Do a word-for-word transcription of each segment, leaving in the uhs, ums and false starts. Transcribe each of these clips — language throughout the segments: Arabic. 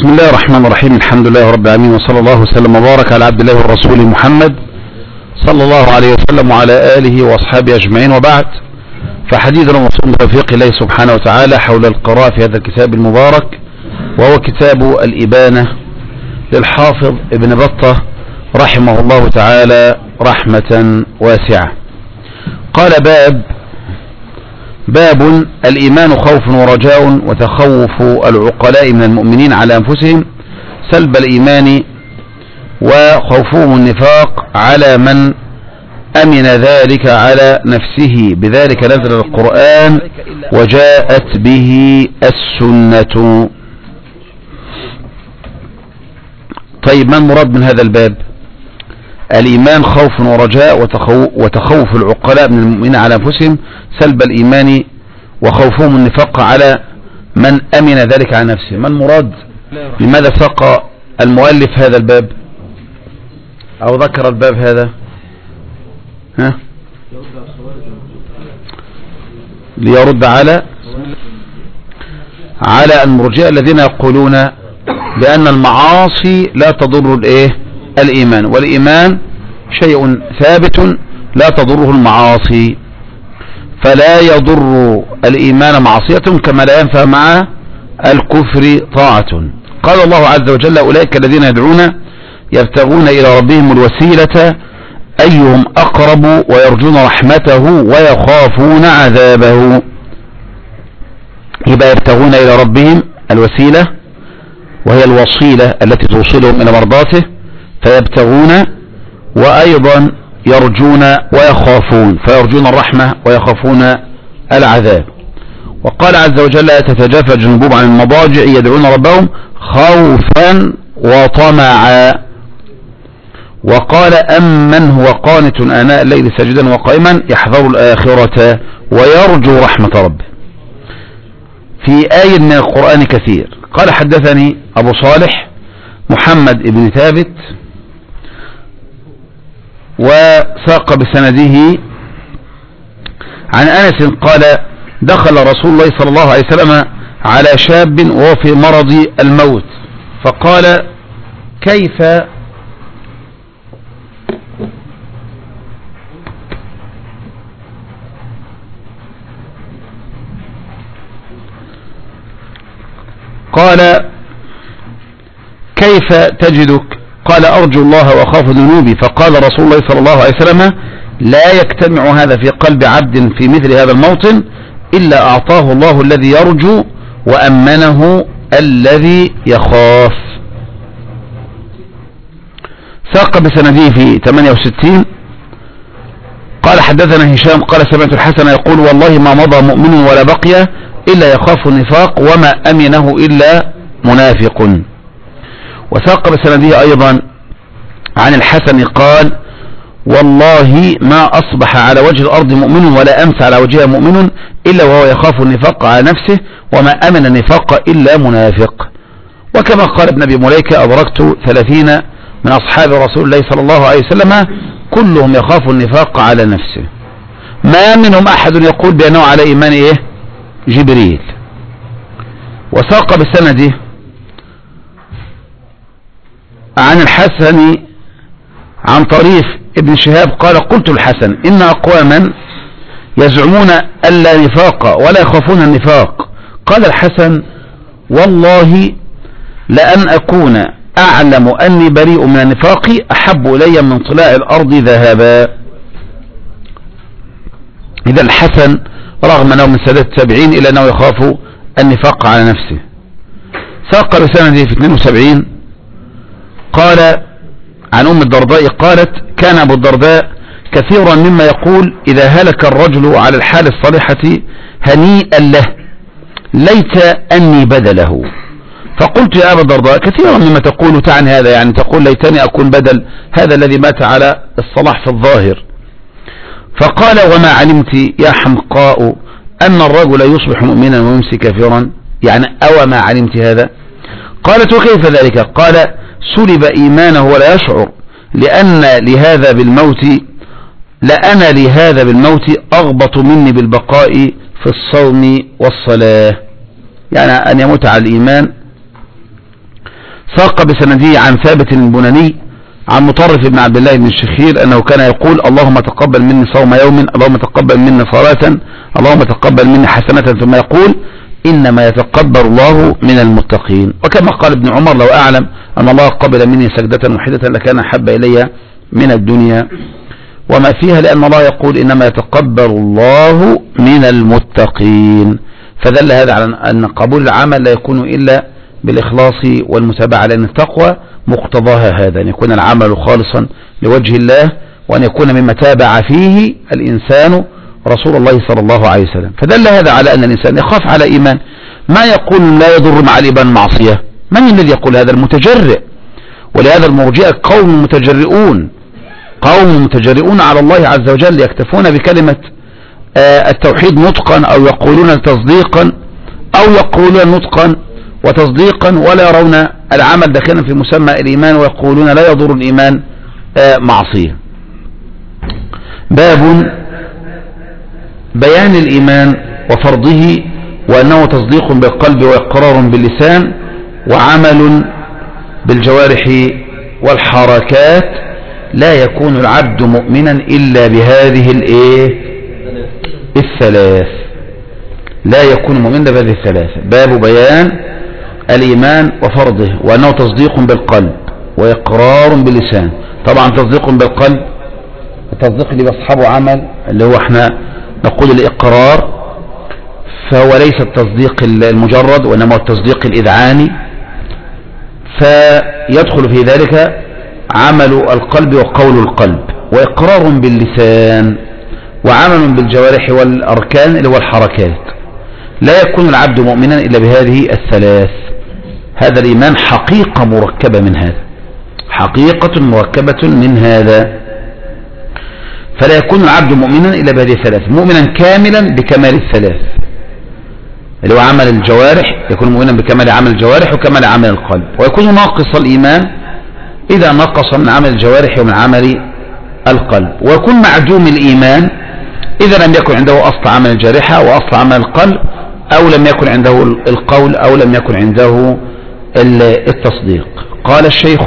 بسم الله الرحمن الرحيم. الحمد لله رب العالمين، وصلى الله وسلم وبارك على عبد الله ورسوله محمد صلى الله عليه وسلم وعلى آله وأصحابه أجمعين، وبعد. فحديثنا موصول بتوفيق الله سبحانه وتعالى حول القراءة في هذا الكتاب المبارك، وهو كتاب الإبانة للحافظ ابن بطة رحمه الله تعالى رحمة واسعة. قال: باب باب الإيمان خوف ورجاء وتخوف العقلاء من المؤمنين على أنفسهم سلب الإيمان، وخوفهم النفاق على من أمن ذلك على نفسه. بذلك نزل القرآن وجاءت به السنة. طيب، ما المراد من هذا الباب؟ الإيمان خوف ورجاء وتخوف العقلاء من المؤمنين على أنفسهم سلب الإيمان، وخوفهم النفاق على من أمن ذلك على نفسه. ما المراد؟ لماذا ساق المؤلف هذا الباب أو ذكر الباب هذا؟ ها؟ ليرد على على المرجئة الذين يقولون بأن المعاصي لا تضر الايه الإيمان، والإيمان شيء ثابت لا تضره المعاصي، فلا يضر الإيمان معصية كما لا ينفع مع الكفر طاعة. قال الله عز وجل: أولئك الذين يدعون يبتغون إلى ربهم الوسيلة أيهم أقرب ويرجون رحمته ويخافون عذابه. يبقى يبتغون إلى ربهم الوسيلة، وهي الوصيلة التي توصلهم إلى مرضاته، فيبتغون وأيضا يرجون ويخافون، فيرجون الرحمة ويخافون العذاب. وقال عز وجل: تتجافى جنوبهم عن المضاجع يدعون ربهم خوفا وطمعا. وقال: أمن هو قانت آناء الليل ساجدا وقائما يحذر الآخرة ويرجو رحمة ربه. في آية من القرآن كثير. قال: حدثني أبو صالح محمد بن ثابت، وساق بسنده عن أنس قال: دخل رسول الله صلى الله عليه وسلم على شاب وهو في مرض الموت، فقال: كيف قال كيف تجدك؟ قال: أرجو الله وأخاف ذنوبي. فقال رسول الله صلى الله عليه وسلم: لا يجتمع هذا في قلب عبد في مثل هذا الموطن إلا أعطاه الله الذي يرجو وأمنه الذي يخاف. ساق بسنده في ثمانية وستين. قال: حدثنا هشام قال: سمعت الحسن يقول: والله ما مضى مؤمن ولا بقي إلا يخاف النفاق وما أمنه إلا منافق. وساق بسنده أيضا عن الحسن قال: والله ما أصبح على وجه الأرض مؤمن ولا أمس على وجهها مؤمن إلا وهو يخاف النفاق على نفسه وما أمن النفاق إلا منافق. وكما قال ابن أبي مليكة: أدركت ثلاثين من أصحاب رسول الله صلى الله عليه وسلم كلهم يخاف النفاق على نفسه، ما منهم أحد يقول بأنه على إيمان إيه؟ جبريل. وساق بسنده عن الحسن عن طريف ابن شهاب قال: قلت الحسن: إن أقواما يزعمون ألا نفاق ولا يخافون النفاق. قال الحسن: والله لأن أكون أعلم أني بريء من النفاق أحب إلي من طلاع الأرض ذهبا. إذا الحسن رغم أنه من سادات التابعين إلا أنه يخاف النفاق على نفسه. ساق بسنده في اثنين وسبعين قال عن أم الدرداء قالت: كان أبو الدرداء كثيرا مما يقول: إذا هلك الرجل على الحال الصالحة هنيئا له ليت أني بدله. فقلت: يا أبا الدرداء كثيرا مما تقول تعني هذا، يعني تقول ليتني أكون بدل هذا الذي مات على الصلاح في الظاهر. فقال: وما علمت يا حمقاء أن الرجل يصبح مؤمنا ويمسي كافرا؟ يعني أو ما علمت هذا؟ قالت: وكيف ذلك؟ قال: سلب إيمانه ولا يشعر، لأن لهذا بالموت لأنا لهذا بالموت أغبط مني بالبقاء في الصوم والصلاة. يعني أن يموت على الإيمان ساق بسنده عن ثابت البناني عن مطرف بن عبد الله بن الشخير أنه كان يقول اللهم تقبل مني صوم يوم، اللهم تقبل مني صلاة، اللهم تقبل مني حسنة، ثم يقول إنما يتقبل الله من المتقين. وكما قال ابن عمر لو أعلم أن الله قبل مني سجدة واحدة لكان أحب إلي من الدنيا وما فيها، لأن الله يقول إنما يتقبل الله من المتقين. فدل هذا على أن قبول العمل لا يكون إلا بالإخلاص والمتابعة، لأن التقوى مقتضاها هذا، أن يكون العمل خالصا لوجه الله، وأن يكون مما تابع فيه الإنسان رسول الله صلى الله عليه وسلم. فدل هذا على أن الإنسان يخاف على إيمان. ما يقول لا يضر مع الإيمان معصية؟ من الذي يقول هذا؟ المتجرئ. ولهذا المرجئة قوم متجرئون، قوم متجرئون على الله عز وجل، يكتفون بكلمة آه التوحيد نطقا، أو يقولون تصديقا، أو يقولون نطقا وتصديقا، ولا يرون العمل داخلا في مسمى الإيمان، ويقولون لا يضر الإيمان آه معصية. باب بيان الإيمان وفرضه، وأنه تصديق بالقلب وإقرار باللسان وعمل بالجوارح والحركات. لا يكون العبد مؤمنا إلا بهذه الايه الثلاث، لا يكون مؤمنا بهذه الثلاث. باب بيان الإيمان وفرضه، وأنه تصديق بالقلب وإقرار باللسان. طبعا تصديق بالقلب التصديق اللي بيصحبه عمل، اللي هو احنا نقول الإقرار، فهو ليس التصديق المجرد، وإنما التصديق الإذعاني، فيدخل في ذلك عمل القلب وقول القلب، وإقرار باللسان، وعمل بالجوارح والأركان اللي هو الحركات. لا يكون العبد مؤمنا إلا بهذه الثلاث. هذا الإيمان حقيقة مركبة من هذا، حقيقة مركبة من هذا. فلا يكون العبد مؤمنا إلا بهذه الثلاث، مؤمنا كاملا بكمال الثلاث اللي هو عمل الجوارح، يكون مؤمنا بكمال عمل الجوارح وكمال عمل القلب. ويكون ناقص الإيمان إذا نقص من عمل الجوارح ومن عمل القلب. ويكون معدوم الإيمان إذا لم يكن عنده أصل عمل الجارحة وأصل عمل القلب، أو لم يكن عنده القول، أو لم يكن عنده التصديق. قال الشيخ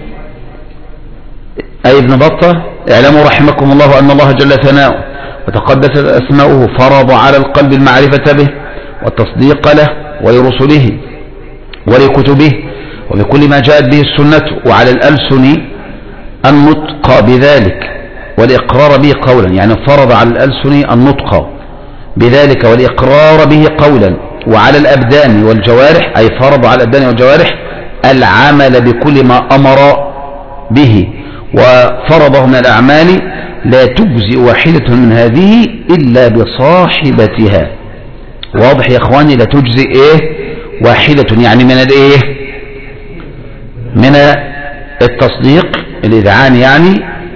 أي ابن بطة اعلموا رحمكم الله أن الله جل ثناؤه وتقدست أسماؤه فرض على القلب المعرفة به والتصديق له ولرسله ولكتبه وبكل ما جاءت به السنة، وعلى الألسن النطق بذلك والإقرار به قولا. يعني فرض على الألسن النطق بذلك والإقرار به قولا، وعلى الأبدان والجوارح أي فرض على الأبدان والجوارح العمل بكل ما أمر به، وفرضه من الأعمال لا تجزئ واحدة من هذه إلا بصاحبتها. واضح يا إخواني؟ لا تجزئ إيه واحدة، يعني من الإيه من التصديق الإذعان يعني،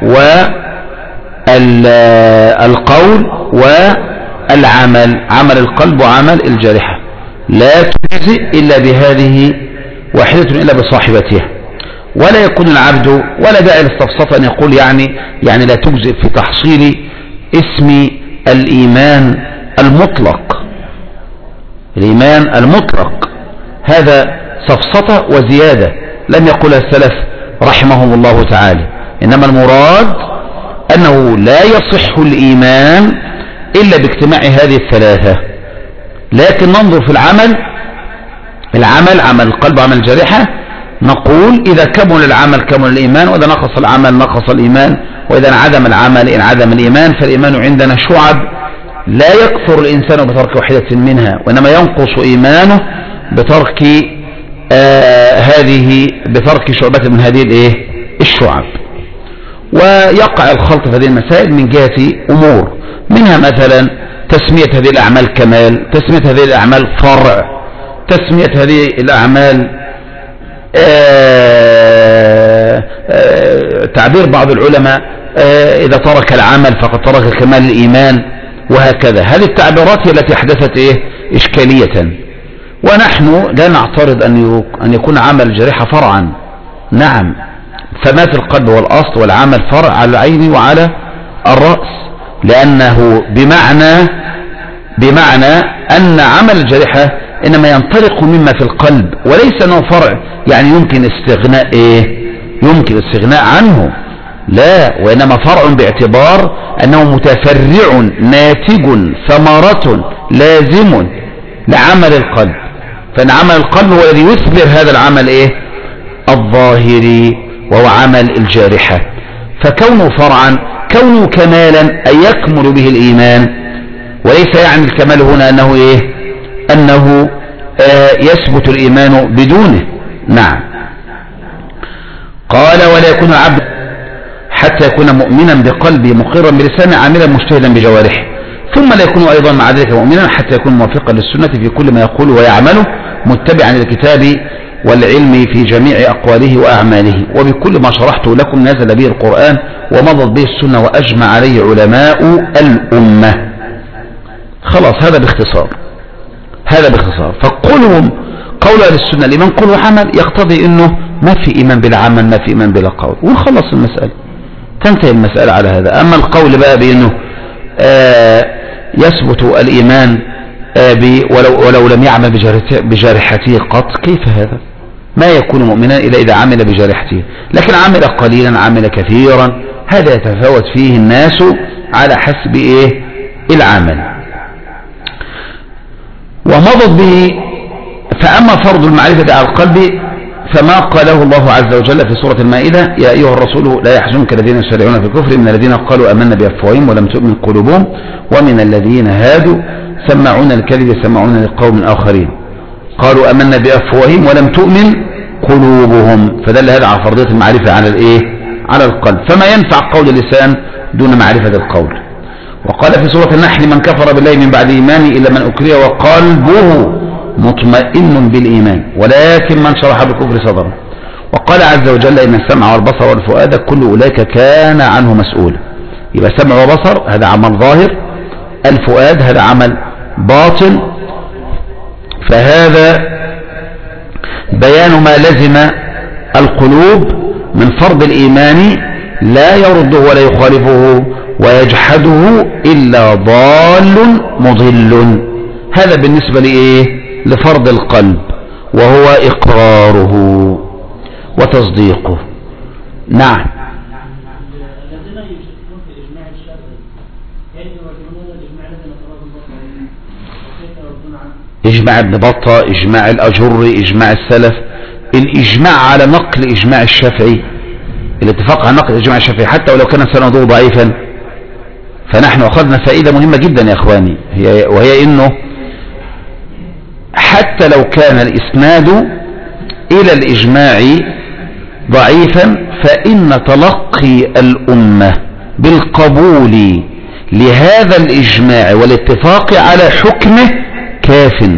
والقول والعمل، عمل القلب وعمل الجارحة، لا تجزئ إلا بهذه واحدة إلا بصاحبتها. ولا يكون العبد، ولا داعي للسفسطة أن يقول يعني يعني لا تجزئ في تحصيل اسم الإيمان المطلق. الإيمان المطلق هذا سفسطة وزيادة لم يقولها السلف رحمهم الله تعالى، إنما المراد أنه لا يصح الإيمان إلا باجتماع هذه الثلاثة. لكن ننظر في العمل، العمل عمل القلب وعمل الجارحة، نقول إذا كمل العمل كمل الإيمان، وإذا نقص العمل نقص الإيمان، وإذا انعدم العمل انعدم الإيمان. فالإيمان عندنا شعب، لا يكفر الإنسان بترك واحدة منها، وإنما ينقص إيمانه بترك آه هذه بترك شعبة من هذه الايه الشعب. ويقع الخلط في هذه المسائل من جهة أمور، منها مثلا تسمية هذه الأعمال كمال، تسمية هذه الأعمال فرع، تسمية هذه الأعمال آآ آآ تعبير بعض العلماء إذا ترك العمل فقد ترك كمال الإيمان، وهكذا. هذه التعبيرات هي التي أحدثت إيه إشكالية. ونحن لا نعترض أن يكون عمل الجارحة فرعا، نعم، فما في القلب والأصل، والعمل فرع على العين وعلى الرأس، لأنه بمعنى بمعنى أن عمل الجارحة إنما ينطلق مما في القلب، وليس أنه فرع يعني يمكن استغناء إيه يمكن استغناء عنه، لا، وإنما فرع باعتبار أنه متفرع ناتج ثمرة لازم لعمل القلب، فإن عمل القلب هو الذي يثمر هذا العمل إيه الظاهري وهو عمل الجارحة. فكونه فرعا كونه كمالا أن يكمل به الإيمان، وليس يعني الكمال هنا أنه إيه أنه آه يثبت الإيمان بدونه. نعم. قال ولا يكون العبد حتى يكون مؤمنا بقلبه مقرا بلسانه عاملا مجتهدا بجوارحه، ثم لا يكون أيضا مع ذلك مؤمنا حتى يكون موافقا للسنة في كل ما يقول ويعمله، متبعا للكتاب والعلم في جميع أقواله وأعماله، وبكل ما شرحته لكم نزل به القرآن ومضت به السنة وأجمع عليه علماء الأمة. خلاص، هذا باختصار هذا باختصار فقولهم قول أهل السنة الإيمان قول وعمل يقتضي أنه ما في إيمان بلا عمل، ما في إيمان بلا قول، ونخلص المسألة، تنتهي المسألة على هذا. أما القول بقى بأنه آه يثبت الإيمان آه ولو, ولو لم يعمل بجارحته قط، كيف هذا؟ ما يكون مؤمنا إلا إذا عمل بجارحته، لكن عمل قليلا عمل كثيرا، هذا يتفاوت فيه الناس على حسب إيه العمل. ومضت به. فأما فرض المعرفة على القلب فما قاله الله عز وجل في سورة المائدة: يا أيها الرسول لا يحزنك الذين يسارعون في الكفر من الذين قالوا آمنا بأفواههم ولم تؤمن قلوبهم ومن الذين هادوا سماعون الكذب يسمعون لقوم آخرين قالوا آمنا بأفواههم ولم تؤمن قلوبهم، فدل هذا على فرضية المعرفة على الإيه على القلب، فما ينفع قول اللسان دون معرفة القول. وقال في سورة النحل: من كفر بالله من بعد إيمانه إلا من أكره وقلبه مطمئن بالإيمان ولكن من شرح بالكفر صدره. وقال عز وجل: إن السمع والبصر والفؤاد كل أولئك كان عنه مسؤولا. يبقى سمع وبصر هذا عمل ظاهر، الفؤاد هذا عمل باطن، فهذا بيان ما لزم القلوب من فرض الإيمان لا يرده ولا يخالفه ويجحده إلا ضال مضل. هذا بالنسبة لإيه لفرض القلب، وهو إقراره وتصديقه. نعم. الذين يشكون في إجماع الشافعي كيف يردون الإجماع الذي نقله البخاري وكيف يردون عنه؟ إجماع ابن بطة، إجماع الأجر، إجماع السلف. الإجماع على نقل إجماع الشافعي، الاتفاق على نقل إجماع الشافعي حتى ولو كان سنده ضعيفا، فنحن أخذنا فائدة مهمة جدا يا أخواني، هي وهي إنه حتى لو كان الإسناد إلى الإجماع ضعيفا فإن تلقي الأمة بالقبول لهذا الإجماع والاتفاق على حكمه كاف.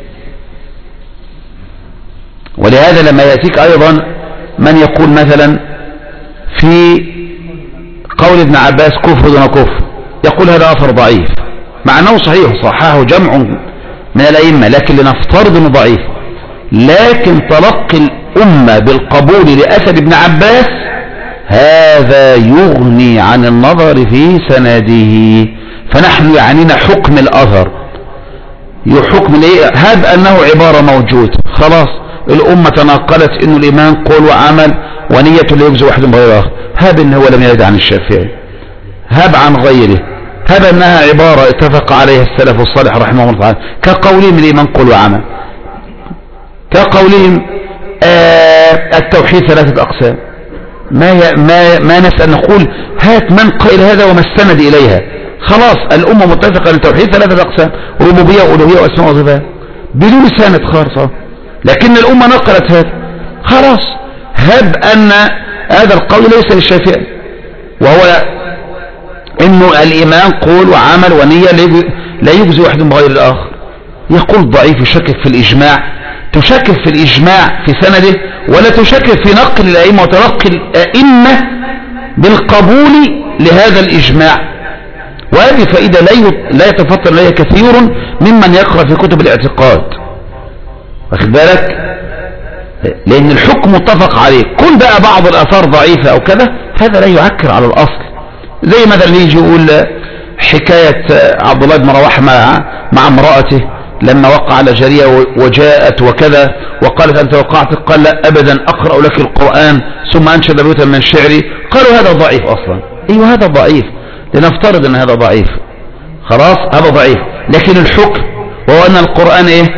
ولهذا لما يأتيك أيضا من يقول مثلا في قول ابن عباس كفر دون كفر، يقول هذا أثر ضعيف مع أنه صحيح صححه جمع من الأئمة، لكن لنفترض أنه ضعيف، لكن تلقي الأمة بالقبول لأثر ابن عباس هذا يغني عن النظر في سنده. فنحن يعنينا حكم الأثر، يحكم ليه هذا أنه عبارة موجود، خلاص الأمة تناقلت أنه الإيمان قول وعمل ونية لا يجزي واحد بغير آخر، هذا أنه لم يرد عن الشافعي، هاب عن غيره، هذا أنها عبارة اتفق عليها السلف الصالح رحمه الله تعالى، كقولهم الإيمان قول وعمل، كقولهم آه التوحيد ثلاثة أقسام، ما ما ما نسأل نقول هات من قائل هذا وما استند إليها، خلاص الأمة متفقة للتوحيد ثلاثة أقسام، ربوبية وألوهية وأسماء وصفات بدون سند خالصة، لكن الأمة نقلت هذا، خلاص هب أن هذا القول ليس للشافعي، وهو إنه الإيمان قول وعمل ونية لا يجزي واحد بغير الآخر. يقول ضعيف، يشكك في الإجماع، تشكك في الإجماع في سنده ولا تشكك في نقل الأئمة وتلقي الأئمة بالقبول لهذا الإجماع. وهذه فائدة لا يتفطن إليها كثير ممن يقرأ في كتب الاعتقاد، واخد بالك، لأن الحكم متفق عليه، كل بقى بعض الآثار ضعيفة أو كذا هذا لا يعكر على الأصل. زي مثلا يجي يقول حكاية عبد الله بن رواحة مع, مع امرأته لما وقع على جارية وجاءت وكذا وقالت أنت وقعت، قال لا أبدا أقرأ لك القرآن ثم أنشد بيتا من شعري. قالوا هذا ضعيف أصلا. أيوه هذا ضعيف، لنفترض أن هذا ضعيف، خلاص هذا ضعيف، لكن الحكم وهو أن القرآن إيه،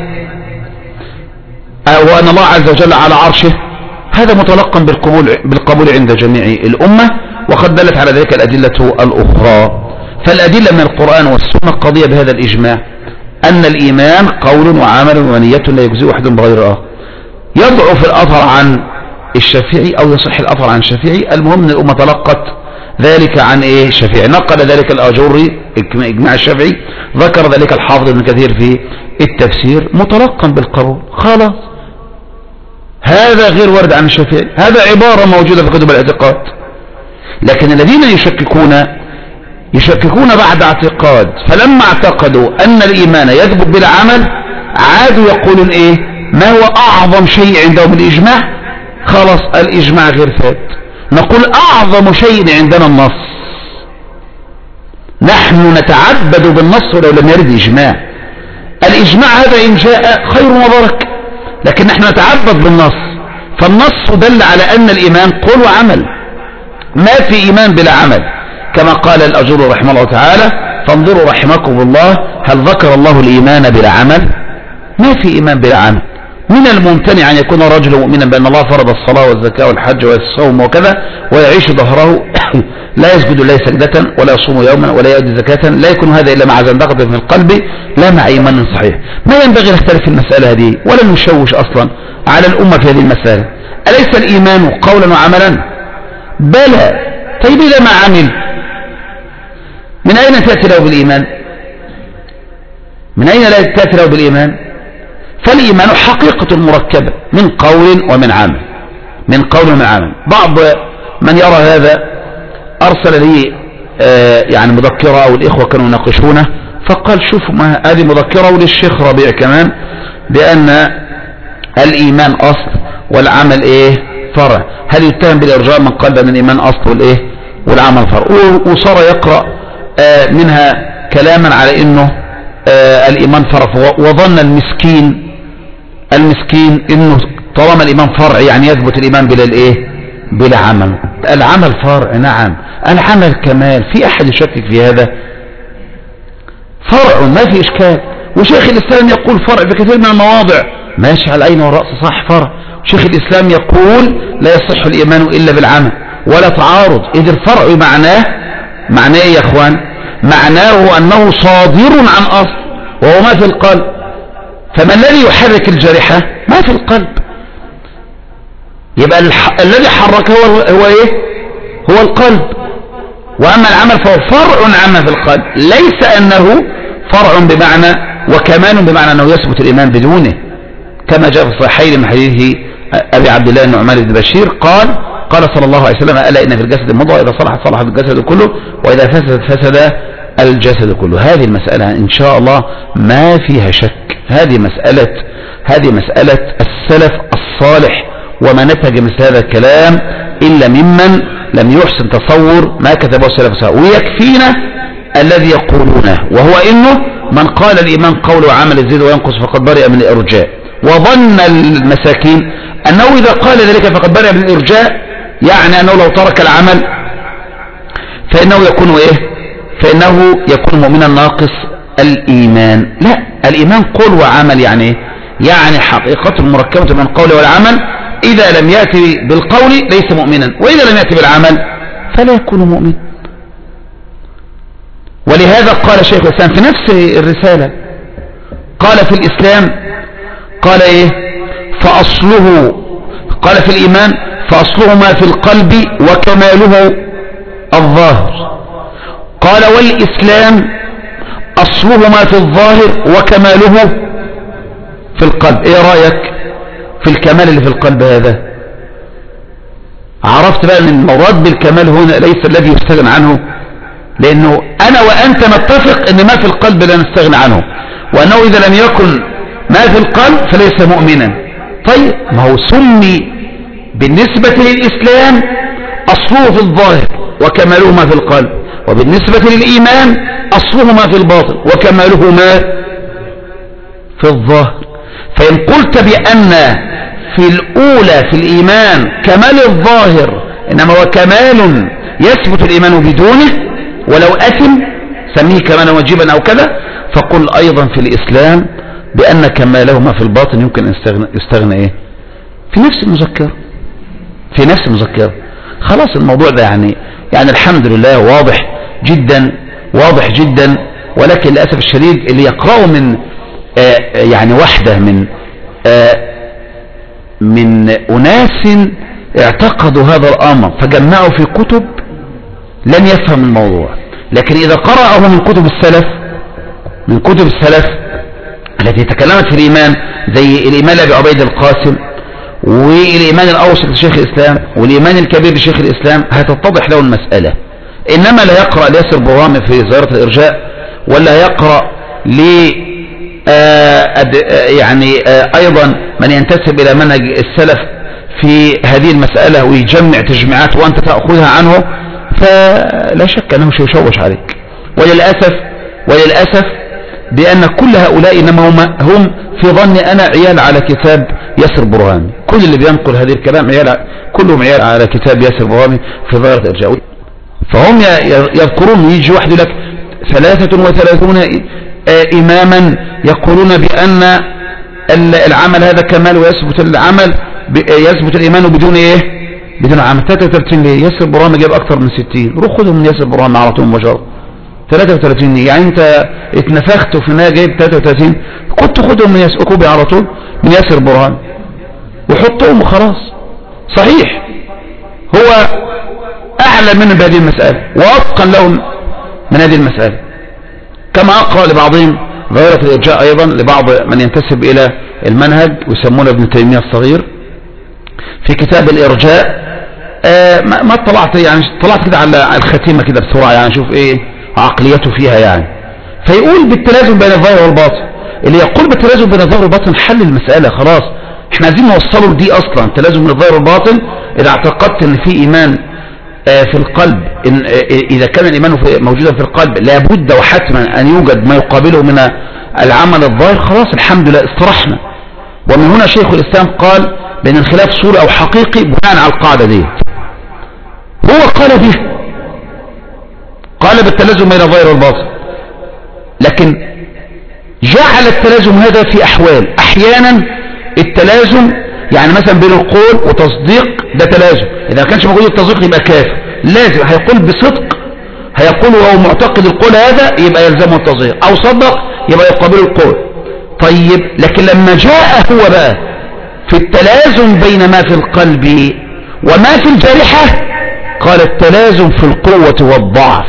وأن الله عز وجل على عرشه، هذا متلقى بالقبول, بالقبول عند جميع الأمة، وقد دلت على ذلك الأدلة الأخرى. فالأدلة من القرآن والسنة قضية بهذا الإجماع أن الإيمان قول وعمل ونية لا يجزي واحد بغير آخر. يضعف الأثر عن الشافعي أو يصح الأثر عن الشافعي، المهم أن الأمة تلقت ذلك عن إيه الشافعي. نقل ذلك الآجري إجماع الشافعي، ذكر ذلك الحافظ ابن كثير في التفسير، متلقى بالقبول خلاص. هذا غير وارد عن الشافعي، هذا عبارة موجودة في كتب الاعتقاد. لكن الذين يشككون يشككون بعد اعتقاد، فلما اعتقدوا أن الإيمان يثبت بلا عمل عادوا يقولون إيه ما هو أعظم شيء عندهم الإجماع، خلاص الإجماع غير ثابت. نقول أعظم شيء عندنا النص، نحن نتعبد بالنص ولو لم يرد إجماع. الإجماع هذا إن جاء خير وبركة، لكن نحن نتعبد بالنص، فالنص دل على أن الإيمان قول وعمل، ما في إيمان بلا عمل، كما قال الأجر رحمه الله تعالى فانظروا رحمكم الله هل ذكر الله الإيمان بلا عمل؟ ما في إيمان بلا عمل. من الممتنع أن يكون رجل مؤمنا بأن الله فرض الصلاة والزكاة والحج والصوم وكذا ويعيش ظهره لا يسجد لا سجدة ولا يصوم يوما ولا يؤدي زكاة، لا يكون هذا إلا مع زندقة في القلب لا مع إيمان صحيح. ما ينبغي نختلف في المسألة هذه ولا نشوش أصلا على الأمة في هذه المسألة. أليس الإيمان قولا وعملا؟ بلى. طيب إذا ما عمل من أين تأتي له بالإيمان؟ من أين لا تأتي له بالإيمان؟ فالإيمان حقيقة مركبة من قول ومن عمل، من قول ومن عمل. بعض من يرى هذا أرسل لي آه يعني مذكرة، أو الإخوة كانوا يناقشونه، فقال شوفوا ما هذه مذكرة، وللشيخ ربيع كمان، بأن الإيمان أصل والعمل إيه فرع. هل يتهم بالإرجاء من قال بأن الإيمان أصل والإيه والعمل فرع؟ وصار يقرأ آه منها كلاما على إنه آه الإيمان فرع، وظن المسكين المسكين إنه طالما الإيمان فرع يعني يثبت الإيمان بلا الإيه بلا عمل. العمل فرع، نعم العمل كمال، في أحد يشكك في هذا؟ فرع ما في إشكال. وشيخ الإسلام يقول فرع في كثير من المواضع، ماشي على العين والرأس صح فرع. شيخ الإسلام يقول لا يصح الإيمان إلا بالعمل، ولا تعارض. إذ الفرع معناه معناه إيه يا أخوان؟ معناه أنه صادر عن أصل وهو ما في القلب. فما الذي يحرك الجارحة؟ ما في القلب. يبقى الح... الذي حركه هو هو ايه هو القلب. واما العمل فهو فرع عما في القلب، ليس انه فرع بمعنى وكمال بمعنى انه يثبت الايمان بدونه، كما جاء في الصحيحين من حديث ابي عبد الله النعمان بن بشير قال قال صلى الله عليه وسلم الا ان في الجسد مضغه اذا صلحت صلح الجسد كله واذا فسدت فسد الجسد كله. هذه المساله ان شاء الله ما فيها شك، هذه مساله هذه مساله السلف الصالح، وما نتج مثل هذا الكلام إلا ممن لم يحسن تصور ما كتبه السلف الصالح. ويكفينا الذي يقولونه، وهو إنه من قال الإيمان قول وعمل يزيد وينقص فقد برئ من الإرجاء، وظن المساكين أنه إذا قال ذلك فقد برئ من الإرجاء يعني أنه لو ترك العمل فإنه يكون إيه فإنه يكون مؤمنا ناقص الإيمان. لا، الإيمان قول وعمل، يعني يعني حقيقة مركبة من القول والعمل. إذا لم يأتي بالقول ليس مؤمنا، وإذا لم يأتي بالعمل فلا يكون مؤمن. ولهذا قال شيخ الإسلام في نفس الرسالة، قال في الإسلام قال إيه فأصله قال في الإيمان فأصله ما في القلب وكماله الظاهر. قال والإسلام أصله ما في الظاهر وكماله في القلب. إيه رأيك في الكمال اللي في القلب هذا؟ عرفت بقى ان المراد بالكمال هنا ليس الذي يستغنى عنه، لانه انا وانت نتفق ان ما في القلب لا نستغنى عنه، وانه اذا لم يكن ما في القلب فليس مؤمنا. طيب ما هو سمي بالنسبة للإسلام أصله في الظاهر وكماله ما في القلب، وبالنسبة للإيمان أصله ما في الباطن وكماله ما في الظاهر. فإن قلت بأن في الأولى في الإيمان كمال الظاهر إنما هو كمال يثبت الإيمان بدونه ولو أتم سميه كمالا واجبا أو كذا، فقل أيضا في الإسلام بأن كمالهما في الباطن يمكن أن يستغنى, يستغنى إيه في نفس المذكرة في نفس المذكرة. خلاص الموضوع ده يعني يعني الحمد لله واضح جدا واضح جدا. ولكن للأسف الشديد اللي يقرأوا من آآ يعني واحدة من من أناس اعتقدوا هذا الأمر فجمعوا في كتب لن يفهم الموضوع. لكن إذا قرأه من كتب السلف من كتب السلف التي تكلمت في الإيمان زي الإيمان لأبي عبيد القاسم والإيمان الأوسط لشيخ الإسلام والإيمان الكبير لشيخ الإسلام هتتضح له المسألة. إنما لا يقرأ لياسر برهامي في زيارة الإرجاء ولا يقرأ ل يعني أيضا من ينتسب إلى منهج السلف في هذه المسألة ويجمع تجميعات وأنت تأخذها عنه، فلا شك أنه سيشوش عليك. وللأسف وللأسف بأن كل هؤلاء إنما هم, هم في ظن أنا عيال على كتاب ياسر برهامي. كل اللي بينقل هذه الكلام عيال كلهم عيال على كتاب ياسر برهامي في ظاهرة الإرجاء. فهم يذكرون يجي واحد لك ثلاثة وثلاثون إماما يقولون بأن العمل هذا كمال ويثبت العمل يثبت الإيمان بدون إيه بدون عمل. ثلاثة وثلاثين ليه؟ ياسر برهامي جاب أكثر من ستين. روح خذهم من ياسر برهامي على طول مباشرة. ثلاثة وثلاثين يعني أنت اتنفخت وفي النهاية جايب ثلاثة وثلاثين كنت خذهم من ياسر كوبي على طول من ياسر برهامي وحطهم وخلاص. صحيح هو أعلم منهم بهذه المسألة وأتقن لهم من هذه المسألة، كما أقرأ لبعضهم ظاهرة الإرجاء أيضا لبعض من ينتسب إلى المنهج ويسمونه ابن تيمية الصغير في كتاب الإرجاء. آه ما طلعت يعني طلعت كده على الختيمة كده بسرعة يعني شوف إيه عقليته فيها يعني. فيقول بالتلازم بين الظاهر والباطن. اللي يقول بالتلازم بين الظاهر والباطن حل المسألة خلاص. احنا عايزين نوصله لدي أصلا التلازم بين الظاهر والباطن. إذا اعتقدت أن في إيمان في القلب إن إذا كان الإيمان موجودا في القلب لابد وحتما أن يوجد ما يقابله من العمل الظاهر خلاص الحمد لله استرحنا. ومن هنا شيخ الإسلام قال بأن الخلاف صوري أو حقيقي بناء على القاعدة دي. هو قال به قال بالتلازم بين الظاهر والباطن، لكن جعل التلازم هذا في أحوال. أحيانا التلازم يعني مثلا بين القول وتصديق ده تلازم. إذا ما كانش موجود التصديق يبقى كافر. لازم هيقول بصدق هيقول وهو معتقد القول هذا يبقى يلزمه التصديق، أو صدق يبقى يقابله القول. طيب لكن لما جاء هو بقى في التلازم بين ما في القلب وما في الجارحة قال التلازم في القوة والضعف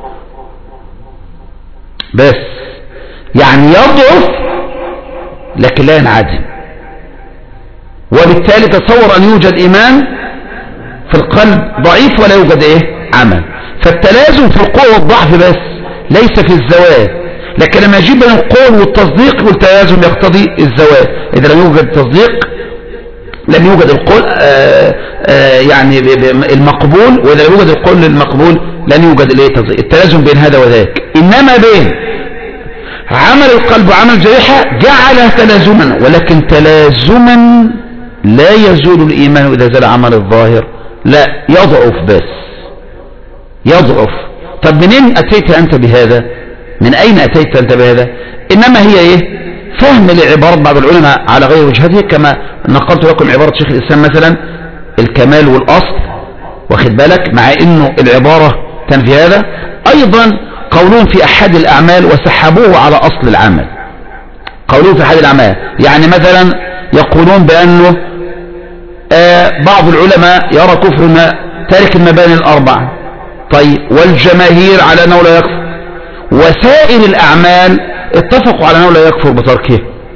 بس، يعني يضعف لكن لا ينعدم. وبالتالي تصور أن يوجد إيمان في القلب ضعيف ولا يوجد إيه عمل. فالتلازم في القوة والضعف بس ليس في الزواج. لكن لما يجيب بين القول والتصديق والتلازم يقتضي الزواج. إذا لم يوجد تصديق لم يوجد القول آآ آآ يعني المقبول، وإذا لم يوجد القول المقبول لن يوجد التصديق. التلازم بين هذا وذاك. إنما بين عمل القلب وعمل الجارحة جعل تلازما، ولكن تلازما لا يزول الإيمان إذا زال عمل الظاهر، لا يضعف بس يضعف. طب منين أتيت أنت بهذا؟ من أين أتيت أنت بهذا؟ إنما هي إيه فهم لعبارة بعض العلماء على غير وجهته، كما نقلت لكم عبارة شيخ الإسلام مثلا الكمال والأصل واخد بالك، مع إنه العبارة تنفي هذا. أيضا قولون في أحد الأعمال وسحبوه على أصل العمل. قولون في أحد الأعمال يعني مثلا يقولون بأنه آه بعض العلماء يرى كفر تارك المباني الأربع. طيب والجماهير على أنه لا يكفر، وسائر الأعمال اتفقوا على أنه لا يكفر بتركه.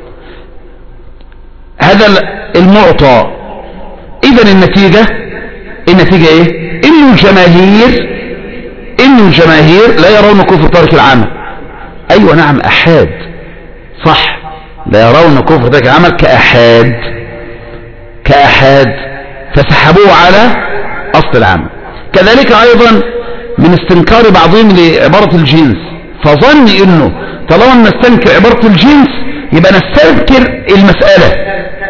هذا المعطى. إذن النتيجة النتيجة إيه؟ إن الجماهير إن الجماهير لا يرون كفر ترك العمل. أيوة نعم أحاد صح، لا يرون كفر ترك العمل كأحاد كأحاد فسحبوه على أصل العمل. كذلك أيضا من استنكار بعضهم لعبارة الجنس، فظن إنه طالما نستنكر عبارة الجنس يبقى نستذكر المسألة.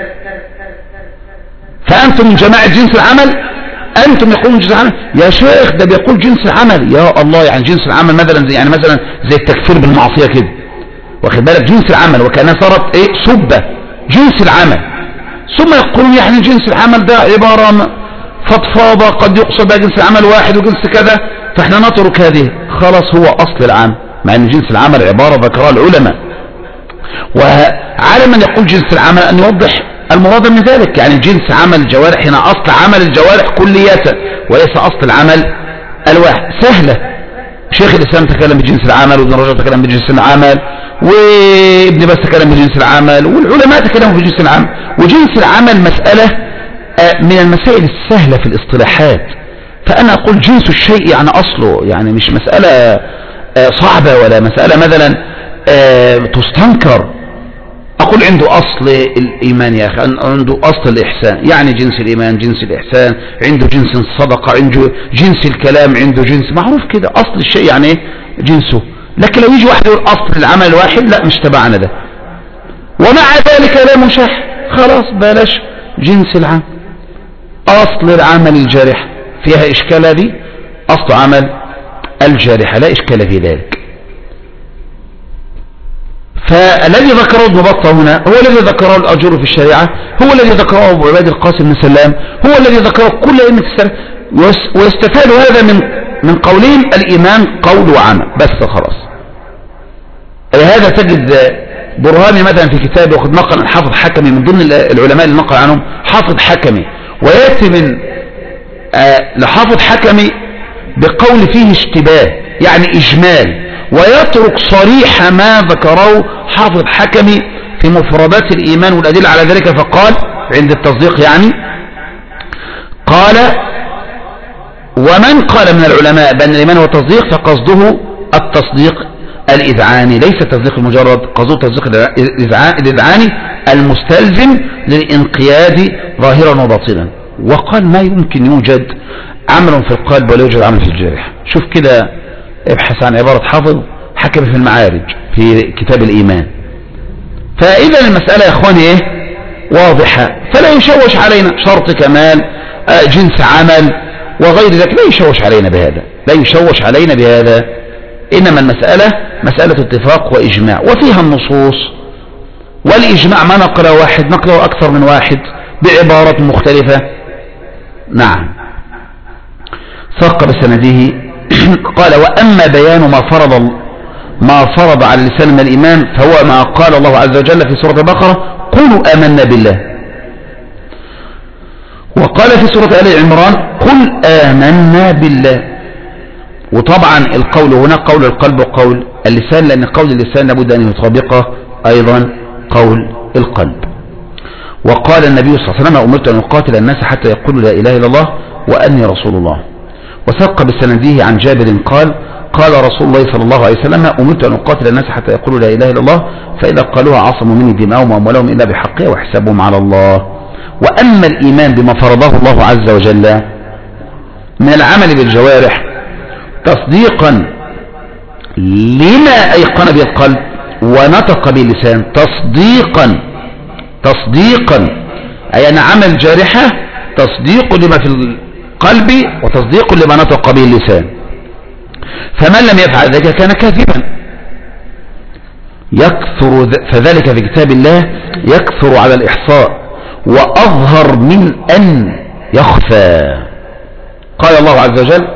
فأنتم من جماعة جنس العمل، أنتم يقولون جنس العمل يا شيخ، ده بيقول جنس العمل يا الله. يعني جنس العمل مثلا زي يعني مثلا زي التكفير بالمعصية كده، واخد بالك؟ جنس العمل وكأنها صارت ايه سبة جنس العمل. ثم يقولون يعني جنس العمل ده عبارة فضفاضة قد يقصد بها جنس العمل واحد وجنس كذا، فاحنا نترك هذه خلاص هو أصل العمل، مع ان جنس العمل عبارة ذكرها العلماء. وعلى من يقول جنس العمل أن يوضح المراد من ذلك. يعني جنس عمل الجوارح هنا أصل عمل الجوارح كلية وليس أصل العمل الواحد. سهلة. شيخ الإسلام تكلم بجنس العمل، وابن رجب تكلم بجنس العمل، وابن باز تكلم بجنس العمل، والعلماء تكلموا بجنس العمل. وجنس العمل مسألة من المسائل السهلة في الاصطلاحات. فأنا أقول جنس الشيء يعني أصله، يعني مش مسألة صعبة ولا مسألة مثلا تستنكر. أقول عنده أصل الإيمان يا أخي، عنده أصل الإحسان، يعني جنس الإيمان جنس الإحسان، عنده جنس الصدقة، عنده جنس الكلام، عنده جنس معروف كده أصل الشيء يعني إيه جنسه. لكن لو يجي واحد يقول أصل العمل الواحد، لا مش تبعنا ده. ومع ذلك لا مشاح، خلاص بلاش جنس العمل. أصل العمل الجارح فيها إشكال، هذه أصل عمل الجارحة لا إشكال في ذلك. فالذي ذكره ابن بطة هنا هو الذي ذكره الأجر في الشريعة، هو الذي ذكره أبو عباد القاسم بن سلام، هو الذي ذكره كل أئمة السلف. ويستفاد هذا من من قولهم الإيمان قول وعمل بس خلاص. هذا تجد برهاني مثلا في كتابه، وقد نقل الحافظ حكمي من ضمن العلماء اللي نقل عنهم حافظ حكمي، ويأتي من آه لحافظ حكمي بقول فيه اشتباه يعني إجمال، ويترك صريح ما ذكره حافظ حكمي في مفردات الإيمان والأدلة على ذلك. فقال عند التصديق يعني قال: ومن قال من العلماء بأن الإيمان هو التصديق فقصده التصديق الإذعاني، ليس التصديق المجرد، قصده التصديق الإذعاني المستلزم للإنقياد ظاهرا وباطنا. وقال ما يمكن يوجد عمل في القلب ولا يوجد عمل في الجارح. شوف كده، ابحث عن عبارة حافظ حكم في المعارج في كتاب الإيمان. فإذا المسألة يا إخواني إيه واضحة، فلا يشوش علينا شرط كمال جنس عمل وغير ذلك، لا يشوش علينا بهذا، لا يشوش علينا بهذا. إنما المسألة مسألة اتفاق وإجماع، وفيها النصوص. والإجماع ما نقله واحد، نقله أكثر من واحد بعبارة مختلفة. نعم. ساق بسنده قال: وأما بيان ما فرض ما فرض على اللسان من الإيمان فهو ما قال الله عز وجل في سورة البقرة: قولوا آمنا بالله. وقال في سورة آل عمران: قل آمنا بالله. وطبعا القول هنا قول القلب وقول اللسان، لأن قول اللسان لابد أن يطابقه أيضا قول القلب. وقال النبي صلى الله عليه وسلم: أمرت أن أقاتل الناس حتى يقولوا لا إله إلا الله وأني رسول الله. وثق بسنده عن جابر قال: قال رسول الله صلى الله عليه وسلم: أمرت أن أقاتل الناس حتى يقولوا لا إله إلا الله فإذا قالوها عصموا مني دماءهم وأموالهم إلا بحقها وحسابهم على الله. وأما الإيمان بما فرضه الله عز وجل من العمل بالجوارح تصديقا لما أيقن به القلب ونطق به اللسان، تصديقا تصديقا أي أن عمل الجارحة تصديق لما في القلب وتصديق لما نطق به اللسان. فمن لم يفعل ذلك كان كاذبا. يكثر فذلك في كتاب الله يكثر على الإحصاء وأظهر من أن يخفى. قال الله عز وجل: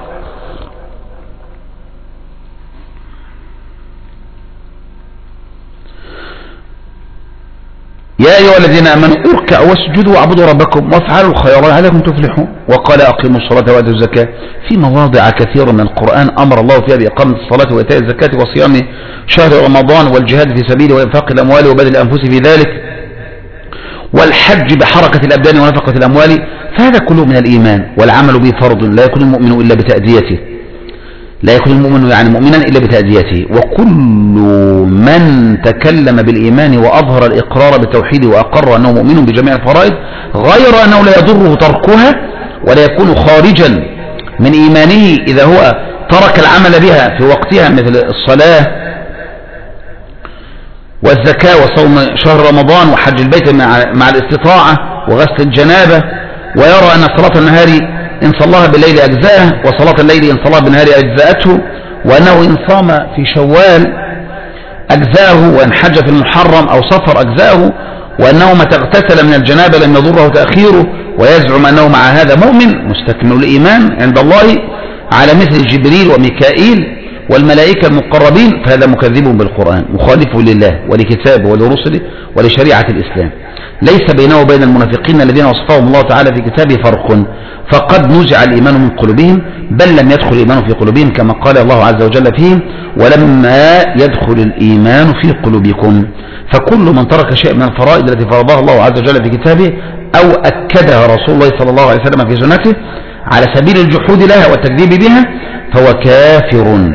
يا أيها الذين آمنوا اركعوا واسجدوا واعبدوا ربكم وافعلوا الخيرات لعلكم تفلحون. وقال: أقيموا الصلاة وآتوا الزكاة. في مواضع كثيرة من القرآن أمر الله فيها بإقامة الصلاة وإيتاء الزكاة وصيام شهر رمضان والجهاد في سبيله وإنفاق الأموال وبذل الأنفس في ذلك والحج بحركة الأبدان ونفقة الأموال. فهذا كله من الإيمان، والعمل به فرض لا يكون المؤمن إلا بتأديته، لا يكون المؤمن يعني مؤمنا إلا بتأديته. وكل من تكلم بالإيمان وأظهر الإقرار بالتوحيد وأقر أنه مؤمن بجميع الفرائض غير أنه لا يضره تركها ولا يكون خارجا من إيمانه إذا هو ترك العمل بها في وقتها مثل الصلاة والزكاة وصوم شهر رمضان وحج البيت مع الاستطاعة وغسل الجنابة، ويرى أن صلاة النهار إن صلاها بالليل أجزاءه، وصلاة الليل إن صلاها بالنهار أجزاءته، وأنه إن صام في شوال أجزاءه، وإن حج في المحرم أو صفر أجزاءه، وأنه متى اغتسل من الجنابة لم يضره تأخيره، ويزعم أنه مع هذا مؤمن مستكمل الإيمان عند الله على مثل جبريل وميكائيل والملائكة المقربين، فهذا مكذب بالقرآن مخالف لله ولكتابه ولرسله ولشريعة الإسلام. ليس بينه وبين المنافقين الذين وصفهم الله تعالى في كتابه فرق، فقد نزع الإيمان من قلوبهم، بل لم يدخل الإيمان في قلوبهم كما قال الله عز وجل فيهم ولما يدخل الإيمان في قلوبكم. فكل من ترك شيء من الفرائض التي فرضها الله عز وجل في كتابه أو أكدها رسول الله صلى الله عليه وسلم في سنته على سبيل الجحود لها والتكذيب بها فهو كافر.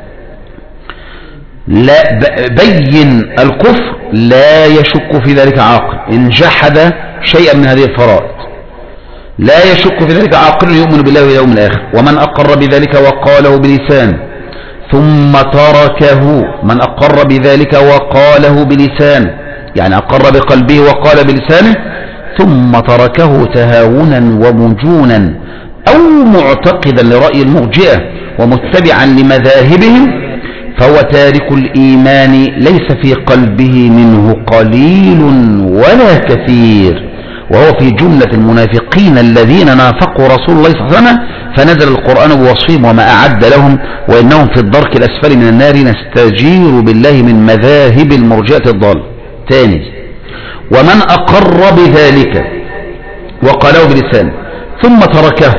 لا بين الكفر لا يشك في ذلك عاقل إن جحد شيئا من هذه الفرائض، لا يشك في ذلك عاقل يؤمن بالله واليوم الآخر. ومن أقر بذلك وقاله بلسانه ثم تركه، من أقر بذلك وقاله بلسانه يعني أقر بقلبه وقال بلسانه ثم تركه تهاونا ومجونا أو معتقدا لرأي المرجئة ومتبعا لمذاهبهم فهو تارك الإيمان ليس في قلبه منه قليل ولا كثير، وهو في جملة المنافقين الذين نافقوا رسول الله صلى الله عليه وسلم، فنزل القرآن بوصفهم وما أعد لهم وإنهم في الدرك الأسفل من النار نستجير بالله من مذاهب المرجئة الضالة. ثاني، ومن أقر بذلك وقاله بلسانه ثم تركه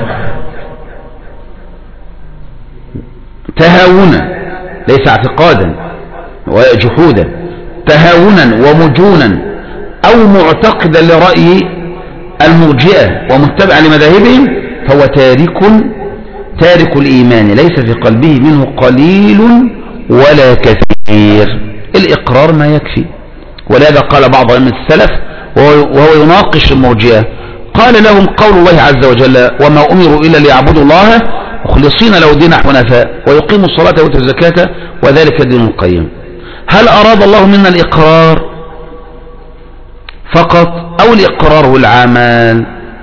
تهاونا ليس اعتقادا وجحودا، تهاونا ومجونا أو معتقدا لرأي المرجئة ومتبعا لمذاهبهم فهو تارك تارك الإيمان ليس في قلبه منه قليل ولا كثير. الإقرار ما يكفي، ولهذا قال بعض أئمة السلف وهو يناقش المرجئة قال لهم قول الله عز وجل وما أمروا إلا ليعبدوا الله مخلصين له الدين حنفاء ويقيموا الصلاة ويؤتوا الزكاة وذلك الدين القيم. هل أراد الله منا الإقرار فقط أو الإقرار والعمل؟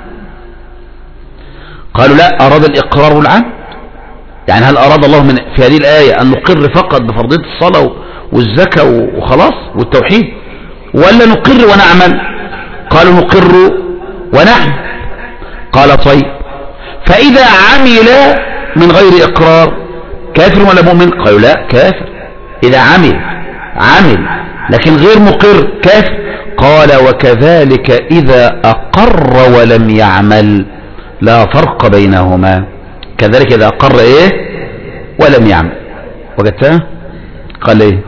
قالوا لا، أراد الإقرار والعمل. يعني هل أراد الله من في هذه الآية أن نقر فقط بفرضية الصلاة والزكاة وخلاص والتوحيد، ولا نقر ونعمل؟ قالوا نقر ونعمل. قال طيب فإذا عمل من غير إقرار كافر ولا مؤمن؟ قالوا لا كافر. إذا عمل عمل لكن غير مقر كافر. قال وكذلك إذا أقر ولم يعمل لا فرق بينهما. كذلك إذا أقر إيه ولم يعمل. وجدتها؟ قال إيه؟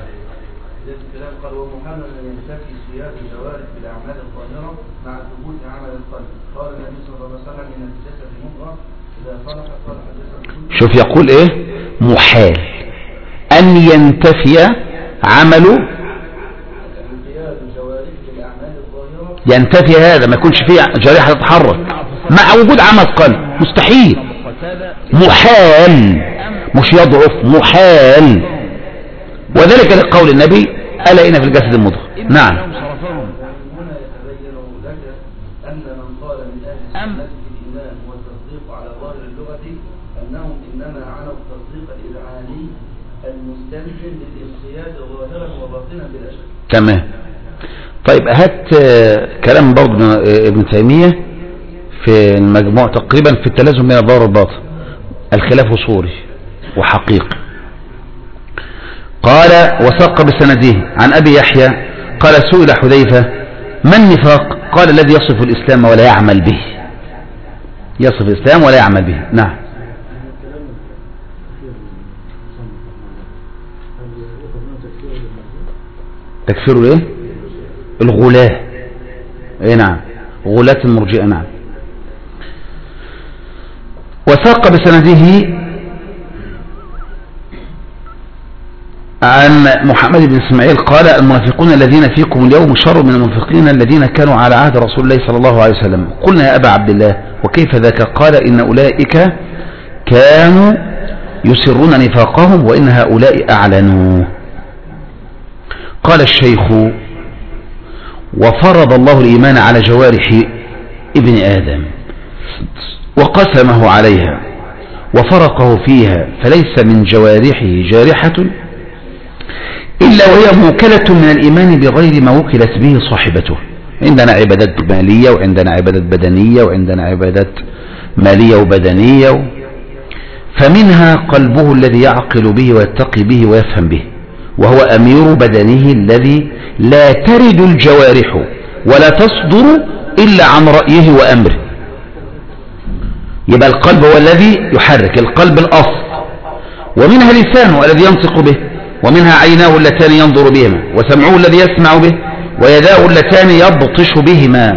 شوف يقول ايه محال ان ينتفي عمله، ينتفي هذا ما يكونش فيه جريحة تتحرك مع وجود عمل قلب، مستحيل. محال مش يضعف، محال. وذلك لقول النبي ألا إن في الجسد المضغة. نعم. تمام. طيب هات كلام برضه ابن تيمية في المجموع تقريبا في التلازم بين الظاهر والباطن، الخلاف صوري وحقيقي. قال وساق بسنده عن أبي يحيى قال سئل حذيفة ما النفاق؟ قال الذي يصف الإسلام ولا يعمل به، يصف الإسلام ولا يعمل به. نعم. تكفير ايه؟ الغلاة. ايه نعم، غلاة المرجئة. نعم. وساق بسنده عن محمد بن اسماعيل قال المنافقون الذين فيكم اليوم شر من المنافقين الذين كانوا على عهد رسول الله صلى الله عليه وسلم. قلنا يا أبا عبد الله وكيف ذاك؟ قال إن أولئك كانوا يسرون نفاقهم وإن هؤلاء أعلنوا. قال الشيخ: وفرض الله الإيمان على جوارح ابن آدم وقسمه عليها وفرقه فيها، فليس من جوارحه جارحة إلا وهي موكلة من الإيمان بغير ما وكلت به صاحبته. عندنا عبادات مالية، وعندنا عبادات بدنية، وعندنا عبادات مالية وبدنية، فمنها قلبه الذي يعقل به ويتقي به ويفهم به، وهو أمير بدنه الذي لا ترد الجوارح ولا تصدر إلا عن رأيه وأمره. يبقى القلب هو الذي يحرك، القلب الأصل، ومنها لسانه الذي ينطق به، ومنها عيناه اللتان ينظر بهما، وسمعه الذي يسمع به، ويداه اللتان يبطش بهما،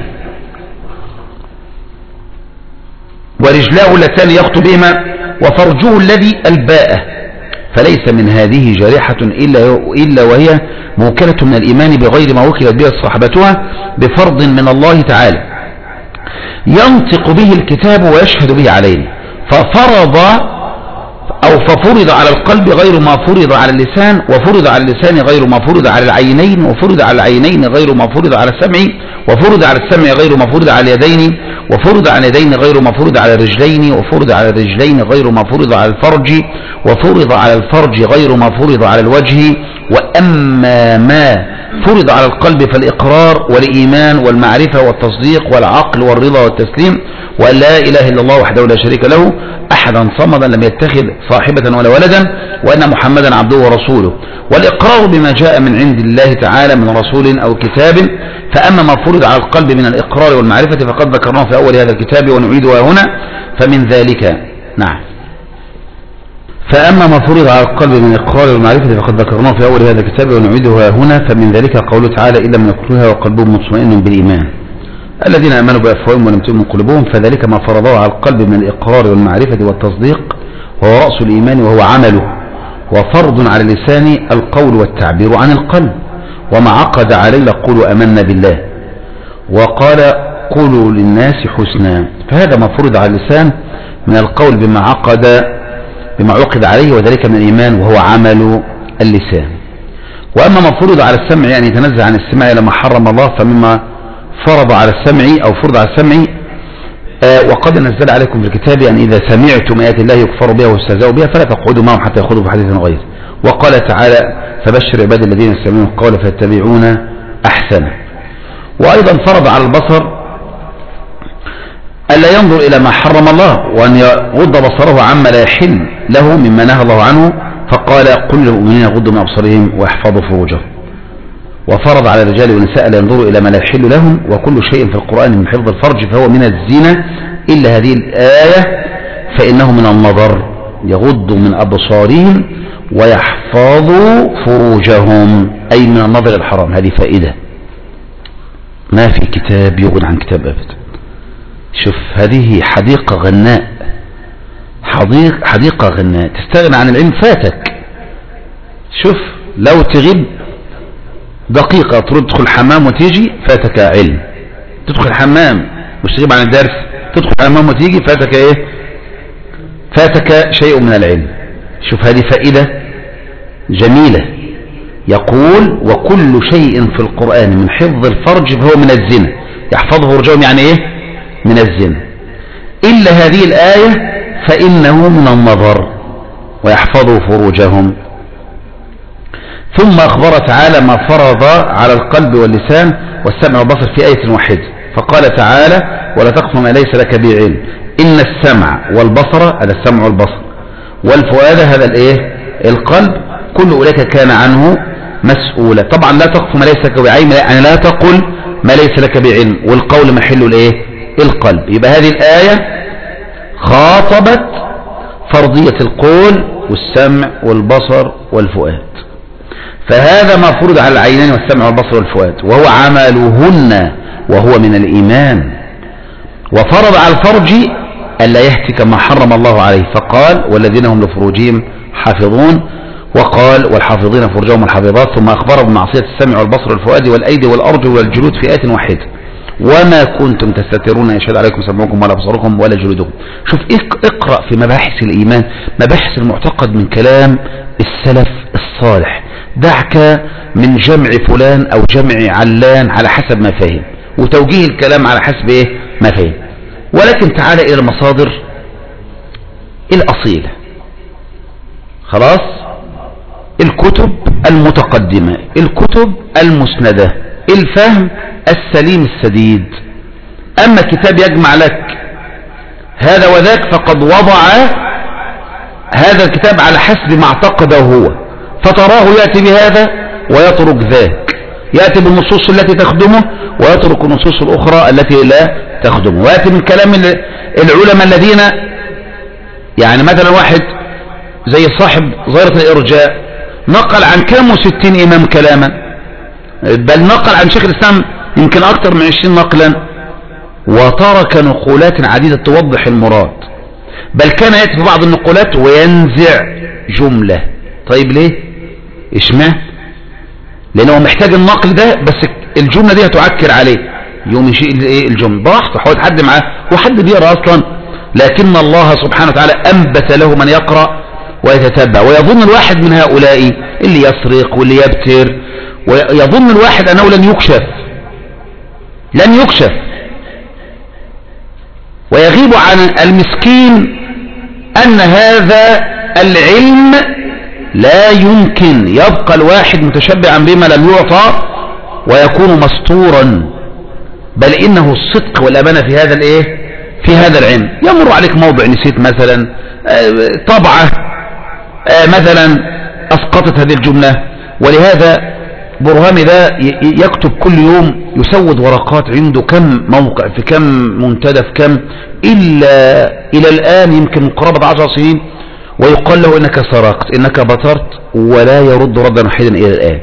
ورجلاه اللتان يخطو بهما، وفرجه الذي الباءه. فليس من هذه جارحة إلا, إلا وهي موكلة من الإيمان بغير ما وكلت بها صاحبتها بفرض من الله تعالى ينطق به الكتاب ويشهد به علينا، ففرض أو ففرض على القلب غير ما فرض على اللسان، وفرض على اللسان غير ما فرض على العينين، وفرض على العينين غير ما فرض على السمع، وفرض على السمع غير ما فرض على اليدين، وفرض على اليدين غير ما فرض على الرجلين، وفرض على الرجلين غير ما فرض على الفرج، وفرض على الفرج غير ما فرض على الوجه. وأما ما فرض على القلب فالإقرار والإيمان والمعرفة والتصديق والعقل والرضا والتسليم، وأن لا إله إلا الله وحده لا شريك له أحدا صمدا لم يتخذ صاحبة ولا ولدا، وأن محمدا عبده ورسوله، والإقرار بما جاء من عند الله تعالى من رسول أو كتاب. فأما ما فرض على القلب من الإقرار والمعرفة فقد ذكرناه في أول هذا الكتاب ونعيدها هنا. فمن ذلك نعم فأما ما فرض على القلب من الإقرار والمعرفة فقد ذكرناه في أول هذا الكتاب ونعيدها هنا. فمن ذلك قوله تعالى: إلا من يقولها وقلبهم مطمئن بالإيمان الذين آمنوا بأفواههم ولم تؤمن قلوبهم. فذلك ما فرضه على القلب من الإقرار والمعرفة والتصديق وهو رأس الإيمان وهو عمله، وفرض على اللسان القول والتعبير عن القلب، وما عقد عليه قولوا أمنا بالله، وقال قولوا للناس حسنا. فهذا ما فرض على اللسان من القول بما عقد بما عقد عليه، وذلك من الإيمان وهو عمل اللسان. وأما ما فرض على السمع يعني يتنزه عن السمع إلى ما حرم الله، فمما فرض على السمع أو فرض على السمع آه وقد نزل عليكم في الكتاب أن إذا سمعتم آيات الله يكفر بها ويستهزأوا بها فلا تقعدوا معهم حتى يخوضوا في حديث غيره. وقال تعالى: فبشر عباد الذين يستمعون القول فيتبعون أحسنه. وأيضا فرض على البصر ألا ينظر إلى ما حرم الله، وأن يغض بصره عما لا يحل له مما نهى الله عنه، فقال: قل للمؤمنين يغضوا من أبصارهم ويحفظوا فروجهم. وفرض على الرجال والنساء ألا ينظروا إلى ما لا يحل لهم، وكل شيء في القرآن من حفظ الفرج فهو من الزنا إلا هذه الآية فإنه من النظر، يغضوا من أبصارهم ويحفظوا فروجهم، أي من النظر الحرام. هذه فائدة ما في كتاب يغني عن كتاب أبدا. شوف، هذه حديقة غناء، حديقة, حديقة غناء تستغنى عن العلم فاتك. شوف، لو تغيب دقيقة تدخل حمام وتيجي فاتك علم، تدخل حمام مش تغيب عن الدرس، تدخل حمام وتيجي فاتك ايه؟ فاتك شيء من العلم. شوف، هذه فائدة جميلة. يقول: وكل شيء في القرآن من حفظ الفرج فهو من الزنا، يحفظه فرجهم يعني ايه؟ من الزنا، إلا هذه الآية فإنه من النظر ويحفظوا فروجهم. ثم أخبر تعالى ما فرض على القلب واللسان والسمع والبصر في آية واحدة، فقال تعالى: ولا تقف ما ليس لك به علم إن السمع والبصر، هذا السمع والبصر، والفؤاد هذا الايه؟ القلب، كل أولئك كان عنه مسؤولا. طبعا لا تقف ما ليس لك بعلم يعني لا تقل ما ليس لك بعلم، والقول محل الايه؟ القلب. يبقى هذه الآية خاطبت فرضية القول والسمع والبصر والفؤاد، فهذا ما فرض على العينين والسمع والبصر والفؤاد وهو عملهن وهو من الإيمان. وفرض على الفرج ألا يهتك ما حرم الله عليه، فقال: والذين هم لفروجهم حافظون، وقال: والحافظين فروجهم والحافظات. ثم أخبر بمعصية السمع والبصر والفؤاد والأيدي والأرجل والجلود في آية واحدة، وما كنتم تستترون يشهد عليكم سمعكم ولا بصركم ولا جلودكم. شوف اقرأ في مباحث الإيمان، مباحث المعتقد من كلام السلف الصالح. دعك من جمع فلان أو جمع علان على حسب ما فهم، وتوجيه الكلام على حسب إيه ما فهم، ولكن تعال إلى المصادر الأصيلة. خلاص، الكتب المتقدمة، الكتب المسندة، الفهم السليم السديد. أما كتاب يجمع لك هذا وذاك فقد وضع هذا الكتاب على حسب ما اعتقده هو، فتراه يأتي بهذا ويترك ذاك، يأتي بالنصوص التي تخدمه ويترك النصوص الأخرى التي لا تخدمه، ويأتي من كلام العلماء الذين يعني مثلا واحد زي صاحب ظاهرة الإرجاء نقل عن كام وستين إمام كلاما، بل نقل عن شيخ الإسلام يمكن أكثر من عشرين نقلا، وترك نقولات عديدة توضح المراد، بل كان يأتي في بعض النقولات وينزع جملة. طيب ليه؟ اشمعنى؟ لأنه محتاج النقل ده، بس الجملة دي هتعكر عليه، يوم يشيل ايه الجملة براحته، حاول حد معاه، وحد بيقرأ أصلا، لكن الله سبحانه وتعالى أنبت له من يقرأ ويتتبع. ويظن الواحد من هؤلاء اللي يسرق واللي يبتر، ويظن الواحد أنه لن يكشف، لن يكشف، ويغيب عن المسكين أن هذا العلم لا يمكن يبقى الواحد متشبعا بما لم يعطى ويكون مستورا، بل إنه الصدق والأمانة في هذا الإيه في هذا العلم. يمر عليك موضع نسيت مثلا طبعة مثلا أسقطت هذه الجملة، ولهذا برهامي ده يكتب كل يوم، يسود ورقات عنده كم موقع في كم منتدى في كم، إلا إلى الآن يمكن قرابة عشر سنين، ويقال له إنك سرقت إنك بطرت، ولا يرد ردا وحيدا إلى الآن.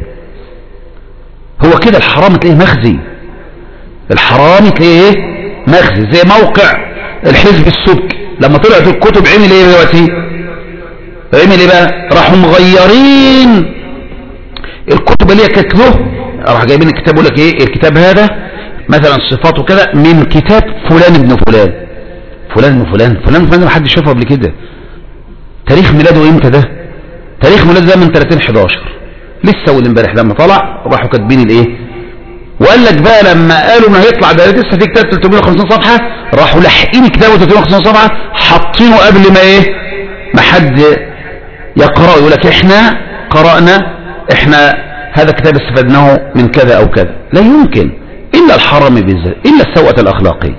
هو كده الحرام تلاقيه مخزي، الحرام تلاقيه مخزي، زي موقع الحزب السبكي لما طلعت الكتب عمل ايه دلوقتي؟ عمل ايه بقى؟ راحوا مغيرين الكتب اللي هي كانت له، راح جايبين الكتاب يقول لك ايه الكتاب هذا مثلا صفاته كده من كتاب فلان ابن فلان فلان ابن فلان فلان فلان ما حدش شافه قبل كده. تاريخ ميلاده امتى ده؟ تاريخ ميلاده ده من ثلاثين حداشر، لسه اول امبارح لما طلع راحوا كاتبين الايه، وقال لك بقى لما قالوا انه هيطلع ده لسه في كتاب ثلاثمائة وخمسين صفحه، راحوا لاحقين كتابه ثلاثمائة وخمسين صفحه حاطينه قبل ما ايه ما حد يقرأ، يقول لك احنا قرأنا، احنا هذا الكتاب استفدناه من كذا او كذا. لا يمكن الا الحرام بالذات، الا السوءة الاخلاقية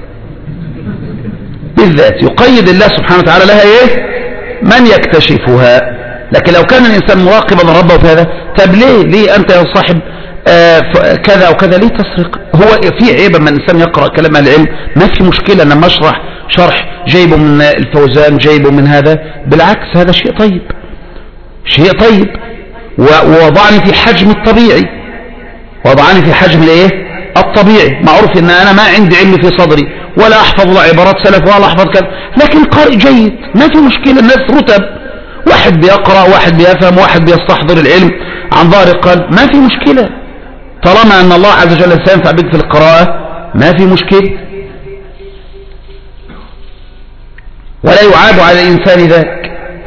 بالذات يقيد الله سبحانه وتعالى لها ايه من يكتشفها. لكن لو كان الانسان مراقبا ربه في هذا، طب ليه ليه انت يا صاحب آه كذا او كذا ليه تسرق؟ هو في عيب اما الانسان يقرأ كلام العلم، ما في مشكلة لما اشرح شرح جايبه من الفوزان جايبه من هذا، بالعكس هذا شيء طيب، شيء طيب، ووضعني في حجم الطبيعي، وضعني في حجم الايه الطبيعي. معروف ان انا ما عندي علم في صدري ولا احفظ عبارات سلف ولا احفظ كذا، لكن قارئ جيد ما في مشكلة. الناس رتب، واحد بيقرأ واحد بيفهم واحد بيستحضر العلم عن ظهر قلب، ما في مشكلة طالما ان الله عز وجل سينفع بك في القراءة، ما في مشكلة، ولا يعاب على الانسان ذاك.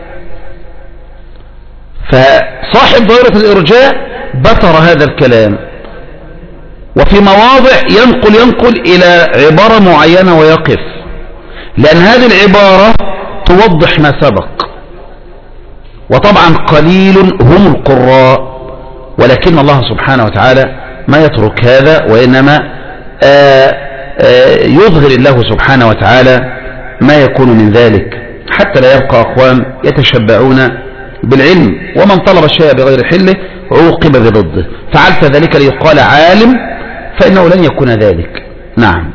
فصاحب ظاهرة الإرجاء بتر هذا الكلام، وفي مواضع ينقل ينقل إلى عبارة معينة ويقف، لأن هذه العبارة توضح ما سبق. وطبعا قليل هم القراء، ولكن الله سبحانه وتعالى ما يترك هذا، وإنما آآ آآ يظهر الله سبحانه وتعالى ما يكون من ذلك، حتى لا يبقى أقوام يتشبعون بالعلم، ومن طلب الشيء بغير حله عوقب بضده. فعلت ذلك ليقال عالم، فإنه لن يكون ذلك. نعم.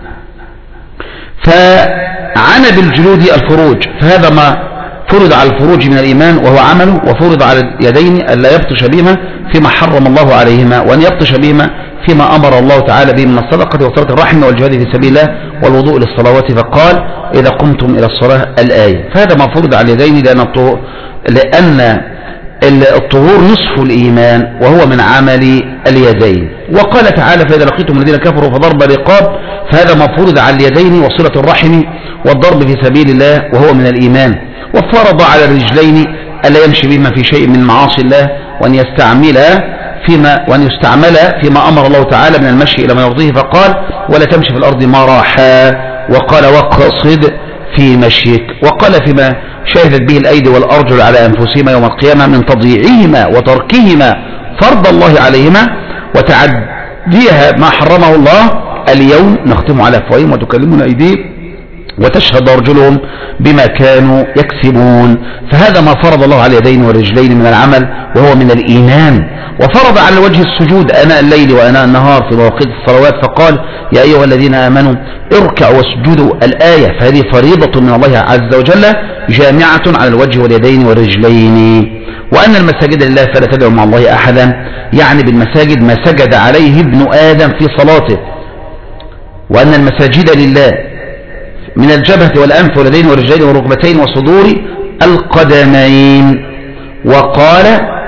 فعنى بالجلود الفروج، فهذا ما فرض على الفروج من الإيمان وهو عمله، وفرض على اليدين ألا يبطش بهما فيما حرم الله عليهما، وأن يبطش بهما فيما أمر الله تعالى به من الصدقة وصلة الرحم والجهاد في سبيل الله والوضوء للصلوات، فقال إذا قمتم إلى الصلاة الآية. فهذا ما فرض على اليدين، لأن لأن الطهور نصف الإيمان وهو من عمل اليدين. وقال تعالى فإذا لقيتم الذين كفروا فضرب رقاب، فهذا مفروض على اليدين وصلة الرحم والضرب في سبيل الله وهو من الإيمان. وفرض على الرجلين ألا يمشي بهما في شيء من معاصي الله، وأن يستعمل فيما وأن يستعمل فيما أمر الله تعالى من المشي إلى ما يرضيه، فقال ولا تمشي في الأرض مرحا، وقال واقصد في مشيك. وقال فيما شهدت به الأيدي والأرجل على أنفسهما يوم القيامة من تضييعهما وتركهما فرض الله عليهما وتعديها ما حرمه الله، اليوم نختم على أفواههم وتكلمنا أيديهم وتشهد أرجلهم بما كانوا يكسبون. فهذا ما فرض الله على اليدين والرجلين من العمل وهو من الإيمان. وفرض على وجه السجود آناء الليل وآناء النهار في مواقيت الصلوات، فقال يا أيها الذين آمنوا اركعوا واسجدوا الآية. فهذه فريضة من الله عز وجل جامعة على الوجه واليدين والرجلين. وأن المساجد لله فلا تدعوا مع الله أحدا، يعني بالمساجد ما سجد عليه ابن آدم في صلاته. وأن المساجد لله من الجبهة والأنف واليدين والرجلين والركبتين وصدور القدمين. وقال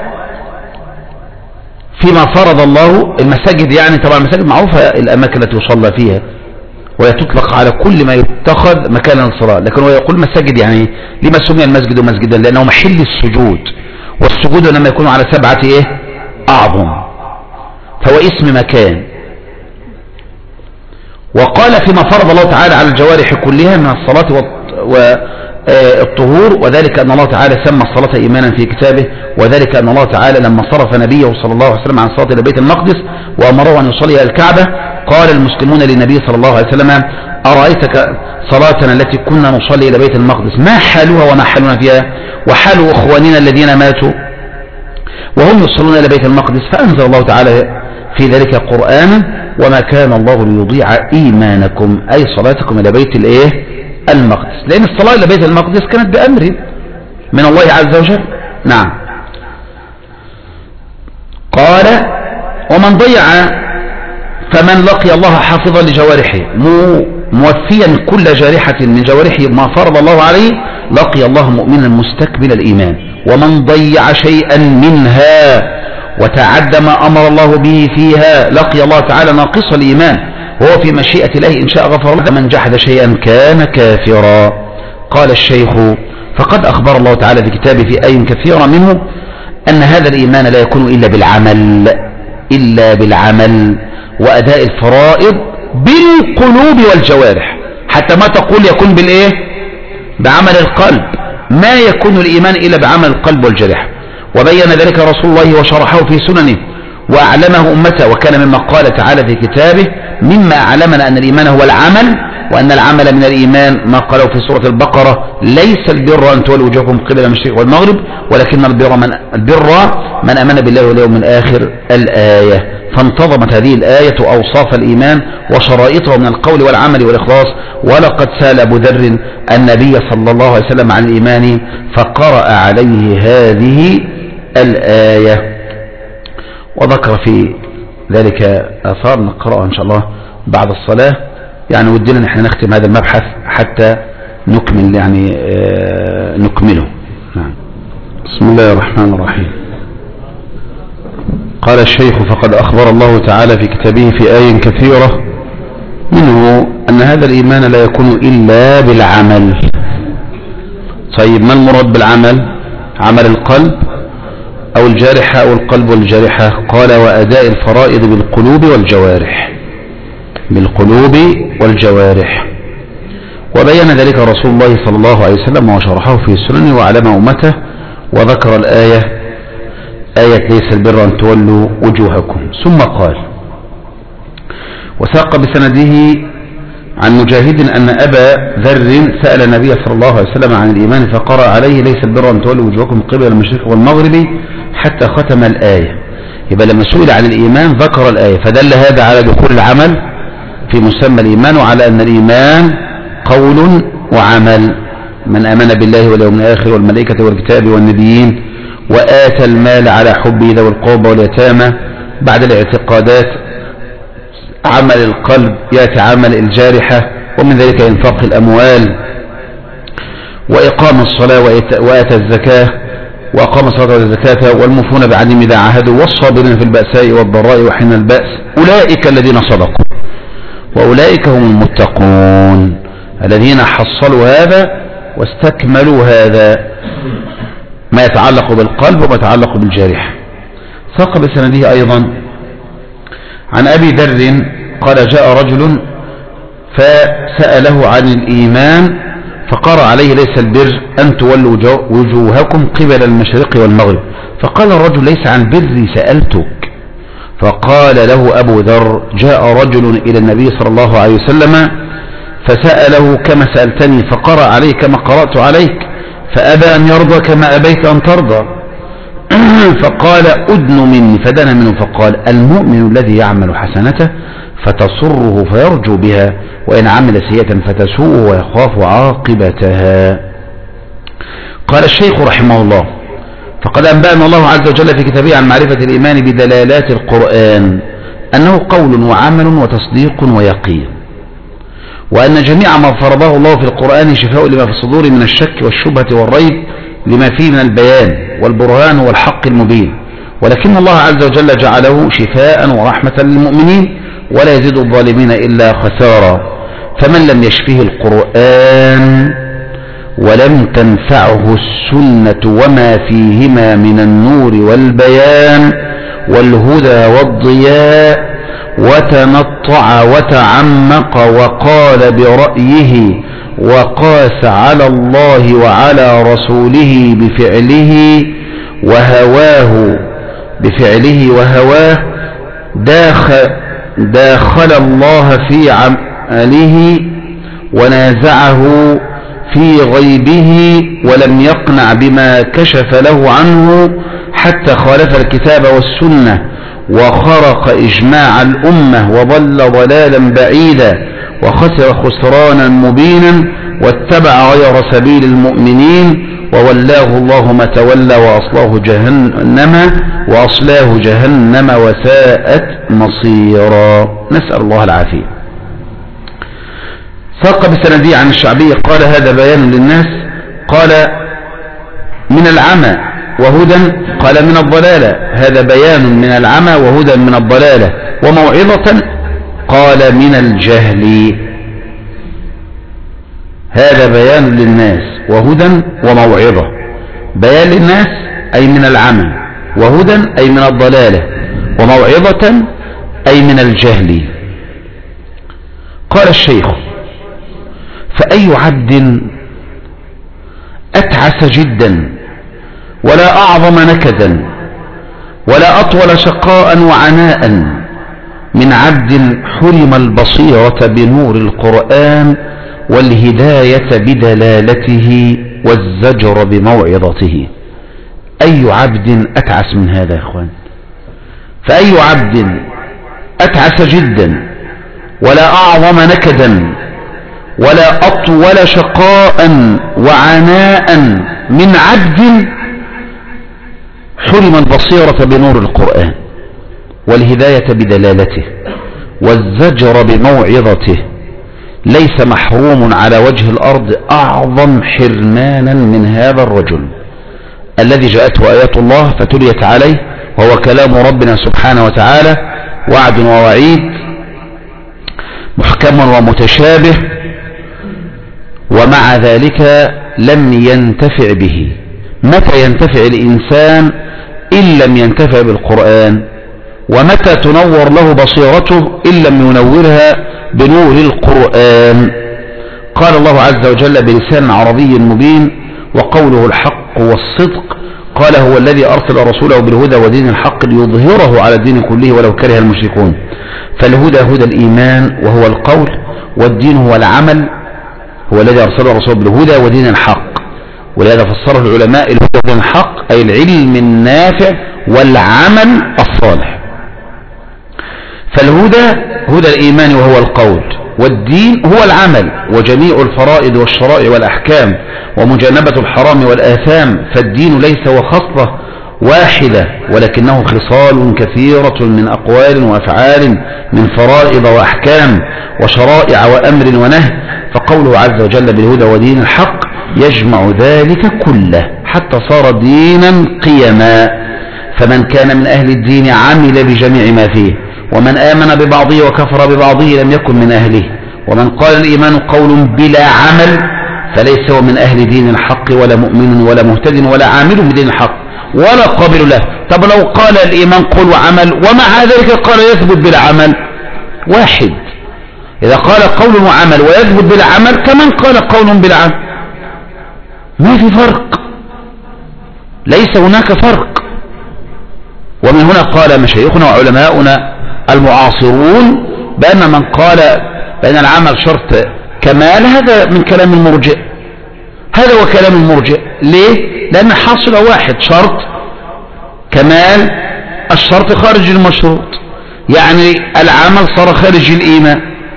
فيما فرض الله المساجد، يعني طبعا المساجد معروفة الأماكن التي يصلى فيها، ولا تطلق على كل ما يتخذ مكانا للصلاة، لكن هو يقول مساجد. يعني لما سمي المسجد مسجدا؟ لأنه محل السجود، والسجود لما يكون على سبعة إيه أعظم، فهو اسم مكان. وقال فيما فرض الله تعالى على الجوارح كلها من الصلاة والطهور، وذلك أن الله تعالى سمى الصلاة إيمانا في كتابه، وذلك أن الله تعالى لما صرف نبيه صلى الله عليه وسلم عن الصلاة إلى بيت المقدس وأمره أن يصلي إلى الكعبة، قال المسلمون للنبي صلى الله عليه وسلم أرأيتك صلاتنا التي كنا نصلي إلى بيت المقدس ما حالها وما حالنا فيها، وحال إخواننا الذين ماتوا وهم يصلون إلى بيت المقدس. فأنزل الله تعالى في ذلك قرآنا وما كان الله ليضيع إيمانكم، أي صلاتكم إلى بيت الإيه المقدس، لأن الصلاة إلى بيت المقدس كانت بأمر من الله عز وجل. نعم. قال ومن ضيع فمن لقي الله حافظا لجوارحه موفيا كل جارحة من جوارحه ما فرض الله عليه، لقي الله مؤمنا مستكمل الإيمان. ومن ضيع شيئا منها وتعدى ما أمر الله به فيها، لقي الله تعالى ناقص الإيمان، وهو في مشيئة الله إن شاء غفر له. من جحد شيئا كان كافرا. قال الشيخ فقد أخبر الله تعالى في كتابه في آية كثيرة منه أن هذا الإيمان لا يكون إلا بالعمل إلا بالعمل وأداء الفرائض بالقلوب والجوارح. حتى ما تقول يكون بالإيه بعمل القلب، ما يكون الإيمان إلا بعمل القلب والجرح. وبين ذلك رسول الله وشرحه في سننه وأعلمه أمته، وكان مما قال تعالى في كتابه مما أعلمنا أن الإيمان هو العمل، وأن العمل من الإيمان ما قاله في سورة البقرة ليس البر أن تولوا وجوهكم قبل المشرق والمغرب ولكن البر من, البر من أمن بالله واليوم الآخر الآية. فانتظمت هذه الآية أوصاف الإيمان وشرائطه من القول والعمل والإخلاص. ولقد سأل أبو ذر النبي صلى الله عليه وسلم عن الإيمان فقرأ عليه هذه الآية، وذكر في ذلك آثار نقرأها إن شاء الله بعد الصلاة. يعني ودنا نحن نختم هذا المبحث حتى نكمل يعني آه نكمله. نعم. بسم الله الرحمن الرحيم. قال الشيخ فقد أخبر الله تعالى في كتابه في آية كثيرة منه أن هذا الإيمان لا يكون إلا بالعمل. طيب ما المراد بالعمل؟ عمل القلب أو الجارحة أو القلب والجارحة؟ قال وأداء الفرائض بالقلوب والجوارح بالقلوب والجوارح. وبين ذلك رسول الله صلى الله عليه وسلم وشرحه في السنن وعلم أمته، وذكر الآية آية ليس البر أن تولوا وجوهكم. ثم قال وساق بسنده عن مجاهد أن أبا ذر سأل النبي صلى الله عليه وسلم عن الإيمان فقرأ عليه ليس البر أن تولوا وجوهكم قبل المشرق والمغرب حتى ختم الآية. يبقى لما سئل عن الإيمان ذكر الآية، فدل هذا على دخول العمل في مسمى الإيمان، وعلى أن الإيمان قول وعمل. من آمن بالله واليوم الآخر والملائكة والكتاب والنبيين وآتى المال على حبه ذوي القربى واليتامى. بعد الاعتقادات عمل القلب يأتي عمل الجارحة، ومن ذلك إنفاق الأموال وإقام الصلاة وآتى الزكاة وأقام الصلاة والزكاة والموفون بعهدهم إذا عاهدوا والصابرين في البأساء والضراء وحين البأس أولئك الذين صدقوا وأولئك هم المتقون الذين حصلوا هذا واستكملوا هذا ما يتعلق بالقلب وما يتعلق بالجارح. ساق بسنده أيضا عن أبي ذر قال جاء رجل فسأله عن الإيمان فقرأ عليه ليس البر أن تولوا وجوهكم قبل المشرق والمغرب. فقال الرجل ليس عن بري سألتك. فقال له أبو ذر جاء رجل إلى النبي صلى الله عليه وسلم فسأله كما سألتني فقرأ عليه كما قرأت عليك فأبى أن يرضى كما أبيت أن ترضى. فقال أدن مني فدنا منه فقال المؤمن الذي يعمل حسنته فتسره فيرجو بها وإن عمل سيئة فتسوءه ويخاف عاقبتها. قال الشيخ رحمه الله فقد أنبأنا الله عز وجل في كتابه عن معرفة الإيمان بدلالات القرآن أنه قول وعمل وتصديق ويقين وأن جميع ما فرضه الله في القرآن شفاء لما في الصدور من الشك والشبهة والريب لما فيه من البيان والبرهان والحق المبين ولكن الله عز وجل جعله شفاء ورحمة للمؤمنين ولا يزيد الظالمين إلا خسارا. فمن لم يشفه القرآن ولم تنفعه السنة وما فيهما من النور والبيان والهدى والضياء وتنطع وتعمق وقال برأيه وقاس على الله وعلى رسوله بفعله وهواه بفعله وهواه داخل, داخل الله في عمله ونازعه في غيبه ولم يقنع بما كشف له عنه حتى خالف الكتاب والسنة وخرق إجماع الأمة وضل ضلالا بعيدا وخسر خسرانا مبينا واتبع غير سبيل المؤمنين وولاه الله ما تولى وأصلاه جهنم وأصلاه جهنم وساءت مصيرا. نسأل الله العافية. ساق بسندي عن الشعبي قال هذا بيان للناس قال من العمى وهدى قال من الضلالة هذا بيان من العمى وهدى من الضلالة وموعظة قال من الجهل. هذا بيان للناس وهدى وموعظة. بيان للناس أي من العمى وهدى أي من الضلالة وموعظة أي من الجهل. قال الشيخ فأي عبد أتعس جدا ولا أعظم نكدا ولا أطول شقاء وعناء من عبد حرم البصيرة بنور القرآن والهداية بدلالته والزجر بموعظته. أي عبد أتعس من هذا يا إخوان؟ فأي عبد أتعس جدا ولا أعظم نكدا ولا أطول شقاء وعناء من عبد حرم البصيرة بنور القرآن والهداية بدلالته والزجر بموعظته. ليس محروم على وجه الأرض أعظم حرمانا من هذا الرجل الذي جاءته آيات الله فتليت عليه وهو كلام ربنا سبحانه وتعالى وعد ووعيد محكم ومتشابه ومع ذلك لم ينتفع به. متى ينتفع الإنسان إن لم ينتفع بالقرآن؟ ومتى تنور له بصيرته إن لم ينورها بنور القرآن؟ قال الله عز وجل بلسان عربي مبين وقوله الحق والصدق قال هو الذي أرسل رسوله بالهدى ودين الحق ليظهره على الدين كله ولو كره المشركون. فالهدى هدى الإيمان وهو القول والدين هو العمل هو الذي أرسله الرسول بالهدى ودين الحق. ولهذا فسره العلماء الهدى ودين الحق أي العلم النافع والعمل الصالح. فالهدى هدى الإيمان وهو القول والدين هو العمل وجميع الفرائض والشرائع والأحكام ومجانبة الحرام والآثام. فالدين ليس وخصلة واحدة ولكنه خصال كثيرة من أقوال وأفعال من فرائض وأحكام وشرائع وأمر ونهي. فقوله عز وجل بالهدى ودين الحق يجمع ذلك كله حتى صار دينا قيما. فمن كان من أهل الدين عمل بجميع ما فيه، ومن آمن ببعضه وكفر ببعضه لم يكن من أهله. ومن قال الإيمان قول بلا عمل فليس هو من أهل دين الحق ولا مؤمن ولا مهتد ولا عامل بدين الحق ولا قابل له. طب لو قال الإيمان قول وعمل ومع ذلك قال يثبت بلا عمل، واحد. إذا قال قول وعمل ويثبت بلا عمل كمن قال قول بلا عمل، ما في فرق، ليس هناك فرق. ومن هنا قال مشايخنا وعلماؤنا المعاصرون بأن من قال بأن العمل شرط كمال هذا من كلام المرجئ، هذا هو كلام المرجئ. ليه؟ لأن حاصل واحد، شرط كمال الشرط خارج المشروط، يعني العمل صار خارج الإيمان،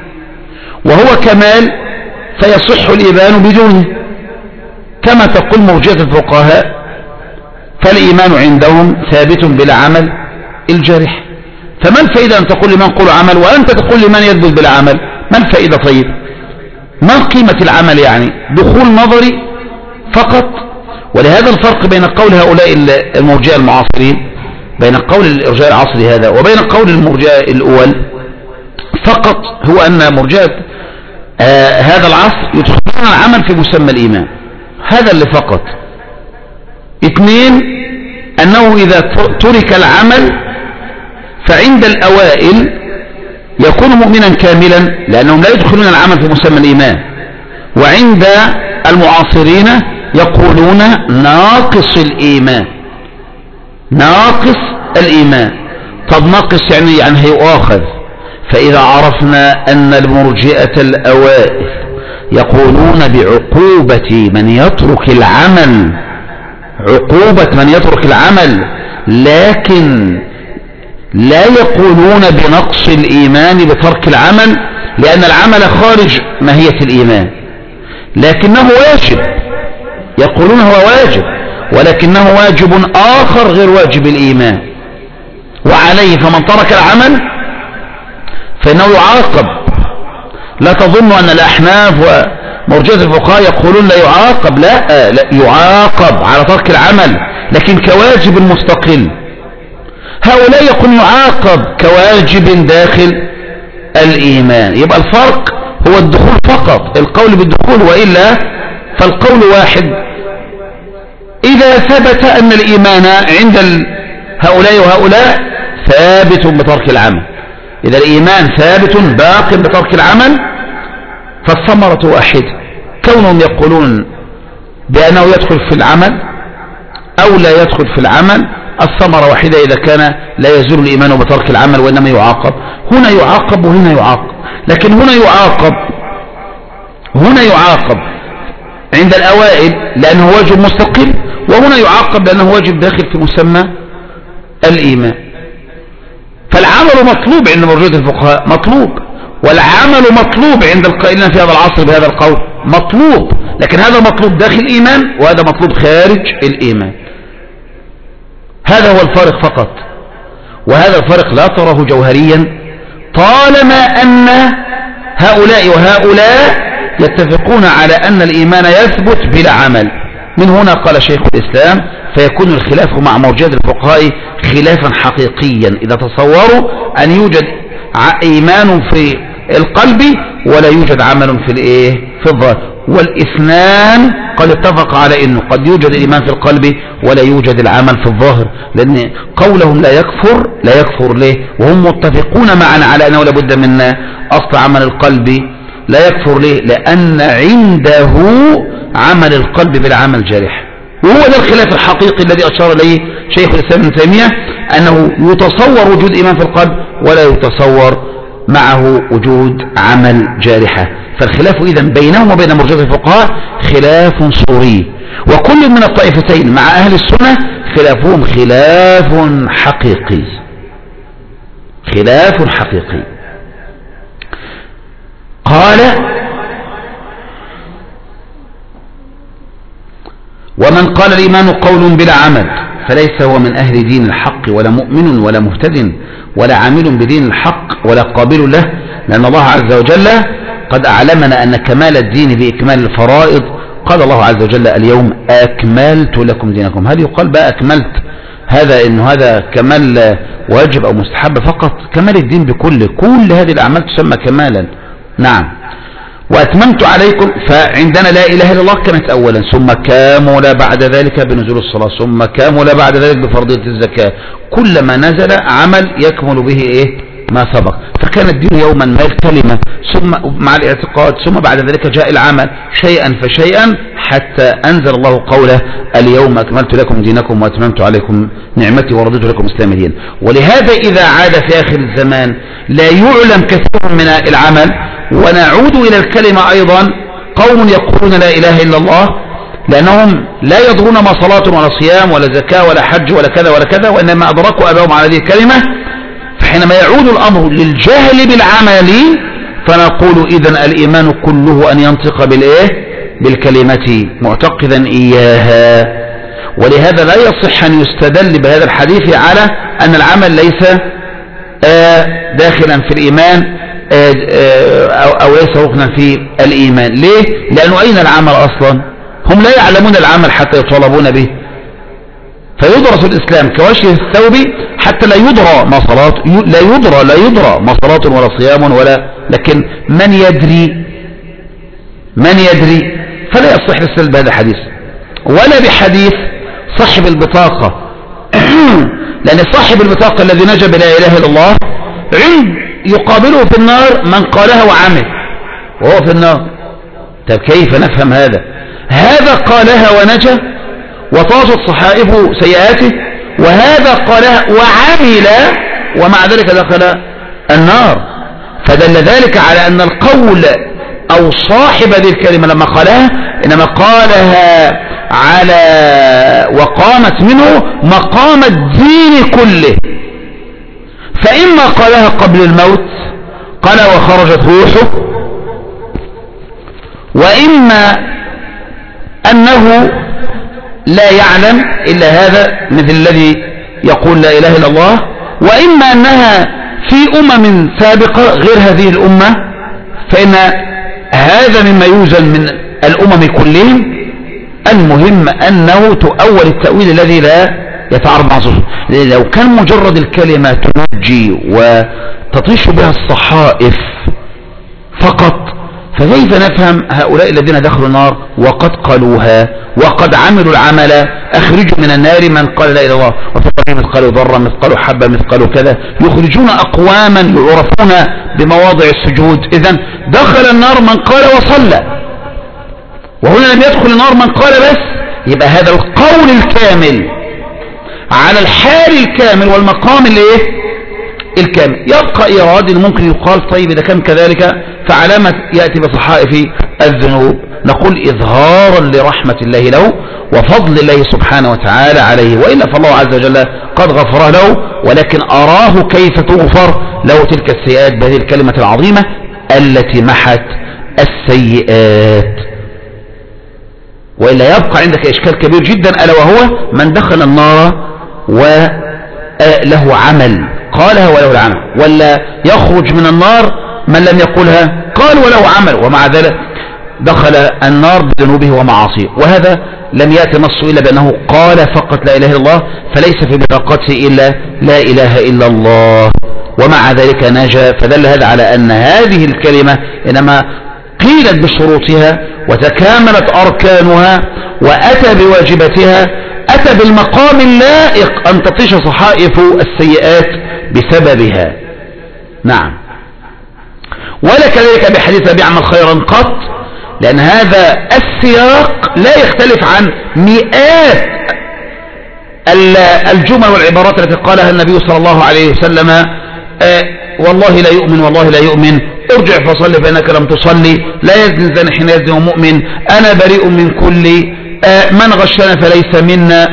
وهو كمال فيصح الإيمان بدونه، كما تقول مرجئة الفقهاء فالإيمان عندهم ثابت بلا عمل الجارح. فما الفائدة أن تقول لمن قول عمل وأنت تقول لمن يثبت بلا عمل؟ ما الفائدة؟ طيب ما قيمة العمل؟ يعني دخول نظري فقط. ولهذا الفرق بين قول هؤلاء المرجئة المعاصرين، بين قول الإرجاء العصري هذا وبين قول المرجئة الأول فقط، هو أن مرجئة آه هذا العصر يدخلون العمل في مسمى الإيمان، هذا اللي فقط. اثنين، أنه إذا ترك العمل فعند الأوائل يكون مؤمنا كاملا لأنهم لا يدخلون العمل في مسمى الإيمان، وعند المعاصرين يقولون ناقص الإيمان، ناقص الإيمان. طب ناقص يعني يعني هيؤاخذ. فإذا عرفنا أن المرجئة الأوائل يقولون بعقوبة من يترك العمل، عقوبة من يترك العمل، لكن لا يقولون بنقص الإيمان بترك العمل، لأن العمل خارج ماهية الإيمان، لكنه واجب، يقولون هو واجب، ولكنه واجب آخر غير واجب الإيمان، وعليه فمن ترك العمل فإنه يعاقب. لا تظن أن الأحناف ومرجئة الفقهاء يقولون لا يعاقب، لا, لا يعاقب على ترك العمل لكن كواجب مستقل. هؤلاء يقول يعاقب كواجب داخل الإيمان. يبقى الفرق هو الدخول فقط، القول بالدخول، وإلا فالقول واحد. إذا ثبت أن الإيمان عند هؤلاء وهؤلاء ثابت بترك العمل، إذا الإيمان ثابت باق بترك العمل فالثمرة واحدة، كونهم يقولون بأنه يدخل في العمل أو لا يدخل في العمل الثمرة واحدة، إذا كان لا يزول الإيمان بترك العمل وإنما يعاقب. هنا يعاقب وهنا يعاقب، لكن هنا يعاقب هنا يعاقب عند الأوائل لأنه واجب مستقل، وهنا يعاقب لأنه واجب داخل في مسمى الإيمان. فالعمل مطلوب عند مرجئة الفقهاء، مطلوب، والعمل مطلوب عند القائلين في هذا العصر بهذا القول، مطلوب، لكن هذا مطلوب داخل الإيمان وهذا مطلوب خارج الإيمان. هذا هو الفارق فقط، وهذا الفارق لا تراه جوهريا طالما أن هؤلاء وهؤلاء يتفقون على أن الإيمان يثبت بلا عمل. من هنا قال شيخ الإسلام فيكون الخلاف مع مرجئة الفقهاء خلافا حقيقيا إذا تصوروا أن يوجد إيمان في القلب ولا يوجد عمل في الإيه في الظاهر، والاثنان قد اتفق على أنه قد يوجد الإيمان في القلب ولا يوجد العمل في الظاهر، لأن قولهم لا يكفر لا يكفر ليه وهم متفقون معنا على أنه لابد من أصل عمل القلب لا يكفر ليه؟ لأن عنده عمل القلب بالعمل جارح. وهو ده الخلاف الحقيقي الذي أشار إليه شيخ الإسلام ابن تيمية، أنه يتصور وجود إيمان في القلب ولا يتصور معه وجود عمل جارحة. فالخلاف إذن بينهم وبين مرجئة الفقهاء خلاف صوري، وكل من الطائفتين مع أهل السنة خلافهم خلاف حقيقي، خلاف حقيقي. قال ومن قال الإيمان قول بلا عمل فليس هو من أهل دين الحق ولا مؤمن ولا مهتد ولا عامل بدين الحق ولا قابل له، لأن الله عز وجل قد أعلمنا أن كمال الدين بإكمال الفرائض قال الله عز وجل اليوم أكملت لكم دينكم. هل يقال بقى أكملت هذا إنه هذا كمال واجب أو مستحب فقط؟ كمال الدين بكل كل هذه الأعمال تسمى كمالا. نعم. وأتممت عليكم، فعندنا لا إله إلا الله كانت أولا، ثم كامل بعد ذلك بنزول الصلاة، ثم كامل بعد ذلك بفرضية الزكاة. كلما نزل عمل يكمل به إيه ما سبق. فكان الدين يوما ما الكلمة ثم مع الاعتقاد، ثم بعد ذلك جاء العمل شيئا فشيئا حتى أنزل الله قوله اليوم أكملت لكم دينكم وأتممت عليكم نعمتي ورضيت لكم الإسلام دينا. ولهذا إذا عاد في آخر الزمان لا يعلم كثير من العمل، ونعود إلى الكلمة أيضا قوم يقولون لا إله إلا الله لأنهم لا يدرون ما صلاة ولا صيام ولا زكاة ولا حج ولا كذا ولا كذا، وإنما أدركوا أباهم على هذه الكلمة. فحينما يعود الأمر للجهل بالعمل فنقول إذن الإيمان كله أن ينطق بالإيه بالكلمة معتقدا إياها. ولهذا لا يصح أن يستدل بهذا الحديث على أن العمل ليس داخلا في الإيمان أو ليس ركنا في الإيمان. ليه؟ لأنه أين العمل أصلا؟ هم لا يعلمون العمل حتى يطالبون به، فيدرس الإسلام كوجه الثوب حتى لا يدرى ما صلاة، لا يدرى لا يدرى ما صلاة ولا صيام ولا، لكن من يدري من يدري فلا يصح الاستدلال بهذا الحديث ولا بحديث صاحب البطاقة لأن صاحب البطاقة الذي نجا بلا إله إلا الله عند يقابله في النار من قالها وعمل وهو في النار. طب كيف نفهم هذا؟ هذا قالها ونجا وطاشت صحائف سيئاته، وهذا قالها وعمل ومع ذلك دخل النار. فدل ذلك على أن القول أو صاحب هذه الكلمة لما قالها إنما قالها على وقامت منه مقام الدين كله. فإما قالها قبل الموت قال وخرجت روحه، وإما أنه لا يعلم إلا هذا مثل الذي يقول لا إله إلا الله، وإما أنها في أمم سابقة غير هذه الأمة، فإن هذا مما يوزن من الأمم كلهم. المهم أنه تؤول التأويل الذي لا يتعارض مع صفه. لو كان مجرد الكلمة تنجي وتطيش بها الصحائف فقط فكيف نفهم هؤلاء الذين دخلوا النار وقد قالوها وقد عملوا العمل؟ أخرجوا من النار من قال لا إله إلا الله وفي قلبه مثقال ذرة مثقال حبة مثقال كذا، يخرجون أقواما يعرفون بمواضع السجود. إذن دخل النار من قال وصلى، وهنا لم يدخل النار من قال بس. يبقى هذا القول الكامل على الحال الكامل والمقام الايه الكامل. يبقى إيراد ممكن يقال طيب إذا كان كذلك فعلامة يأتي بصحائف الذنوب؟ نقول إظهارا لرحمة الله له وفضل الله سبحانه وتعالى عليه، وإلا فالله عز وجل قد غفر له، ولكن أراه كيف تغفر له تلك السيئات بهذه الكلمة العظيمة التي محت السيئات. وإلا يبقى عندك إشكال كبير جدا، ألا وهو من دخل النار وله عمل قالها وله العمل، ولا يخرج من النار من لم يقولها قال وله عمل ومع ذلك دخل النار بذنوبه ومعاصيه. وهذا لم يأتي نص إلا بأنه قال فقط لا إله إلا الله، فليس في بطاقته إلا لا إله إلا الله ومع ذلك نجا. فدل هذا على أن هذه الكلمة إنما قيلت بشروطها وتكاملت أركانها وأتى بواجبتها، أتى بالمقام اللائق أن تطيش صحائف السيئات بسببها. نعم. ولا كذلك بحديث أبي اعمل خيرا قط، لأن هذا السياق لا يختلف عن مئات الجمل والعبارات التي قالها النبي صلى الله عليه وسلم: آه والله لا يؤمن والله لا يؤمن، ارجع فصلي فإنك لم تصلي، لا يزني زاني حين يزني مؤمن، أنا بريء من كل آه من غشنا فليس منا،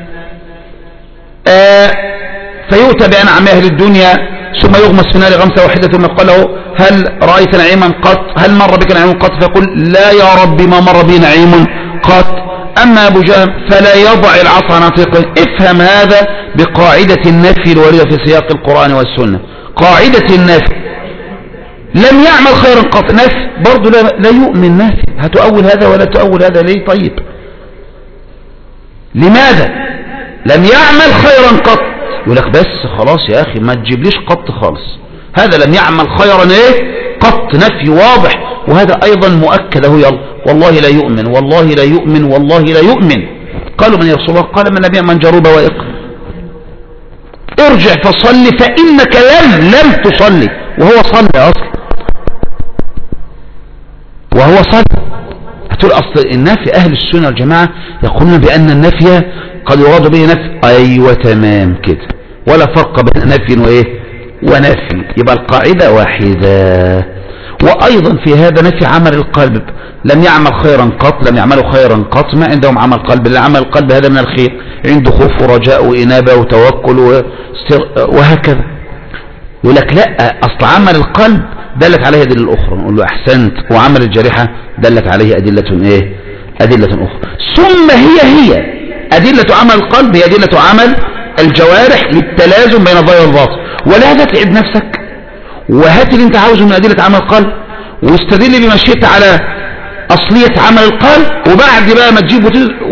آه فيؤتى بأنعم أهل الدنيا ثم يغمس في النار غمسة واحدة ثم يقال له: هل رأيت نعيما قط؟ هل مر بك نعيم قط؟ فيقول: لا يا ربي ما مر بي نعيم قط. أما أبو جهم فلا يضع العصا عن عاتقه. افهم هذا بقاعدة النفي الواردة في سياق القرآن والسنة. قاعدة النفي لم يعمل خيرا قط، نفي برضه لا, لا يؤمن، نافي. هتؤول هذا ولا تؤول هذا ليه؟ طيب لماذا لم يعمل خيرا قط؟ يقول لك بس خلاص يا اخي ما تجيبليش قط خالص، هذا لم يعمل خيرا ايه قط، نفي واضح. وهذا ايضا مؤكد اهو، يلا والله لا يؤمن والله لا يؤمن والله لا يؤمن. قالوا من يا رسول الله؟ قال من لم يأمن جروب وائق. ارجع فصلي فانك لم لم تصلي، وهو صلى اصلا وهو صلى. هتقول اصل النفي اهل السنه والجماعه يقولون بان النفي قد يراد به نفي، ايوه تمام كده، ولا فرق بين نفي وايه ونفي، يبقى القاعده واحده. وايضا في هذا نفي عمل القلب، لم يعمل خيرا قط، لم يعملوا خيرا قط، ما عندهم عمل قلب. اللي عمل القلب هذا من الخير، عنده خوف ورجاء وانابه وتوكل وهكذا. يقول لك لا، اصل عمل القلب دلت عليه أدلة الأخرى، نقول له أحسنت، وعمل الجارحة دلت عليه أدلة إيه؟ أدلة أخرى. ثم هي هي أدلة عمل القلب هي أدلة عمل الجوارح للتلازم بين الظاهر والباطن. ولا تتعب نفسك، وهات اللي انت عاوزه من أدلة عمل القلب واستدل بما شئت على أصلية عمل القلب، وبعد بقى ما تجيب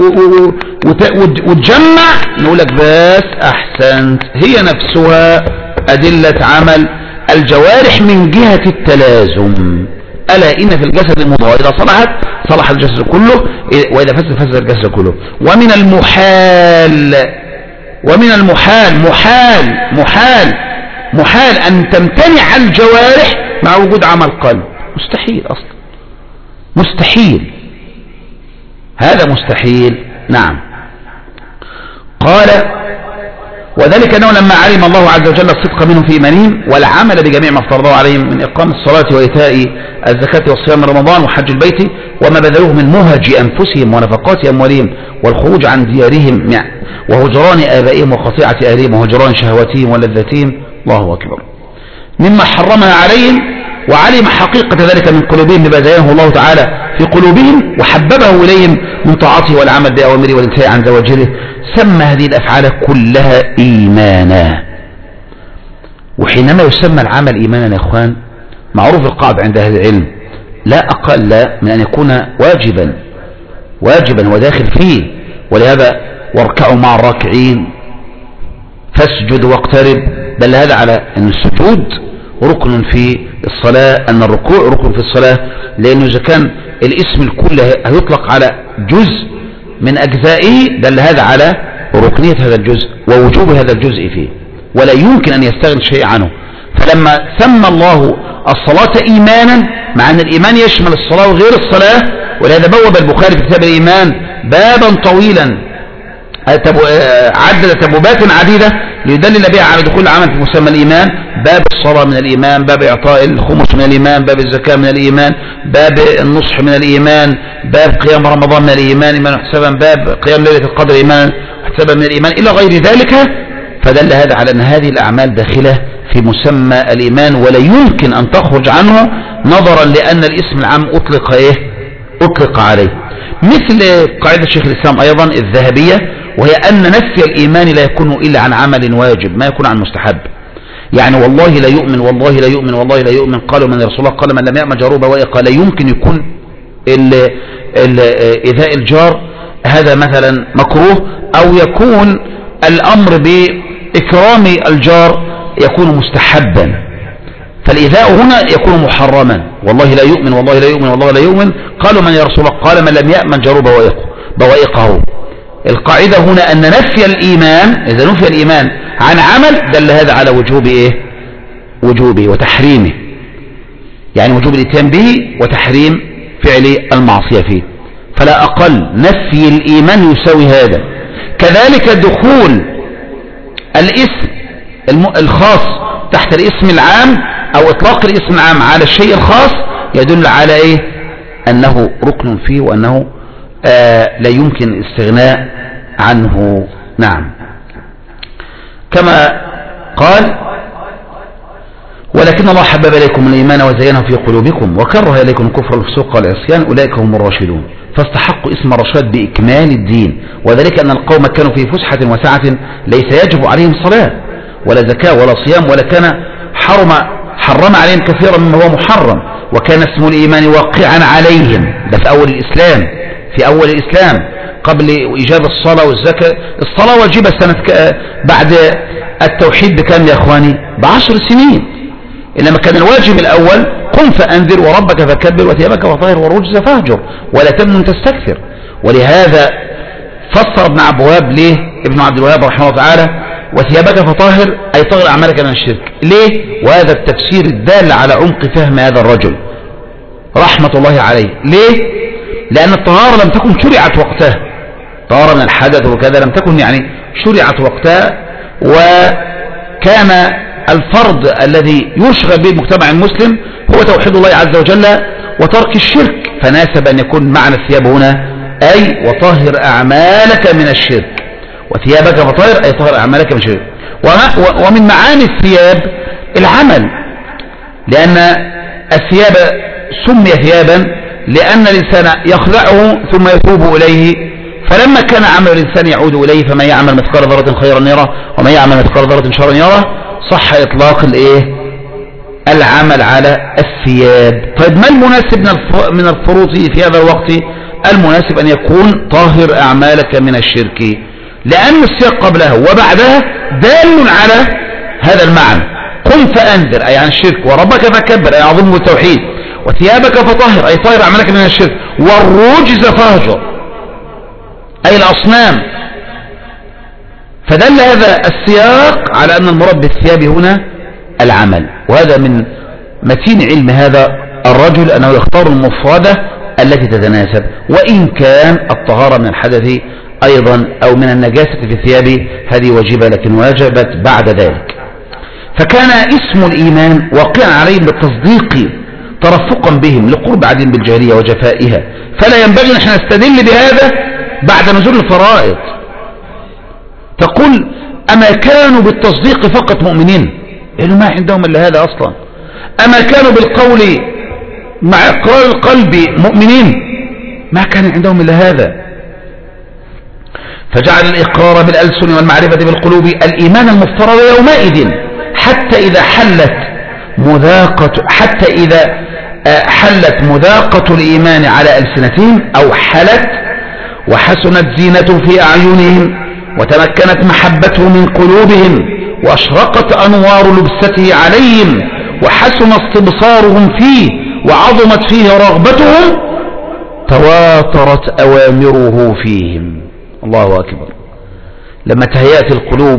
وتجمع نقول لك بس أحسنت، هي نفسها أدلة عمل الجوارح من جهة التلازم. ألا إن في الجسد المضغة إذا صلحت صلح الجسد كله، وإذا فسد فسد الجسد كله. ومن المحال ومن المحال محال محال محال أن تمتنع الجوارح مع وجود عمل قلب، مستحيل أصلا، مستحيل، هذا مستحيل. نعم. قال وذلك أنه لما علم الله عز وجل الصدق منهم في إيمانهم والعمل بجميع ما افترضه عليهم من إقام الصلاة وإيتاء الزكاة وصيام رمضان وحج البيت وما بذلوه من مهج أنفسهم ونفقات أموالهم والخروج عن ديارهم وهجران آبائهم وقطيعة أهلهم وهجران شهواتهم ولذاتهم، الله أكبر، مما حرمها عليهم، وعلم حقيقة ذلك من قلوبهم بما زينه الله تعالى في قلوبهم وحببه إليهم من طاعته والعمل بأوامره والانتهاء عن زواجره، سمى هذه الأفعال كلها إيمانا. وحينما يسمى العمل إيمانا يا إخوان، معروف القاعدة عند أهل العلم لا أقل من أن يكون واجبا واجبا وداخل فيه. ولهذا واركعوا مع الراكعين فاسجد واقترب، دل هذا على أن السجود ركن في الصلاة، أن الركوع ركن في الصلاة، لأنه إذا كان الاسم الكل هيطلق على جزء من أجزائه دل هذا على ركنية هذا الجزء ووجوب هذا الجزء فيه، ولا يمكن أن يستغني شيء عنه. فلما سمى الله الصلاة إيمانا، مع أن الإيمان يشمل الصلاة وغير الصلاة، ولهذا بوب البخاري في كتاب الإيمان بابا طويلا عدد تبوبات عديدة ليدلل بها على دخول العمل في مسمى الإيمان. باب الصلاة من الإيمان، باب إعطاء الخمس من الإيمان، باب الزكاة من الإيمان، باب النصح من الإيمان، باب قيام رمضان من الإيمان إيمان وحسابا، باب قيام ليلة القدر إيمان وحسابا من الإيمان، إلى غير ذلك. فدل هذا على أن هذه الأعمال داخلة في مسمى الإيمان ولا يمكن أن تخرج عنه، نظرا لأن الاسم العام أطلق إيه؟ أطلق عليه. مثل قاعدة شيخ الإسلام أيضا الذهبية، وهي أن نفي الإيمان لا يكون إلا عن عمل واجب، ما يكون عن مستحب. يعني والله لا يؤمن والله لا يؤمن والله لا يؤمن. قالوا من رسول الله؟ قال من لم يأمن جروب وائق. لا يمكن يكون إيذاء الجار هذا مثلا مكروه، أو يكون الأمر بإكرام الجار يكون مستحبا، فالإيذاء هنا يكون محرما. والله لا يؤمن والله لا يؤمن والله لا يؤمن. قالوا من يا رسول الله؟ قال من لم يأمن جروب بوائقه. القاعدة هنا أن نفي الإيمان، إذا نفي الإيمان عن عمل دل هذا على وجوب إيه؟ وجوبه وتحريمه، يعني وجوب الاتيان به وتحريم فعل المعصية فيه. فلا أقل نفي الإيمان يساوي هذا. كذلك دخول الاسم الخاص تحت الاسم العام أو إطلاق الاسم العام على الشيء الخاص يدل على إيه؟ أنه ركن فيه، وأنه آه لا يمكن الاستغناء عنه. نعم. كما قال ولكن الله حبب إليكم الإيمان وزينه في قلوبكم وكره إليكم الكفر والفسوق والعصيان أولئك هم الراشدون. فاستحقوا اسم الرشاد بإكمال الدين، وذلك أن القوم كانوا في فسحة وسعة ليس يجب عليهم صلاة ولا زكاة ولا صيام، ولا كان حرم حرم عليهم كثيرا مما هو محرم، وكان اسم الإيمان واقعا عليهم. ده في أول الإسلام، في أول الإسلام قبل إيجاب الصلاة والزكاة. الصلاة واجبة سنة ك... بعد التوحيد بكام يا أخواني؟ بعشر سنين. إنما كان الواجب الأول قم فأنذر وربك فكبر وثيابك فطهر والرجز فاهجر ولا تمنن تستكثر. ولهذا فسر ابن عبد الوهاب ليه ابن عبد الوهاب رحمه الله تعالى وثيابك فطهر أي طهر أعمالك من الشرك. ليه؟ وهذا التفسير الدال على عمق فهم هذا الرجل رحمة الله عليه. ليه؟ لأن الطهارة لم تكن شرعت وقتها، طهارة من الحدث وكذا لم تكن يعني شرعت وقتها، وكان الفرض الذي يشغل به المجتمع المسلم هو توحيد الله عز وجل وترك الشرك، فناسب أن يكون معنى الثياب هنا أي وطهر أعمالك من الشرك، وثيابك فطهر أي طهر أعمالك من الشرك. ومن معاني الثياب العمل، لأن الثياب سمي ثيابا لأن الإنسان يخلعه ثم يتوب إليه، فلما كان عمل الإنسان يعود إليه فمن يعمل مثقال ذرة خيرا يره ومن يعمل مثقال ذرة شرا يره، صح إطلاق الإيه العمل على الثياب. طيب ما المناسب من الفروض في هذا الوقت؟ المناسب أن يكون طاهر أعمالك من الشرك، لأن السياق قبلها وبعدها دال على هذا المعنى. قم فأنذر أي عن الشرك، وربك فكبر أي عظيم التوحيد، وثيابك فطهر أي طاهر أعمالك من الشرك، والرجز فاهجر أي الأصنام. فدل هذا السياق على أن المراد بالثياب هنا العمل. وهذا من متين علم هذا الرجل أنه يختار المفردة التي تتناسب، وإن كان الطهارة من الحدث أيضا أو من النجاسة في الثياب هذه واجبة، لكن واجبت بعد ذلك. فكان اسم الإيمان واقعا عليهم بالتصديق ترفقا بهم لقرب عدم بالجاهلية وجفائها، فلا ينبغي أن احنا نستدل بهذا بعد نزول الفرائض. تقول أما كانوا بالتصديق فقط مؤمنين؟ إنه ما عندهم إلا هذا أصلا. أما كانوا بالقول مع إقرار القلب مؤمنين؟ ما كان عندهم إلا هذا. فجعل الإقرار بالألسن والمعرفة بالقلوب الإيمان المفترض يومئذ، حتى إذا حلت مذاقة حتى إذا حلت مذاقة الإيمان على ألسنتهم أو حلت وحسنت زينته في أعينهم وتمكنت محبته من قلوبهم وأشرقت أنوار لبسته عليهم وحسن استبصارهم فيه وعظمت فيه رغبتهم، تواترت أوامره فيهم. الله أكبر. لما تهيأت القلوب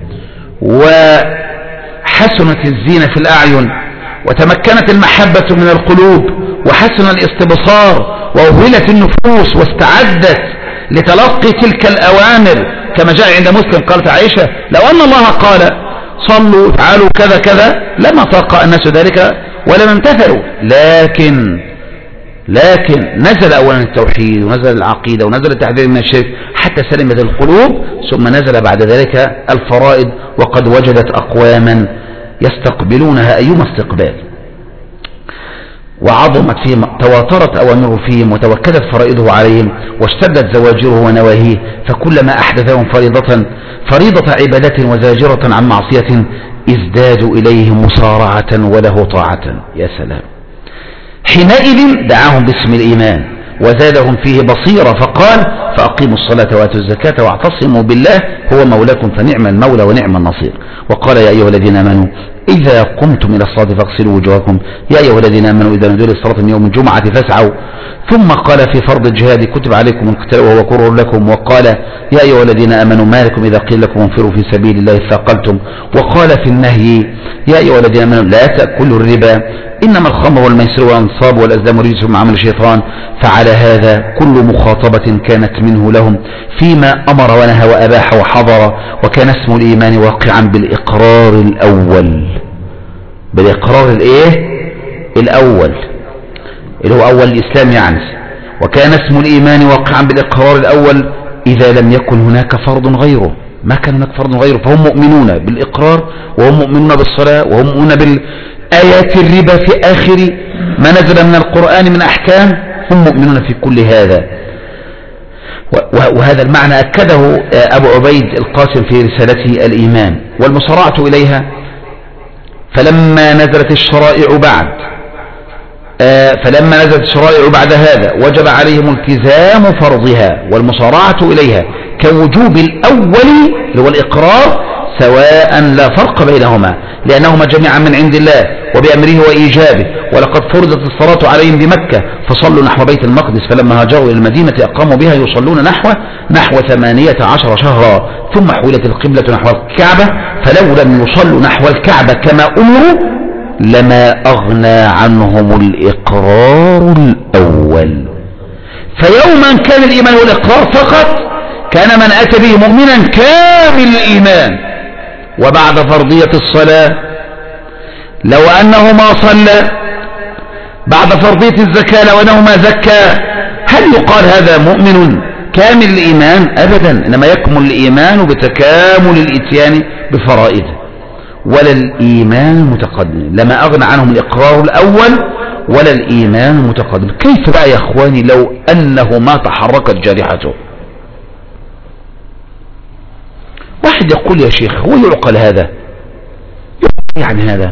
وحسنت الزينة في الأعين وتمكنت المحبة من القلوب وحسن الاستبصار وأهلت النفوس واستعدت لتلقي تلك الأوامر، كما جاء عند مسلم قالت عائشة لو أن الله قال صلوا افعلوا كذا كذا لما طاق الناس ذلك ولم امتثلوا، لكن لكن نزل أولا التوحيد ونزل العقيدة ونزل التحذير من الشرك حتى سلمت القلوب، ثم نزل بعد ذلك الفرائض وقد وجدت أقواما يستقبلونها أيما استقبال، وعظمت فيهم تواترت أوامره فيهم وتوكدت فرائضه عليهم واشتدت زواجره ونواهيه، فكلما أحدثهم فريضة فريضة عبادة وزاجرة عن معصية ازدادوا إليه مسارعة وله طاعة. يا سلام. حينئذ دعاهم باسم الإيمان وزادهم فيه بصيرة، فقال فأقيموا الصلاة وآتوا الزكاة واعتصموا بالله هو مولاكم فنعم المولى ونعم النصير. وقال يا أيها الذين آمنوا إذا قمتم إلى الصلاة فاغسلوا وجوهكم يا أيها الذين آمنوا إذا نودي للصلاة من يوم الجمعة فاسعوا. ثم قال في فرض الجهاد كتب عليكم القتال وهو كره لكم. وقال يا أيها الذين آمنوا ما لكم إذا قيل لكم انفروا في سبيل الله اثاقلتم. وقال في النهي يا أيها الذين آمنوا لا تأكلوا الربا إنما الخمر والميسر والأنصاب والأزلام رجس من عمل الشيطان. فعلى هذا كل مخاطبة كانت منه لهم فيما أمر ونهى وأباح وحضر، وكان اسم الإيمان واقعا بالإقرار الأول بالإقرار الإيه الأول اللي هو أول الإسلام يعني. وكان اسم الإيمان واقعا بالإقرار الأول إذا لم يكن هناك فرض غيره، ما كان هناك فرض غيره، فهم مؤمنون بالإقرار وهم مؤمنون بالصلاة وهم مؤمنون بالآيات الربا في آخر ما نزل من القرآن من أحكام، هم مؤمنون في كل هذا. وهذا المعنى أكده أبو عبيد القاسم في رسالته الإيمان. والمصارعة إليها فلما نزلت الشرائع بعد آه فلما نزلت الشرائع بعد هذا وجب عليهم التزام فرضها والمصارعة إليها كوجوب الأول اللي هو الإقرار، سواء لا فرق بينهما لأنهما جميعا من عند الله وبأمره وإيجابه. ولقد فرضت الصلاة عليهم بمكة فصلوا نحو بيت المقدس، فلما هاجروا إلى المدينة أقاموا بها يصلون نحو نحو ثمانية عشر شهرا، ثم حولت القبلة نحو الكعبة، فلو لم يصلوا نحو الكعبة كما أمروا لما أغنى عنهم الإقرار الأول. فيوما كان الإيمان والإقرار فقط كان من أتى به مؤمنا كامل الإيمان. وبعد فرضية الصلاة لو أنه ما صلى، بعد فرضية الزكاة لو أنه ما زكى، هل يقال هذا مؤمن كامل الإيمان؟ أبدا، إنما يكمل الإيمان بتكامل الإتيان بفرائضه. ولا الإيمان المتقدم، لما أغنى عنهم الإقرار الأول ولا الإيمان المتقدم. كيف بقى يا أخواني لو أنه ما تحركت جارحته؟ واحد يقول يا شيخ هو يعقل هذا؟ يعني هذا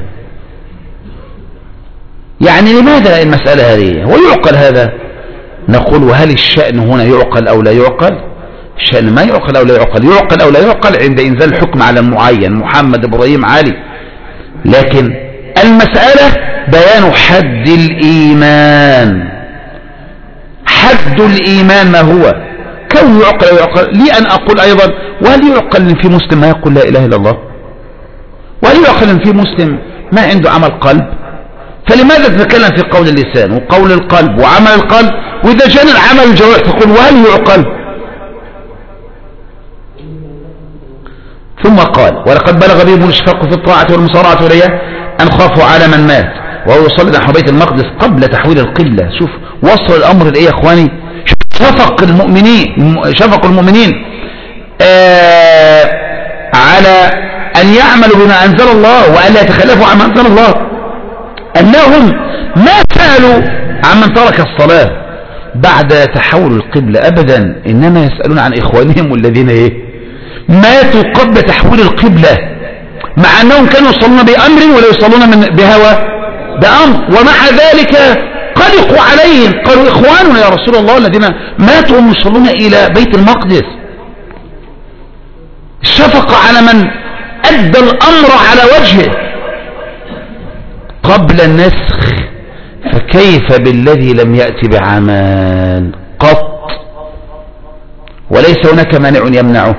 يعني لماذا المسألة هذه؟ هو يعقل هذا؟ نقول وهل الشأن هنا يعقل أو لا يعقل؟ الشأن ما يعقل أو لا يعقل، يعقل أو لا يعقل عند إنزال الحكم على المعين محمد إبراهيم علي. لكن المسألة بيان حد الإيمان. حد الإيمان ما هو؟ كون يعقل أو يعقل. لي أن أقول أيضا وهل يعقل إن في مسلم ما يقول لا إله إلا الله؟ وهل يعقل إن في مسلم ما عنده عمل قلب؟ فلماذا تتكلم في قول اللسان وقول القلب وعمل القلب، وإذا جاء العمل الجوارح تقول وهل يعقل؟ ثم قال ولقد بلغ بهم الاشفاق في الطاعة والمصارعة إليها أن خافوا على من مات وهو يصلي نحو بيت المقدس قبل تحويل القبلة. شوف وصل الأمر لإيه يا أخواني؟ شفق المؤمنين شفق المؤمنين آه على أن يعملوا بما أنزل الله وأن لا يتخلفوا عما أنزل الله، أنهم ما سألوا عمن ترك الصلاة بعد تحول القبلة أبدا، إنما يسألون عن إخوانهم الذين إيه ماتوا قبل تحويل القبلة، مع أنهم كانوا يصلون بأمر ولا يصلون من بهوى بأمر، ومع ذلك قلقوا عليهم قالوا إخواننا يا رسول الله الذين ماتوا وهم يصلون إلى بيت المقدس. شفق على من أدى الأمر على وجهه قبل النسخ، فكيف بالذي لم يأتي بعمل قط وليس هناك مانع يمنعه؟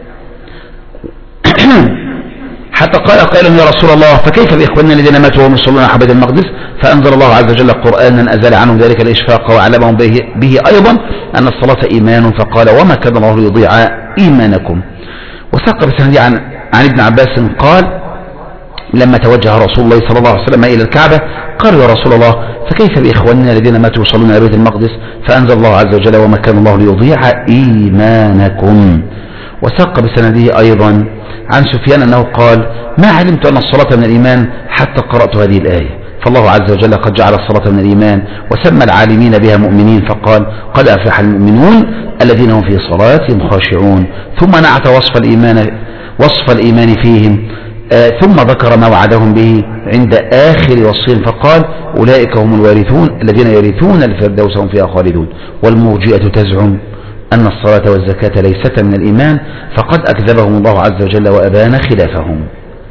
حتى قال قائل يا رسول الله فكيف بإخواننا الذين ماتوا وهم يصلون على بيت المقدس؟ فأنزل الله عز وجل قرآنا أزال عنهم ذلك الإشفاق وعلمهم به, به أيضا أن الصلاة إيمان، فقال وما كان الله ليضيع إيمانكم. وساق بسند عن, عن ابن عباس قال لما توجه رسول الله صلى الله عليه وسلم إلى الكعبة قالوا يا رسول الله فكيف بإخواننا الذين ماتوا يصلون على بيت المقدس؟ فأنزل الله عز وجل وما كان الله ليضيع إيمانكم. وساق بسنده أيضا عن سفيان أنه قال ما علمت أن الصلاة من الإيمان حتى قرأت هذه الآية، فالله عز وجل قد جعل الصلاة من الإيمان وسمى العالمين بها مؤمنين، فقال قد أفلح المؤمنون الذين هم في صلاتهم خاشعون. ثم نعت وصف الإيمان وصف الإيمان فيهم آه ثم ذكر ما وعدهم به عند آخر وصفهم فقال أولئك هم الوارثون الذين يرثون الفردوس هم فيها خالدون. والمرجئة تزعم أن الصلاة والزكاة ليست من الإيمان فقد أكذبهم الله عز وجل وأبان خلافهم.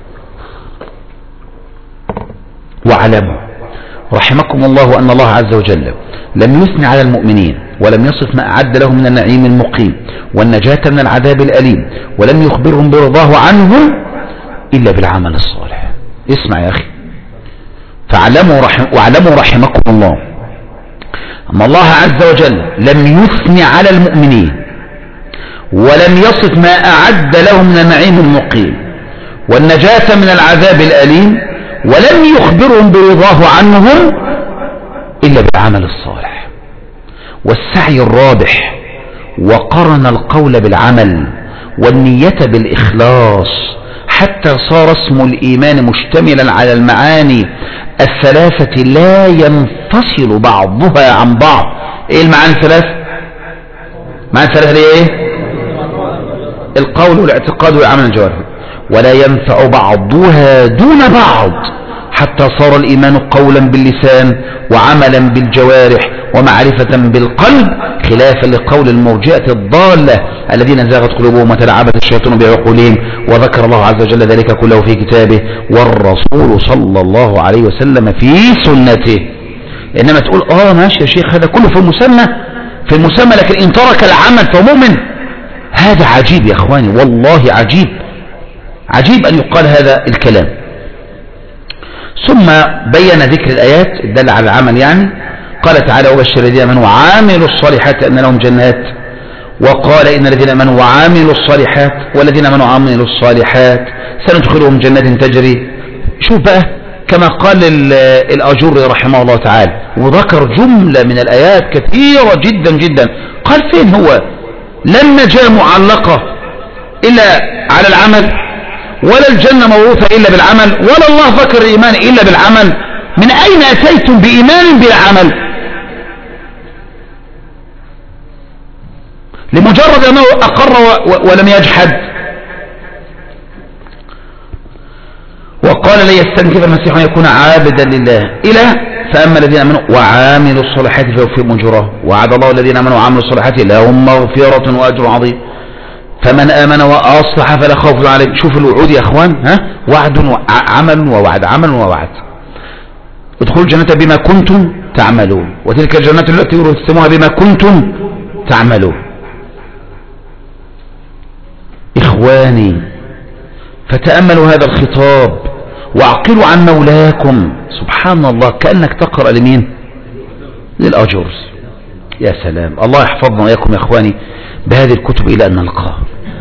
واعلموا رحمكم الله أن الله عز وجل لم يثني على المؤمنين ولم يصف ما أعد لهم من النعيم المقيم والنجاة من العذاب الأليم ولم يخبرهم برضاه عنهم إلا بالعمل الصالح. اسمع يا أخي، فاعلموا رحم واعلموا رحمكم الله أن الله عز وجل لم يثني على المؤمنين ولم يصف ما أعد لهم من النعيم المقيم والنجاة من العذاب الأليم ولم يخبرهم برضاه عنهم إلا بالعمل الصالح والسعي الرابح، وقرن القول بالعمل والنية بالإخلاص حتى صار اسم الإيمان مشتملا على المعاني الثلاثة لا ينفصل بعضها عن بعض. ايه المعاني الثلاث؟ معنى الثلاثة دي ايه؟ القول والاعتقاد والعمل الجوارح، ولا ينفع بعضها دون بعض حتى صار الإيمان قولا باللسان وعملا بالجوارح ومعرفة بالقلب، خلافا لقول المرجئة الضالة الذين زاغت قلوبهم وتلعبت الشياطين بعقولهم، وذكر الله عز وجل ذلك كله في كتابه والرسول صلى الله عليه وسلم في سنته. إنما تقول آه ماشي يا شيخ هذا كله في المسمى في المسمى لكن إن ترك العمل فهو مؤمن. هذا عجيب يا أخواني، والله عجيب عجيب أن يقال هذا الكلام. ثم بين ذكر الآيات الدالة على العمل، يعني قال تعالى وبشر الذين آمنوا وعاملوا الصالحات أن لهم جنات، وقال إن الذين آمنوا وعاملوا الصالحات والذين آمنوا وعاملوا الصالحات سندخلهم جنات تجري. شوف بقى كما قال الأجوري رحمه الله تعالى، وذكر جملة من الآيات كثيرة جدا جدا. قال فين هو لما جاء معلقة إلا على العمل، ولا الجنة موروثة إلا بالعمل، ولا الله ذكر الإيمان إلا بالعمل. من أين أتيتم بإيمان بلا عمل؟ لمجرد أنه أقر ولم يجحد. وقال لن يستنكف المسيح أن يكون عابدا لله إلى فأما الذين آمنوا وعاملوا الصالحات فيوفيهم أجورهم وعد الله الذين آمنوا وعملوا الصالحات لهم مغفرة وأجر عظيم فمن آمن وأصلح فلا خوف عليهم. شوف الوعود يا أخوان، ها وعد وعمل ووعد، عمل ووعد. ادخلوا الجنة بما كنتم تعملون وتلك الجنة التي ورثتموها بما كنتم تعملون. إخواني فتأملوا هذا الخطاب واعقلوا عن مولاكم. سبحان الله كأنك تقرأ لمين؟ للأجر. يا سلام، الله يحفظنا وإياكم يا إخواني بهذه الكتب إلى أن نلقاه.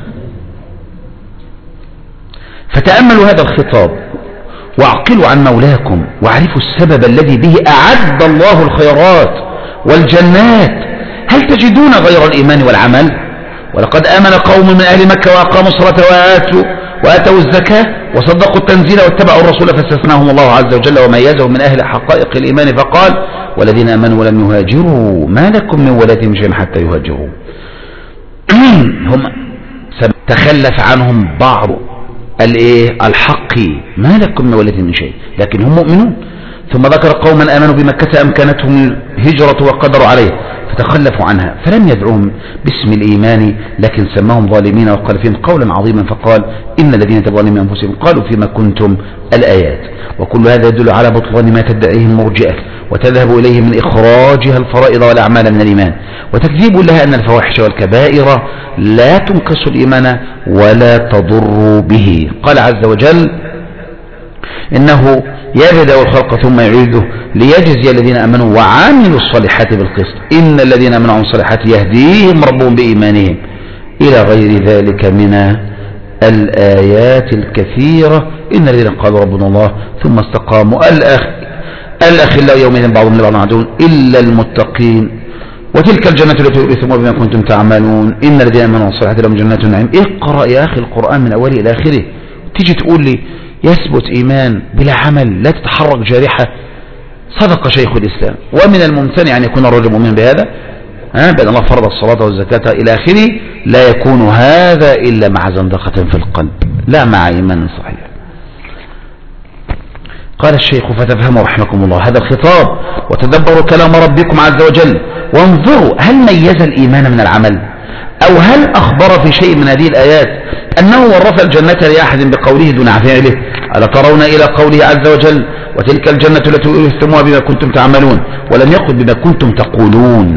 فتأملوا هذا الخطاب واعقلوا عن مولاكم واعرفوا السبب الذي به أعد الله الخيرات والجنات. هل تجدون غير الإيمان والعمل؟ ولقد آمن قوم من أهل مكة وأقاموا الصلاة وآتوا وآتوا الزكاة وصدقوا التنزيل واتبعوا الرسول فاستثناهم الله عز وجل وميزهم من أهل حقائق الإيمان فقال والذين آمنوا ولم يهاجروا ما لكم من ولاتهم شيء حتى يهاجروا. هم تخلف عنهم بعض الايه الحق ما لكم من ولاتهم من شيء لكن هم مؤمنون. ثم ذكر قوما آمنوا بمكة أمكنتهم الهجرة وقدروا عليه فتخلفوا عنها فلم يدعوهم باسم الإيمان لكن سماهم ظالمين وقال فيهم قولا عظيما فقال إن الذين تبغون من أنفسهم قالوا فيما كنتم الآيات. وكل هذا يدل على بطلان ما تدعيه المرجئة وتذهب إليه من إخراجها الفرائض والأعمال من الإيمان وتكذيب لها أن الفواحش والكبائر لا تنقص الإيمان ولا تضر به. قال عز وجل إنه يبدأ الخلق ثم يعيده ليجزي الذين آمنوا وعاملوا الصالحات بالقسط إن الذين آمنوا وعملوا الصالحات يهديهم ربهم بإيمانهم إلى غير ذلك من الآيات الكثيرة. إن الذين قالوا ربنا الله ثم استقاموا الأخ الأخلاء يومئذ بعضهم لبعض عدو إلا المتقين وتلك الجنة التي أورثتموها بما كنتم تعملون إن الذين آمنوا وعملوا الصالحات لهم جنات النعيم. اقرأ يا أخي القرآن من أوله إلى آخره. تيجي تقول لي يثبت إيمان بلا عمل لا تتحرك جارحة؟ صدق شيخ الإسلام. ومن الممتنع أن يكون الرجل مؤمن بهذا ها بأن الله فرض الصلاة والزكاة إلى آخره لا يكون هذا إلا مع زندقة في القلب لا مع إيمان صحيح. قال الشيخ فتفهموا رحمكم الله هذا الخطاب وتدبروا كلام ربكم عز وجل وانظروا هل ميز الإيمان من العمل أو هل أخبر في شيء من هذه الآيات أنه ورث الجنة لأحد بقوله دون فعله. ألا ترون إلى قوله عز وجل وتلك الجنة التي أورثتموها بما كنتم تعملون ولم يقل بما كنتم تقولون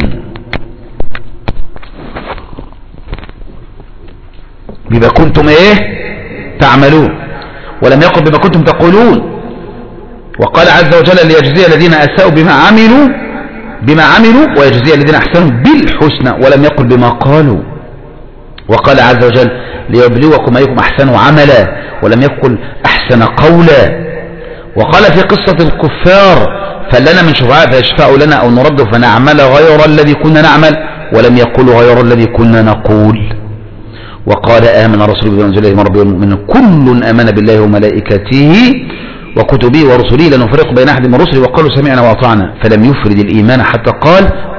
بما كنتم إيه تعملون ولم يقل بما كنتم تقولون. وقال عز وجل ليجزي الذين أساءوا بما عملوا بما عملوا ويجزي الذين أحسنوا بالحسنى ولم يقل بما قالوا. وقال عز وجل ليبلوكم أيكم أحسن عملا ولم يقل أحسن قولا. وقال في قصة الكفار فلنا من شفعاء فيشفعوا لنا أو نرد فنعمل غير الذي كنا نعمل ولم يقولوا غير الذي كنا نقول. وقال آمن الرسول بما أنزل إليه من ربه والمؤمنون كل آمن بالله وملائكته وكتبه ورسله لا نفرق بين أحد من رسله وقالوا سمعنا وأطعنا فلم يفرد الإيمان حتى قال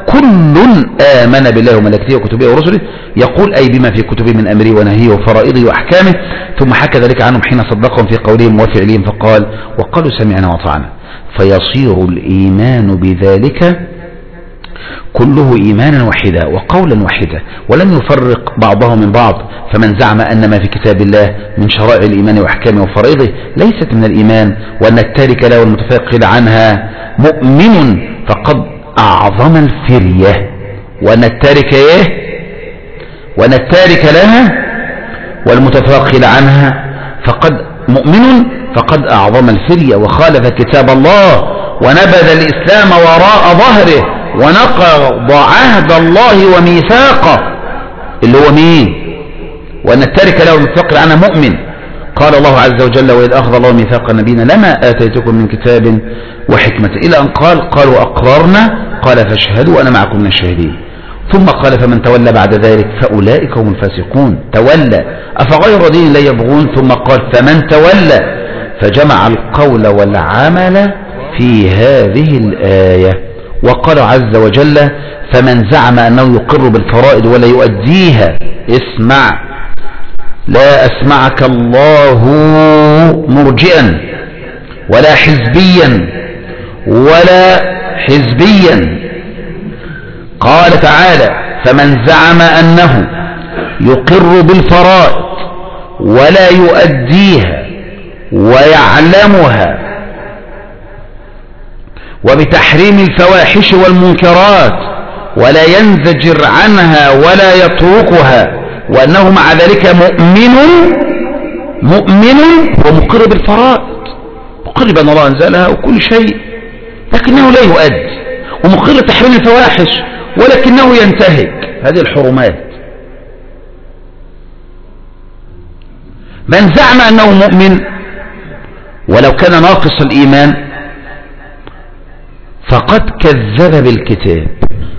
كل آمن بالله وملائكته وكتبه ورسله، يقول أي بما في كتبه من أمره ونهيه وفرائضه وأحكامه. ثم حكى ذلك عنهم حين صدقهم في قولهم وفعلهم فقال وقالوا سمعنا وأطعنا، فيصير الإيمان بذلك كله إيمانا واحدا وقولا واحدا، ولم يفرق بعضه من بعض. فمن زعم أن ما في كتاب الله من شرائع الإيمان وأحكامه وفرائضه ليست من الإيمان، وأن التارك له والمتفاقد عنها مؤمن فقد أعظم الفرية. وأن التارك إيه؟ وأن التارك لها والمتفاقد عنها فقد مؤمن فقد أعظم الفرية، وخالف كتاب الله ونبذ الإسلام وراء ظهره ونقض عهد الله وميثاقه اللي هو مين؟ وأن التارك له والمتفاقد عنها مؤمن. قال الله عز وجل وإذ أخذ الله ميثاق النبيين لما آتيتكم من كتاب وحكمة، إلى أن قال قالوا أقررنا قال فاشهدوا أنا معكم من الشاهدين. ثم قال فمن تولى بعد ذلك فأولئك هم الفاسقون. تولى أفغير دين لا يبغون. ثم قال فمن تولى، فجمع القول والعمل في هذه الآية. وقال عز وجل فمن زعم أنه يقر بالفرائض ولا يؤديها، اسمع لا أسمعك الله مرجئا ولا حزبيا ولا حزبيا. قال تعالى فمن زعم أنه يقر بالفرائض ولا يؤديها ويعلمها وبتحريم الفواحش والمنكرات ولا ينزجر عنها ولا يتركها، وأنه مع ذلك مؤمن مؤمن ومقر بالفرائض، مقر بأن الله أنزلها وكل شيء، لكنه لا يؤدي، ومقر تحريم الفواحش ولكنه ينتهك هذه الحرمات. من زعم أنه مؤمن ولو كان ناقص الإيمان فقد كذب بالكتاب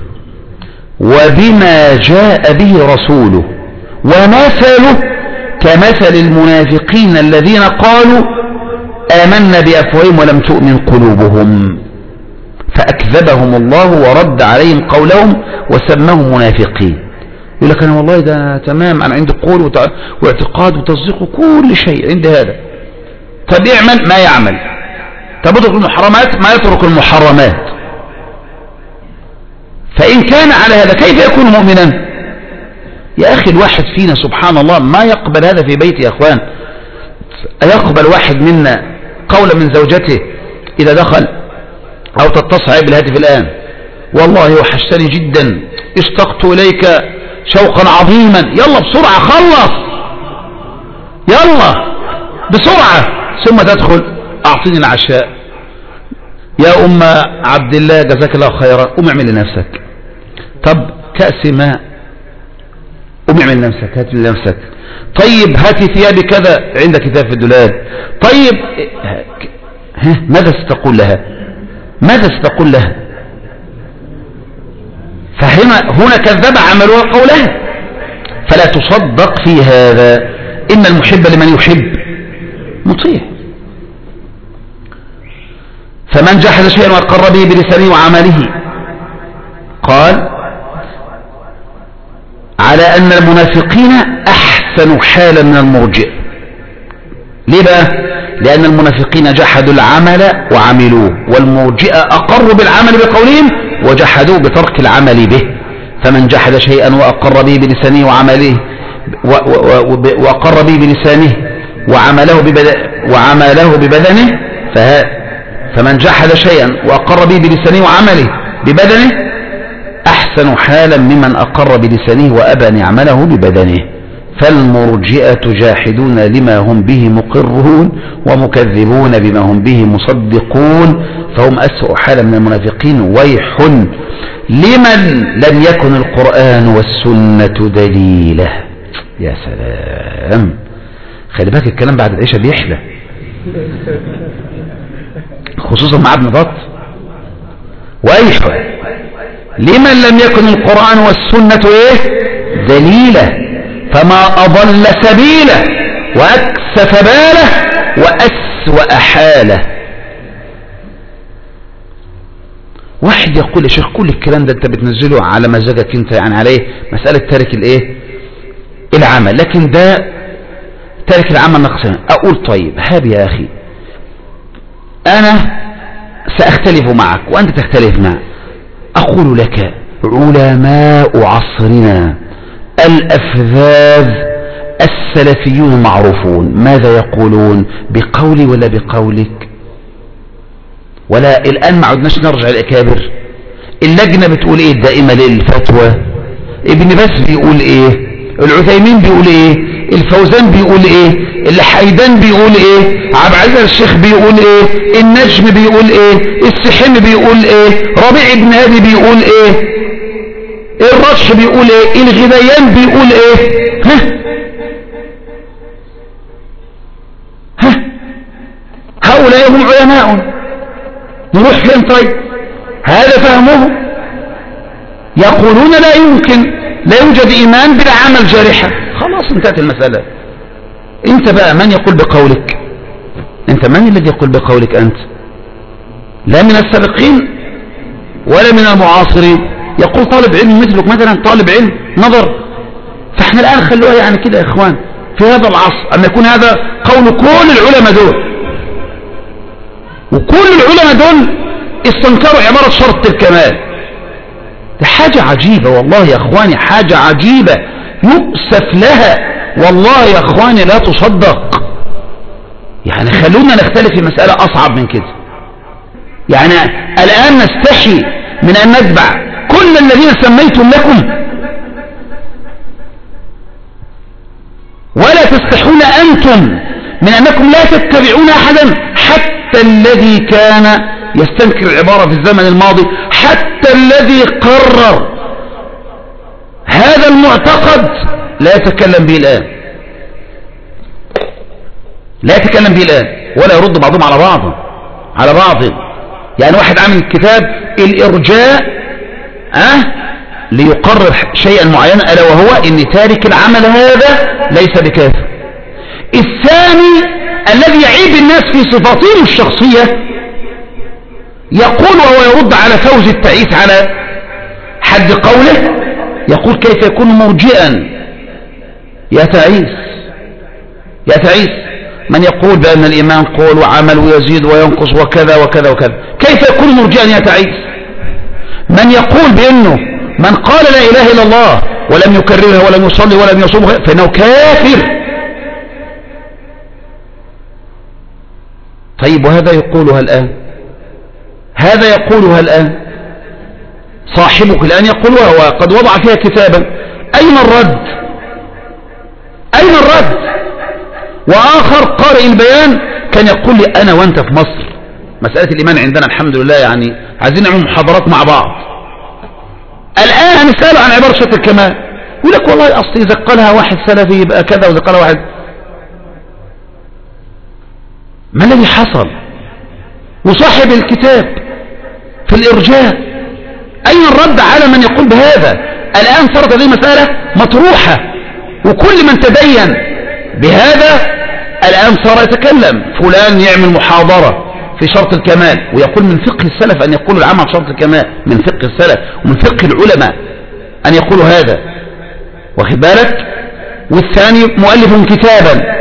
وبما جاء به رسوله، ومثله كمثل المنافقين الذين قالوا آمنا بأفواههم ولم تؤمن قلوبهم فأكذبهم الله ورد عليهم قولهم وسماهم منافقين. يقول لك أنا والله ده تمام، أنا عندي قول واعتقاد وتصديق وكل شيء عندي هذا. طب يعمل ما يعمل، طب يترك المحرمات ما يترك المحرمات. فإن كان على هذا كيف يكون مؤمنا؟ يا أخي الواحد فينا سبحان الله ما يقبل هذا في بيته يا أخوان. يقبل واحد منا قولا من زوجته إذا دخل أو تتصل بالهاتف الآن والله وحشتني جدا اشتقت إليك شوقا عظيما، يلا بسرعة خلص يلا بسرعة، ثم تدخل أعطيني العشاء يا أم عبد الله جزاك الله خيرا، قوم اعمل لنفسك. طب كأس ماء قوم اعمل لنفسك، هات لنفسك. طيب هاتي ثيابي كذا عندك كتاب في الدولاب. طيب ها ماذا ستقول لها؟ ماذا ستقول لها؟ فهنا هنا كذب عملها قولها، فلا تصدق في هذا. إن المحب لمن يحب مطيع. فمن جحد شيئا وأقر به بلسانه وعمله، قال على أن المنافقين أحسن حالا من المرجئ. ليه بقى؟ لأن المنافقين جحدوا العمل وعملوه، والمرجئة أقروا بالعمل بقولهم وجحدوا بترك العمل به. فمن جحد شيئا وأقر به بلسانه وعمله وأقر به بلسانه وعمله وعمله ببدنه، فمن جحد شيئا وأقر به بلسانه وعمله ببدنه أحسن حالا ممن أقر بلسانه وأبى أن يعمله ببدنه. فالمرجئة جاحدون لما هم به مقرون ومكذبون بما هم به مصدقون، فهم أسوأ حالا من المنافقين. ويح لمن لم يكن القرآن والسنة دليله. يا سلام، خلي بالك الكلام بعد العشاء بيحلى، خصوصا مع ابن بط. ويح لمن لم يكن القرآن والسنة ايه دليله، فما أضل سبيله وأكسف باله وأسوأ حاله. واحد يقول يا شيخ كل الكلام ده انت بتنزله على مزاجك انت، يعني عليه مسألة تارك الايه العمل، لكن ده تارك العمل نقصان. اقول طيب هاب يا اخي، انا ساختلف معك وانت تختلف معك. اقول لك علماء عصرنا الافذاذ السلفيون معروفون ماذا يقولون، بقولي ولا بقولك؟ ولا الآن ما عدناش نرجع الأكابر. اللجنة بتقول ايه الدائمة للفتوى؟ ابن باز بيقول ايه، العثيمين بيقول ايه، الفوزان بيقول ايه، الحيدان بيقول ايه، عبد العزيز الشيخ بيقول ايه، النجم بيقول ايه، السحيمي بيقول ايه، ربيع بن هادي بيقول ايه، الرشح بيقول ايه، الغذيان بيقول ايه. ها ها هؤلاء هم علماء، نروح فين طيب؟ هذا فهمه. يقولون لا يمكن، لا يوجد إيمان بلا عمل جارحة. خلاص انتهت المسألة. انت بقى من يقول بقولك؟ انت من الذي يقول بقولك انت؟ لا من السابقين ولا من المعاصرين. يقول طالب علم مثلك مثلا، طالب علم نظر. فاحنا الآن خلوها يعني كده يا اخوان في هذا العصر أن يكون هذا قول كل العلماء دول، وكل العلماء دول استنكروا عبارة شرط الكمال. دي حاجة عجيبة والله يا اخواني، حاجة عجيبة يؤسف لها والله يا اخواني، لا تصدق. يعني خلونا نختلف في مسألة اصعب من كده. يعني الان نستحي من ان نتبع كل الذين سميتم لكم، ولا تستحون انتم من انكم لا تتبعون احدا، حتى الذي كان يستنكر العبارة في الزمن الماضي، حتى الذي قرر هذا المعتقد لا يتكلم به الآن، لا يتكلم به الآن، ولا يرد بعضهم على بعض على بعض. يعني واحد عامل كتاب الإرجاء أه ليقرر شيئا معينا، ألا وهو إن تارك العمل هذا ليس بكافر. الثاني الذي يعيب الناس في صفاتهم الشخصية يقول وهو يرد على فوز التعيس على حد قوله، يقول كيف يكون مرجئا يا تعيس يا تعيس من يقول بأن الإيمان قول وعمل ويزيد وينقص وكذا وكذا وكذا، كيف يكون مرجئا يا تعيس؟ من يقول بأنه من قال لا إله إلا الله ولم يكررها ولم يصلي ولم يصوم فإنه كافر. طيب وهذا يقولها الآن، هذا يقولها الآن صاحبك الآن يقولها وقد وضع فيها كتابا. أين الرد؟ أين الرد؟ وآخر قارئ البيان كان يقول لي أنا وأنت في مصر مسألة الإيمان عندنا الحمد لله يعني عايزين نعمل محاضرات مع بعض، الآن نسأله عن عبارة شرط الكمال يقول لك والله أصلي إذا قالها واحد سلفي يبقى كذا وإذا قالها واحد. ما الذي حصل؟ وصاحب الكتاب في الإرجاء أين الرد على من يقول بهذا؟ الآن صارت هذه مسألة مطروحة، وكل من تدين بهذا الآن صار يتكلم. فلان يعمل محاضرة في شرط الكمال ويقول من فقه السلف أن يقول العمل شرط الكمال، من فقه السلف ومن فقه العلماء أن يقولوا هذا، واخد بالك؟ والثاني مؤلف كتابا.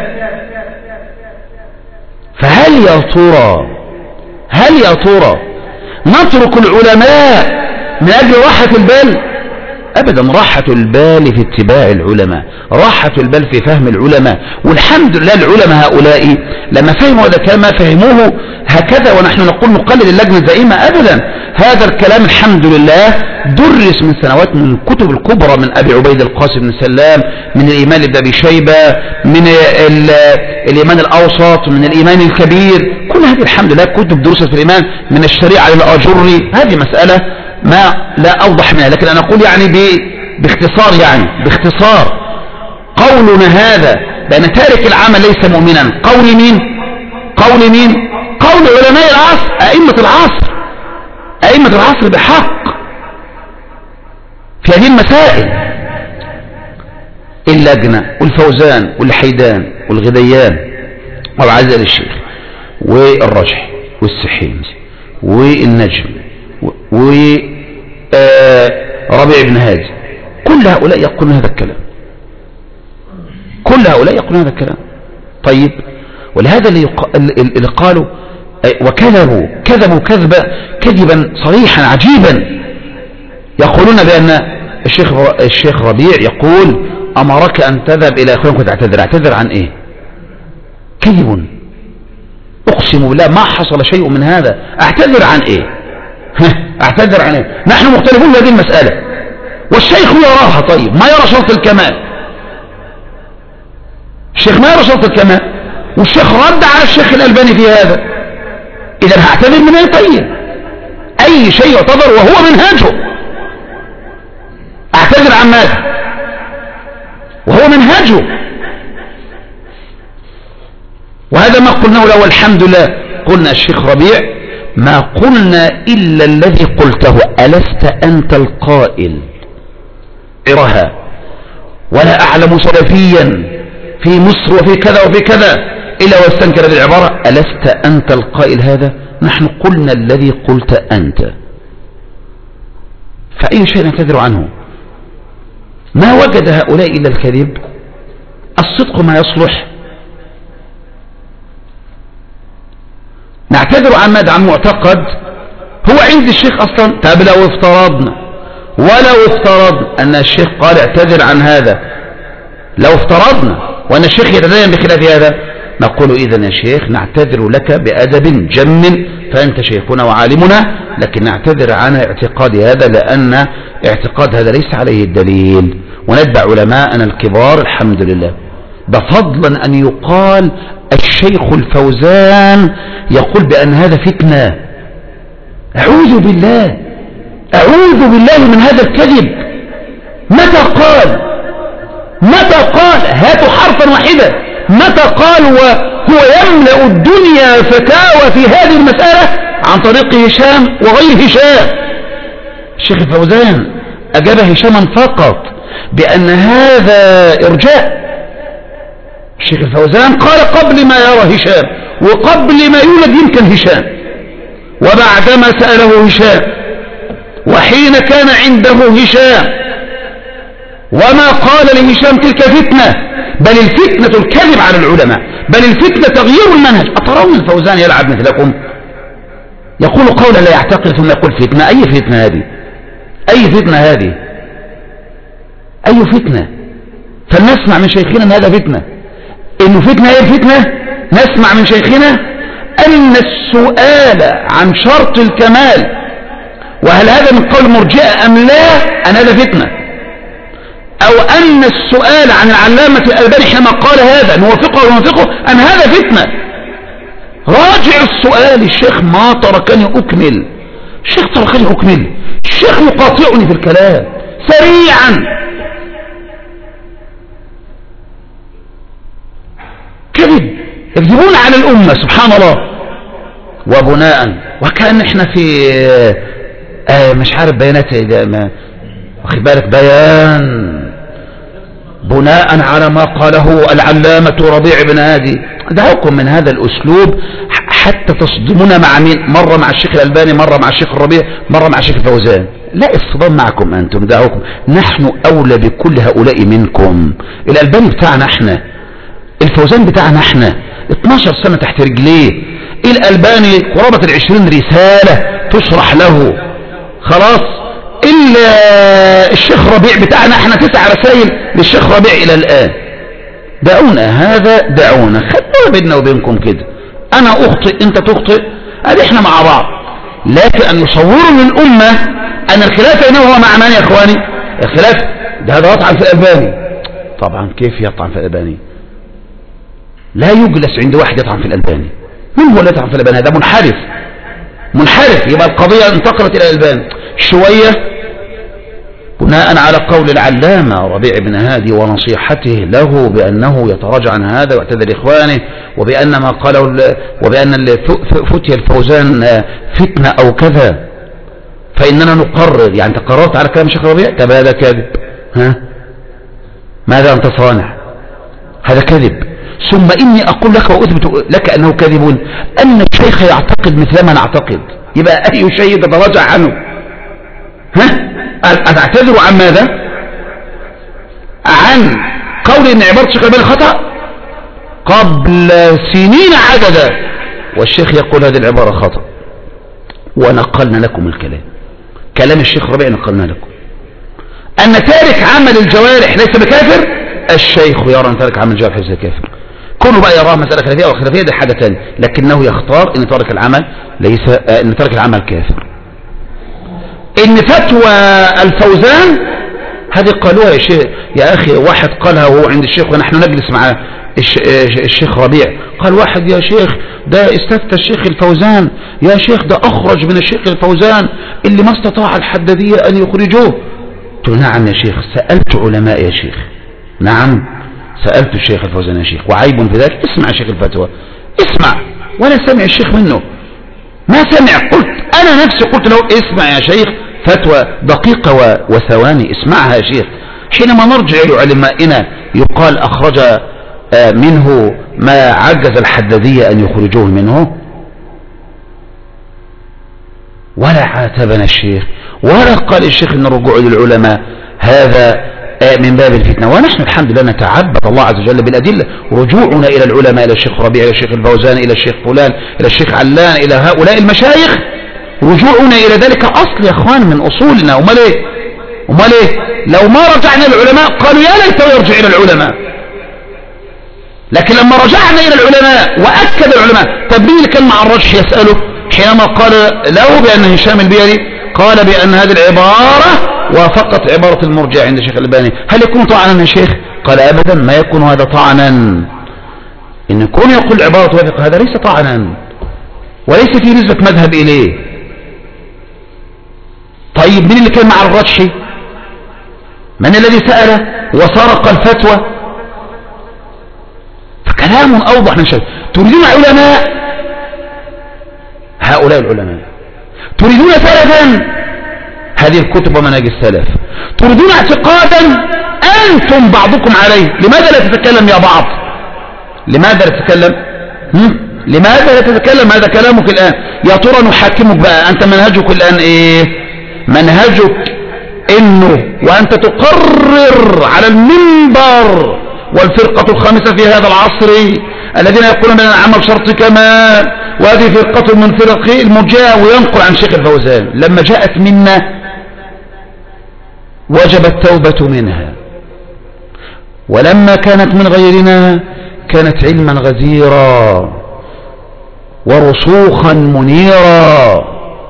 فهل يا ترى هل يا ترى نترك العلماء من أجل راحة البال؟ أبدا، راحة البال في اتباع العلماء، راحة البال في فهم العلماء. والحمد لله العلماء هؤلاء لما فهموا هذا الكلام ما فهموه هكذا ونحن نقول نقلد اللجنة الدائمة، أبدا. هذا الكلام الحمد لله درس من سنوات من الكتب الكبرى، من أبي عبيد القاسم بن سلام، من الإيمان لابن أبي شيبة، من الإيمان الأوسط، من الإيمان الكبير. كل هذه الحمد لله كتب درست في الإيمان، من الشريعة للآجري. هذه مسألة ما لا أوضح منها، لكن أنا أقول يعني باختصار، يعني باختصار قولنا هذا بأن تارك العمل ليس مؤمنا قول مين؟ قول مين؟ قول علماء العصر، أئمة العصر، أئمة العصر بحق في هذه المسائل. اللجنة والفوزان والحيدان والغذيان وعبد العزيز الشيخ والرجح والسحيمي والنجم وربيع بن هادي، كل هؤلاء يقولون هذا الكلام، كل هؤلاء يقولون هذا الكلام. طيب، ولهذا اللي, يق... اللي قالوا وكذبوا كذبوا كذبا كذبا صريحا عجيبا، يقولون بأن الشيخ الشيخ ربيع يقول أمرك أن تذهب إلى إخوانك وتعتذر. اعتذر عن إيه؟ كذب، أقسم بالله ما حصل شيء من هذا. اعتذر عن إيه؟ اعتذر عن إيه؟ نحن مختلفون في هذه المسألة، والشيخ يراها. طيب، ما يرى شرط الكمال، الشيخ ما يرى شرط الكمال، والشيخ رد على الشيخ الألباني في هذا. إذا هعتذر من أي؟ طيب، أي شيء يعتذر وهو منهجه. اعتذر عن ماذا؟ وهو منهجه. وهذا ما قلناه له، والحمد لله. قلنا الشيخ ربيع ما قلنا إلا الذي قلته، ألست أنت القائل إرها، ولا أعلم سلفيا في مصر وفي كذا وفي كذا إلا واستنكر هذه العبارة، ألست أنت القائل هذا؟ نحن قلنا الذي قلت أنت، فأي شيء نعتذر عنه؟ ما وجد هؤلاء إلا الكذب. الصدق ما يصلح. نعتذر عن ماذا؟ عن معتقد هو عند الشيخ أصلا. طب لو افترضنا ولو افترضنا أن الشيخ قال اعتذر عن هذا، لو افترضنا وأن الشيخ يتدين بخلاف هذا، نقول إذن يا شيخ نعتذر لك بأدب جم، فأنت شيخنا وعالمنا، لكن نعتذر عن اعتقاد هذا لأن اعتقاد هذا ليس عليه الدليل، ونتبع علماءنا الكبار الحمد لله. بفضلا أن يقال الشيخ الفوزان يقول بأن هذا فتنة. أعوذ بالله، أعوذ بالله من هذا الكذب. متى قال؟ متى قال؟ هاتوا حرفا واحدا. متى قال وهو يملأ الدنيا فتاوى في هذه المسألة عن طريق هشام وغير هشام؟ الشيخ الفوزان أجاب هشاما فقط بأن هذا إرجاء. الشيخ الفوزان قال قبل ما يرى هشام وقبل ما يولد يمكن هشام، وبعدما سأله هشام وحين كان عنده هشام وما قال لهشام تلك فتنة، بل الفتنة الكذب على العلماء، بل الفتنة تغيير المنهج. أترون الفوزان يلعب مثلكم؟ يقول قولا لا يعتقل ثم يقول فتنة. أي فتنة هذه؟ أي فتنة هذه؟ أي فتنة؟ فلنسمع من شيخنا أن هذا فتنة. إنه فتنة. أي الفتنة؟ نسمع من شيخنا أن السؤال عن شرط الكمال، وهل هذا من قول مرجئة أم لا، أن هذا فتنة، أو أن السؤال عن العلامة الألباني حينما قال هذا نوافقه ونوافقه أن هذا فتنة. راجع السؤال. الشيخ ما تركني أكمل، الشيخ تركني أكمل، الشيخ يقاطعني في الكلام سريعا. كذب، يكذبون على الأمة سبحان الله. وبناء وكأن احنا في آه مش عارف بيانات إذا ما واخد بالك، بيان بناء على ما قاله العلامة ربيع بن هادي. دعوكم من هذا الأسلوب حتى تصدمون مع مين؟ مرة مع الشيخ الألباني، مرة مع الشيخ الربيع، مرة مع الشيخ الفوزان. لا اصطدام معكم أنتم. دعوكم، نحن أولى بكل هؤلاء منكم. الألباني بتاعنا احنا، الفوزان بتاعنا احنا، اتناشر سنة تحت رجليه. الألباني قرابة العشرين رسالة تشرح له، خلاص. إلا الشيخ ربيع بتاعنا احنا تسع رسائل للشيخ ربيع إلى الآن. دعونا هذا، دعونا، خدوا بيننا وبينكم كده، أنا أخطئ أنت تخطئ، هذا احنا مع بعض. لكن أن يصوروا للأمة أن الخلاف هنا هو مع من يا إخواني؟ الخلاف ده هذا يطعن في الألباني. طبعا كيف يطعن في الألباني؟ لا يجلس عند واحد يطعن في الألباني. من هو اللي يطعن في الألباني؟ هذا منحرف، منحرف. يبقى القضية انتقلت إلى الألباني شوية بناء على قول العلامة ربيع بن هادي ونصيحته له بأنه يتراجع عن هذا ويعتذر إخوانه، وبأن ما قاله وبأن فتي الفوزان فتنة أو كذا، فإننا نقرر. يعني تقررت على كلام الشيخ ربيع؟ طب هذا كذب. ها ماذا أنت صانع؟ هذا كذب. ثم إني أقول لك وأثبت لك أنه كاذبون أن الشيخ يعتقد مثل ما نعتقد، يبقى أي شيء تتراجع عنه. ها أتعتذر عن ماذا؟ عن قول إن عبارة الشيخ الألباني خطأ قبل سنين عددا، والشيخ يقول هذه العبارة خطأ، ونقلنا لكم الكلام، كلام الشيخ ربيع نقلنا لكم. أن تارك عمل الجوارح ليس بكافر، الشيخ يرى أن تارك عمل الجوارح ليس بكافر. كونه بقى يراه مسألة خلافية أو خلافية دي حاجة ثانية، لكنه يختار أن تارك العمل ليس أن تارك العمل كافر. إن فتوى الفوزان هذه قالوها يا شيخ يا أخي، واحد قالها وهو عند الشيخ ونحن نجلس مع الشيخ ربيع، قال واحد يا شيخ ده استفتى الشيخ الفوزان، يا شيخ ده أخرج من الشيخ الفوزان اللي ما استطاع الحدادية أن يخرجوه. قلت نعم يا شيخ، سألت علماء يا شيخ، نعم سألت الشيخ الفوزان يا شيخ، وعيب في ذلك اسمع شيخ الفتوى، اسمع، ولا سمع الشيخ منه، ما سمع. قلت أنا نفسي قلت له اسمع يا شيخ فتوى دقيقة وثواني اسمعها يا شيخ. حينما نرجع لعلمائنا يقال أخرج منه ما عجز الحدادية أن يخرجوه منه، ولا عاتبنا الشيخ ولا قال الشيخ أن الرجوع للعلماء هذا من باب الفتنة، ونحن الحمد لله نتعبد الله عز وجل بالأدلة. رجوعنا إلى العلماء، إلى الشيخ ربيع، إلى الشيخ الفوزان، إلى الشيخ فلان، إلى الشيخ علان، إلى هؤلاء المشايخ، رجوعنا إلى ذلك أصل يا أخوان من أصولنا. أمال إيه؟ أمال إيه؟ لو ما رجعنا للعلماء قالوا يا ليته يرجع إلى العلماء، لكن لما رجعنا إلى العلماء وأكد العلماء. طب مين اللي كان مع الرجح يسأله حينما قال له بأن هشام البيري قال بأن هذه العبارة وفقط عبارة المرجع عند الشيخ الألباني، هل يكون طعنا يا شيخ؟ قال أبدا ما يكون هذا طعنا، إن يكون يقول عبارة وفق هذا ليس طعنا وليس فيه نسبة مذهب إليه. طيب مين اللي كان مع الرجح؟ من الذي سأله وسرق الفتوى؟ فكلام أوضح من شيء. تريدون علماء، هؤلاء العلماء، تريدون سلفا، هذه الكتب ومنهج السلف، تريدون اعتقادا أنتم بعضكم عليه، لماذا لا تتكلم يا بعض؟ لماذا لا تتكلم؟ هم؟ لماذا لا تتكلم؟ هذا كلامك الآن. يا ترى نحاكمك بقى، أنت منهجك الآن إيه؟ منهجك إنه وأنت تقرر على المنبر والفرقة الخامسة في هذا العصر الذين يقولون بأن العمل شرط كمال، وهذه فرقة من فرق المرجئة، وينقل عن شيخ الفوزان لما جاءت منا وجب التوبة منها، ولما كانت من غيرنا كانت علما غزيرا ورسوخا منيرا.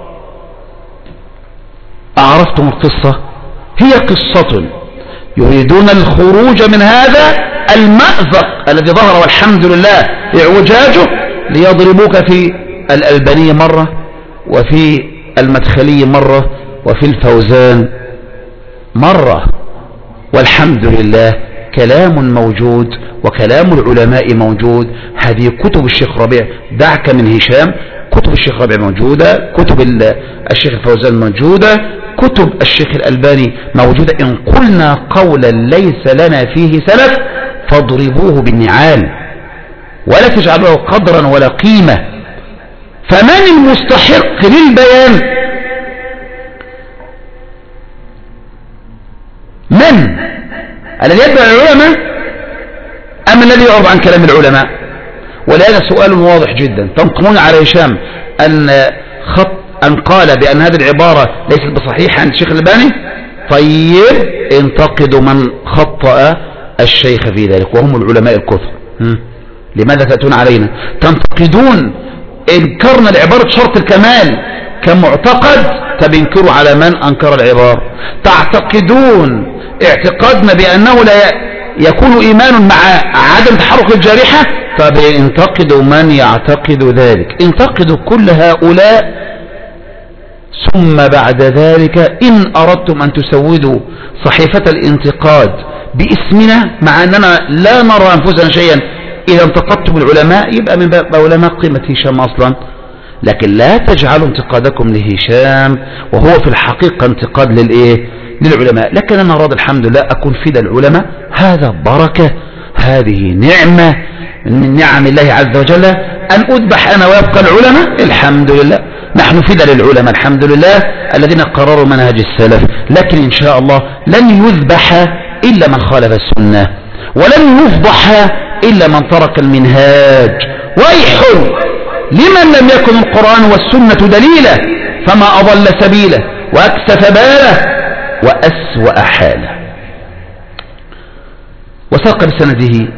أعرفتم القصة؟ هي قصة يريدون الخروج من هذا المأزق الذي ظهر والحمد لله إعوجاجه، ليضربوك في الألباني مرة وفي المدخلي مرة وفي الفوزان مرة، والحمد لله كلام موجود وكلام العلماء موجود. هذه كتب الشيخ ربيع، دعك من هشام، كتب الشيخ ربيع موجودة، كتب الشيخ الفوزان موجودة، كتب الشيخ الألباني موجودة. إن قلنا قولا ليس لنا فيه سلف فاضربوه بالنعال ولا تجعلوه قدرا ولا قيمة. فمن المستحق للبيان؟ من الذي يتبع العلماء أم الذي يعرض عن كلام العلماء؟ ولهذا سؤال واضح جدا. تنقمون على هشام أن خط أن قال بأن هذه العبارة ليست بصحيحة عند الشيخ الألباني؟ طيب انتقدوا من خطأ الشيخ في ذلك وهم العلماء الكثر. لماذا تأتون علينا؟ تنتقدون انكرنا لعبارة شرط الكمال كمعتقد، تبنكروا على من أنكر العبارة. تعتقدون اعتقادنا بأنه لا يكون إيمان مع عدم تحرك الجارحة، فبانتقدوا من يعتقد ذلك. انتقدوا كل هؤلاء، ثم بعد ذلك إن أردتم أن تسودوا صحيفة الانتقاد باسمنا، مع أننا لا نرى أنفسنا شيئا إذا انتقدتم العلماء، يبقى من باب علماء قيمة هشام أصلا. لكن لا تجعلوا انتقادكم لهشام وهو في الحقيقة انتقاد للإيه؟ للعلماء. لكن أنا راضي الحمد لله أكون فدى العلماء، هذا بركة، هذه نعمة، من نعم الله عز وجل أن أذبح أنا ويبقى العلماء. الحمد لله، نحن فدى للعلماء الحمد لله الذين قرروا منهج السلف. لكن إن شاء الله لن يذبح إلا من خالف السنة، ولن يفضح إلا من ترك المنهاج. ويح لمن لم يكن القرآن والسنة دليله، فما أضل سبيله وأكسف باله وأسوأ حاله. وساق بسنده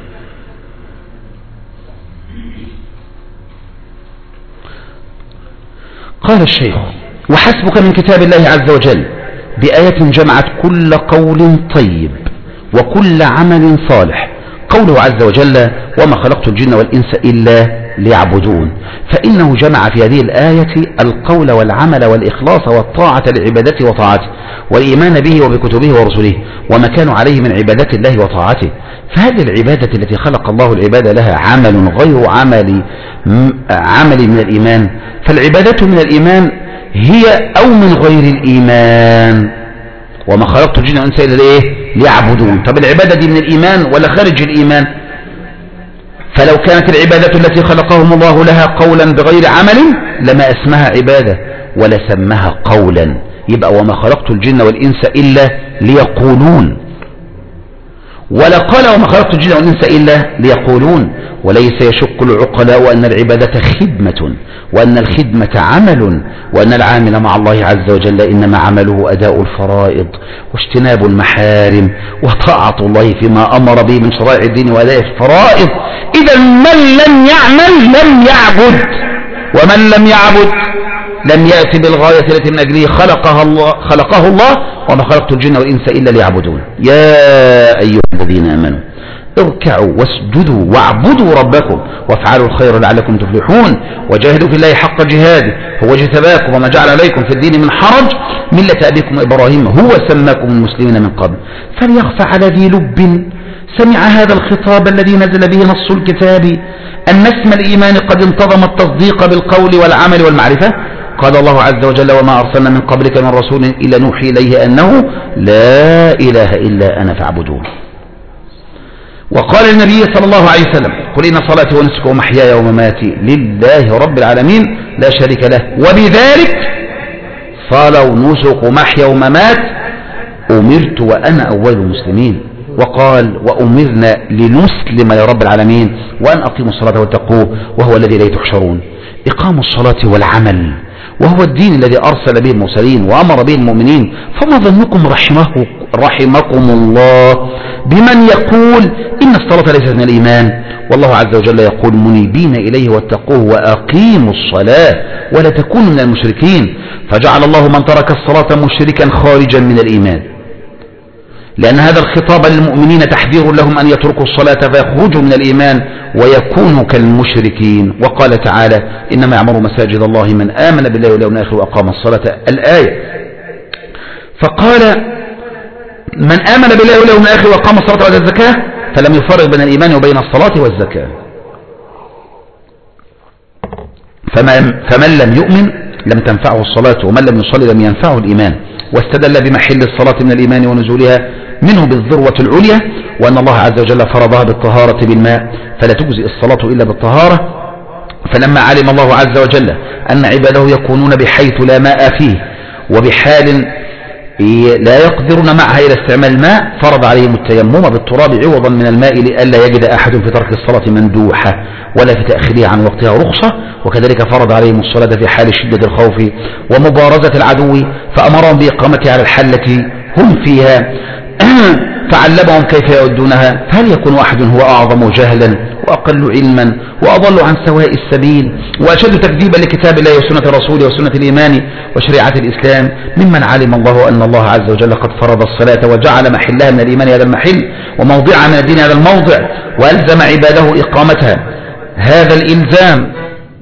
قال الشيخ: وحسبك من كتاب الله عز وجل بآية جمعت كل قول طيب وكل عمل صالح، قوله عز وجل: وما خلقت الجن والإنس إلا ليعبدون، فإنه جمع في هذه الآية القول والعمل والإخلاص والطاعة لعبادته وطاعته، والإيمان به وبكتبه ورسله وما كانوا عليه من عبادة الله وطاعته. فهذه العبادة التي خلق الله العبادة لها عمل غير عمل عمل من الإيمان، فالعبادة من الإيمان هي أو من غير الإيمان. وما خلقت الجن والإنس إلا إيه؟ ليعبدون. طب العبادة دي من الإيمان ولا خارج الإيمان؟ فلو كانت العبادة التي خلقهم الله لها قولا بغير عمل لما اسمها عبادة ولا سمها قولا. يبقى وما خلقت الجن والإنس إلا ليقولون، ولا قال وما خلقت الجن والإنس إلا ليقولون. وليس يشك العقلاء أن العبادة خدمة، وأن الخدمة عمل، وأن العامل مع الله عز وجل إنما عمله أداء الفرائض واجتناب المحارم وطاعة الله فيما أمر به من شرائع الدين وأداء الفرائض. إذا من لم يعمل لم يعبد، ومن لم يعبد لم يأتي بالغاية التي من أجله خلقها الله خلقه الله. وما خلقت الجن والإنس إلا ليعبدون. يا أيها الذين آمنوا اركعوا واسجدوا واعبدوا ربكم وافعلوا الخير لعلكم تفلحون وجاهدوا في الله حق جهاده هو اجتباكم وما جعل عليكم في الدين من حرج ملة أبيكم إبراهيم هو سماكم المسلمين من قبل. فليخفى على ذي لب سمع هذا الخطاب الذي نزل به نص الكتاب أن اسم الإيمان قد انتظم التصديق بالقول والعمل والمعرفة. قال الله عز وجل: وما أرسلنا من قبلك من رسول إلا نوحي إليه أنه لا إله إلا أنا فاعبدون. وقال النبي صلى الله عليه وسلم: قل إن صلاتي ونسكي ومحياي ومماتي لله رب العالمين لا شريك له وبذلك صلوا ونسك ومحيا وممات أمرت وأنا أول المسلمين. وقال: وأمرنا لنسلم لرب العالمين وأن أقيموا الصلاة واتقوه وهو الذي لا تحشرون. إقام الصلاة والعمل وهو الدين الذي أرسل به المرسلين وأمر به المؤمنين. فما ظنكم رحمه رحمكم الله بمن يقول إن الصلاة ليست من الإيمان والله عز وجل يقول: منيبين إليه واتقوه وأقيموا الصلاة ولا تكونوا من المشركين. فجعل الله من ترك الصلاة مشركا خارجا من الإيمان، لأن هذا الخطاب للمؤمنين تحذير لهم أن يتركوا الصلاة فيخرجوا من الإيمان ويكونوا كالمشركين. وقال تعالى: إنما يعمر مساجد الله من آمن بالله واليوم الآخر وأقام الصلاة الآية. فقال: من آمن بالله واليوم الآخر وأقام الصلاة وآتى الزكاة فلم يفرق بين الإيمان وبين الصلاة والزكاة. فمن, فمن لم يؤمن لم تنفعه الصلاة ومن لم يصلي لم ينفعه الإيمان. واستدل بمحل الصلاة من الإيمان ونزولها منه بالذروة العليا، وأن الله عز وجل فرضها بالطهارة بالماء فلا تجزئ الصلاة إلا بالطهارة. فلما علم الله عز وجل أن عباده يكونون بحيث لا ماء فيه وبحال لا يقدرون معها إلى استعمال الماء فرض عليهم التيمم بالتراب عوضا من الماء لئلا يجد أحد في ترك الصلاة مندوحة ولا في تأخيرها عن وقتها رخصة. وكذلك فرض عليهم الصلاة في حال شدة الخوف ومبارزة العدو فأمرهم بإقامتها على الحالة هم فيها فعلمهم كيف يؤدونها. فهل يكون أحد هو أعظم جهلا وأقل علما وأضل عن سواء السبيل وأشد تكذيبا لكتاب الله وسنة رسوله وسنة الإيمان وشريعة الإسلام ممن علم الله أن الله عز وجل قد فرض الصلاة وجعل محلها من الإيمان هذا المحل وموضعها من الدين هذا الموضع وألزم عباده إقامتها هذا الإلزام.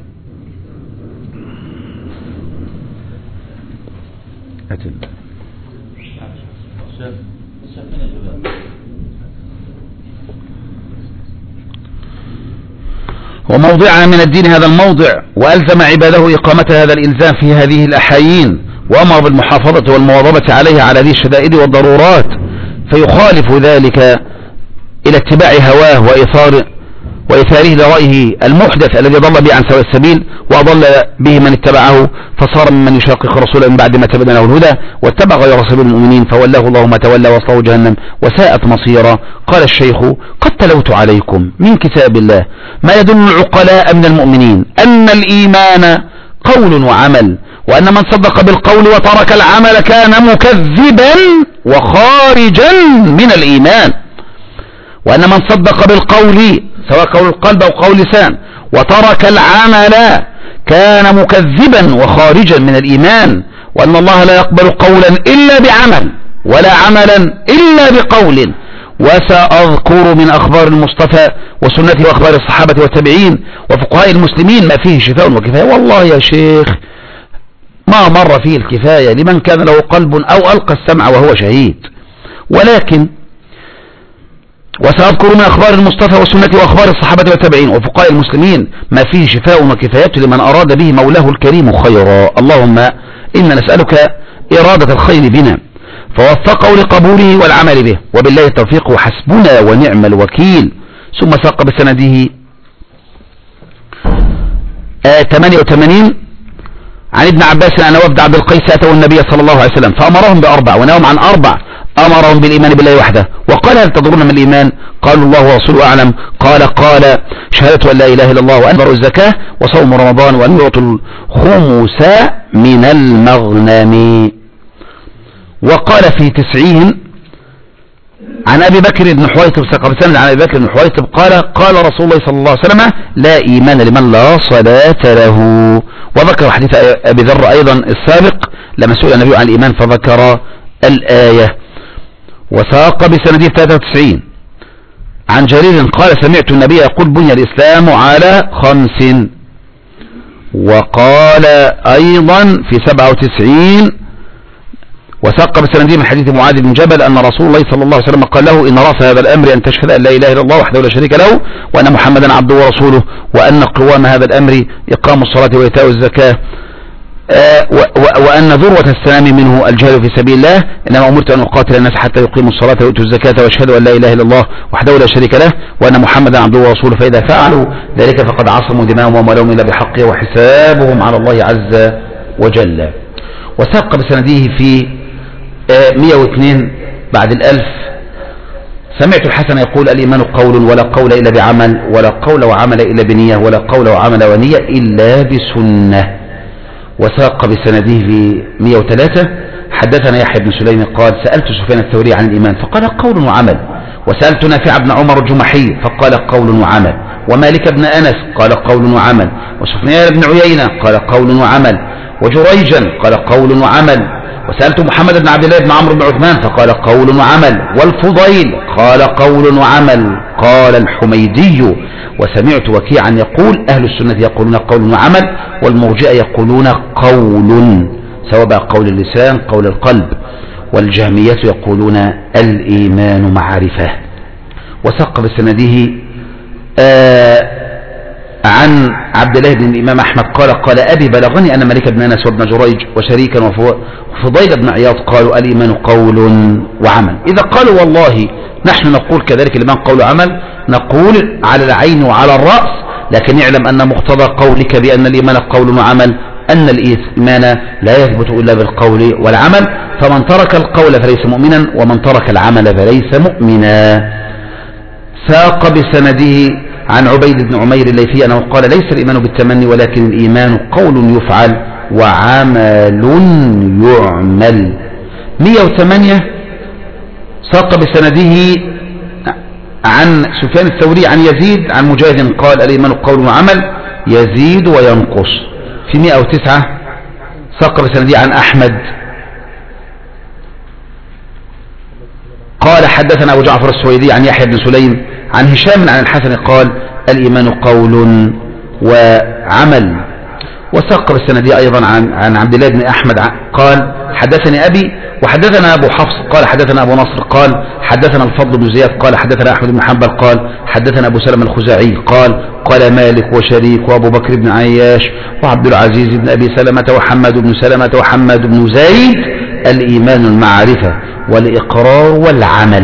وموضعها من الدين هذا الموضع وألزم عباده إقامة هذا الإلزام في هذه الأحايين وأمر بالمحافظة والمواظبة عليها على ذي الشدائد والضرورات. فيخالف ذلك إلى اتباع هواه وإثار وإثاره لرأيه المحدث الذي ضل به عن سواء السبيل وأضل به من اتبعه، فصار ممن يشاقق رسوله من بعد ما تبين له الهدى واتبع غير سبيل المؤمنين فولاه الله ما تولى واصله جهنم وساءت مصيرا. قال الشيخ: قد تلوت عليكم من كتاب الله ما يدل العقلاء من المؤمنين أن الإيمان قول وعمل، وأن من صدق بالقول وترك العمل كان مكذبا وخارجا من الإيمان، وأن من صدق بالقول سواء قول القلب أو قول لسان وترك العمل كان مكذبا وخارجا من الإيمان، وأن الله لا يقبل قولا إلا بعمل ولا عملا إلا بقول. وسأذكر من أخبار المصطفى وسنته وأخبار الصحابة والتابعين وفقهاء المسلمين ما فيه شفاء وكفاية. والله يا شيخ ما مر فيه الكفاية لمن كان له قلب أو ألقى السمع وهو شهيد. ولكن وسأذكر من أخبار المصطفى وسنته وأخبار الصحابة والتابعين وفقهاء المسلمين ما فيه شفاء وكفاية لمن أراد به مولاه الكريم خيرا. اللهم إنا نسألك إرادة الخير بنا فوفقه لقبوله والعمل به، وبالله التوفيق وحسبنا ونعم الوكيل. ثم ساق بسنده آه ثمانية وثمانين عن ابن عباس أن وفد عبد القيس أتوا النبي صلى الله عليه وسلم فأمرهم بأربع ونهاهم عن أربع. أمرهم بالإيمان بالله وحده وقال: هل تدرون ما الإيمان؟ قالوا: الله ورسوله أعلم. قال قال شهادة أن لا إله إلا الله وأن يؤتوا الزكاة وصوم رمضان وأن يعطوا الخمس من المغنم. وقال في تسعين عن أبي بكر بن حويطب سقبسان عن أبي بكر بن حويطب قال: قال رسول الله صلى الله عليه وسلم: لا إيمان لمن لا صلاة له. وذكر حديث أبي ذر أيضا السابق لما سئل النبي عن الإيمان فذكر الآية. وساق بسنده ثلاثة وتسعين عن جرير قال: سمعت النبي يقول: بني الإسلام على خمس. وقال أيضا في سبعة وتسعين وساق بسنده من حديث معاذ بن جبل أن رسول الله صلى الله عليه وسلم قال له: إن رأس هذا الأمر أن تشهد أن لا إله إلا الله وحده لا شريك له وأن محمدا عبده ورسوله وأن قوام هذا الأمر إقام الصلاة وإيتاء الزكاة آه وأن ذروة السلام منه الجهاد في سبيل الله. إنما أمرت أن أقاتل الناس حتى يقيموا الصلاة ويؤتوا الزكاة ويشهدوا أن لا إله إلا الله وحده لا شريك له وأن محمدا عبده ورسوله فإذا فعلوا ذلك فقد عصموا دماءهم وأموالهم إلا بحقه وحسابهم على الله عز وجل. وساق بسنده في آه مئة واثنين بعد الألف سمعت الحسن يقول: الإيمان قول ولا قول إلا بعمل ولا قول وعمل إلا بنية ولا قول وعمل ونية إلا بسنة. وساق بسنده في مئة وثلاثة حدثنا يحيى بن سليم قال: سألت سفيان الثوري عن الإيمان فقال: قول وعمل. وسألت نافع بن عمر الجمحي فقال: قول وعمل. ومالك بن أنس قال: قول وعمل. وسفيان بن عيينة قال: قول وعمل. وجريجا قال: قول وعمل. وسألت محمد بن عبد الله بن عمرو بن عثمان فقال: قول وعمل. والفضيل قال: قول وعمل. قال الحميدي: وسمعت وكيعا يقول: أهل السنة يقولون قول وعمل والمرجئة يقولون قول سواء بقى قول اللسان قول القلب، والجهمية يقولون الإيمان معرفة. وسق بسنده آه عن عبد الله بن الإمام أحمد قال: قال أبي بلغني أن مالك بن أنس وابن جريج وشريكا وفضيل بن عياض قالوا: الإيمان قول وعمل. إذا قالوا والله نحن نقول كذلك الإيمان قول وعمل نقول على العين وعلى الرأس، لكن اعلم أن مقتضى قولك بأن الإيمان قول وعمل أن الإيمان لا يثبت إلا بالقول والعمل، فمن ترك القول فليس مؤمنا ومن ترك العمل فليس مؤمنا. ساق بسنده عن عبيد بن عمير الليثي أنه قال: ليس الإيمان بالتمني ولكن الإيمان قول يفعل وعمل يعمل. مئة وثمانية ساق بسنده عن سفيان الثوري عن يزيد عن مجاهد قال: الإيمان قول وعمل يزيد وينقص. في مئة وتسعة ساق بسنده عن أحمد قال: حدثنا أبو جعفر السويدي عن يحيى بن سليم عن هشام عن الحسن قال: الإيمان قول وعمل. وساق بالسندي أيضا عن عن عبد الله بن أحمد قال: حدثني أبي وحدثنا أبو حفص قال: حدثنا أبو نصر قال: حدثنا الفضل بن زياد قال: حدثنا أحمد بن حنبل قال: حدثنا أبو سلمة الخزاعي قال: قال مالك وشريك وأبو بكر بن عياش وعبد العزيز بن أبي سلمة وحماد بن سلمة وحماد بن زيد: الإيمان المعرفة والإقرار والعمل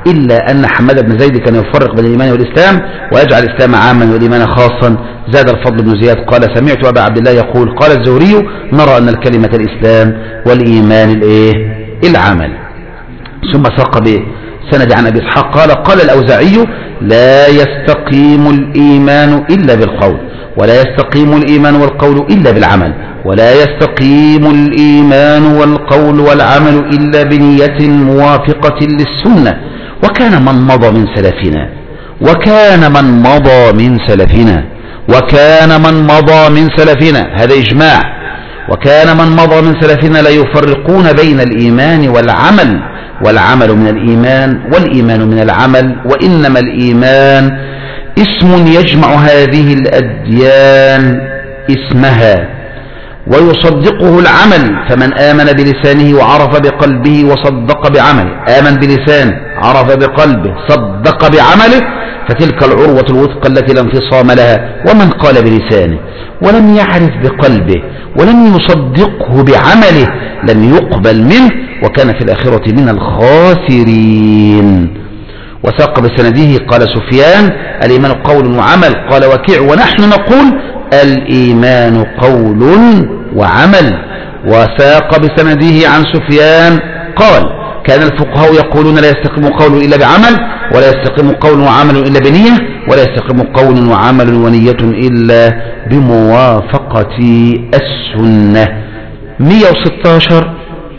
إلا أن حماد بن زيد كان يفرق بين الإيمان والإسلام ويجعل الإسلام عاما والإيمان خاصا. زاد الفضل بن زياد قال سمعت أبا عبد الله يقول قال الزهري نرى أن الكلمة الإسلام والإيمان الإيه العمل. ثم ساق بسند عن أبي إسحاق قال قال الأوزاعي لا يستقيم الإيمان إلا بالقول ولا يستقيم الإيمان والقول إلا بالعمل ولا يستقيم الإيمان والقول والعمل إلا بنية موافقة للسنة. وكان من مضى من سلفنا وكان من مضى من سلفنا وكان من مضى من سلفنا هذا إجماع. وكان من مضى من سلفنا لا يفرقون بين الإيمان والعمل والعمل من الإيمان والإيمان من العمل وإنما الإيمان اسم يجمع هذه الأديان اسمها ويصدقه العمل. فمن آمن بلسانه وعرف بقلبه وصدق بعمله آمن بلسانه عرف بقلبه صدق بعمله فتلك العروة الوثقى التي لا انفصام لها. ومن قال بلسانه ولم يعرف بقلبه ولم يصدقه بعمله لم يقبل منه وكان في الآخرة من الخاسرين. وساق بسنده قال سفيان الإيمان قول وعمل. قال وكيع ونحن نقول الإيمان قول وعمل. وساق بسنده عن سفيان قال كان الفقهاء يقولون لا يستقيم قول إلا بعمل ولا يستقيم قول وعمل إلا بنية ولا يستقيم قول وعمل ونية إلا بموافقة السنة. مئة وستاشر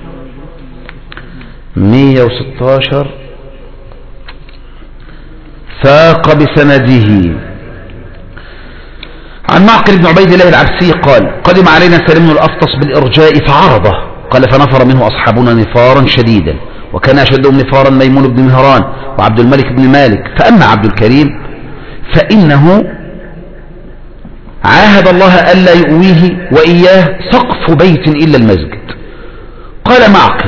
مئة وستاشر ساق بسنده عن معقل بن عبيد الله العبسي قال قدم علينا سالم بن الأفطس بالإرجاء فعرضه قال فنفر منه أصحابنا نفارا شديدا وكان أشدهم نفارا ميمون بن مهران وعبد الملك بن مالك. فأما عبد الكريم فإنه عاهد الله ألا يؤويه وإياه سقف بيت إلا المسجد. قال معقل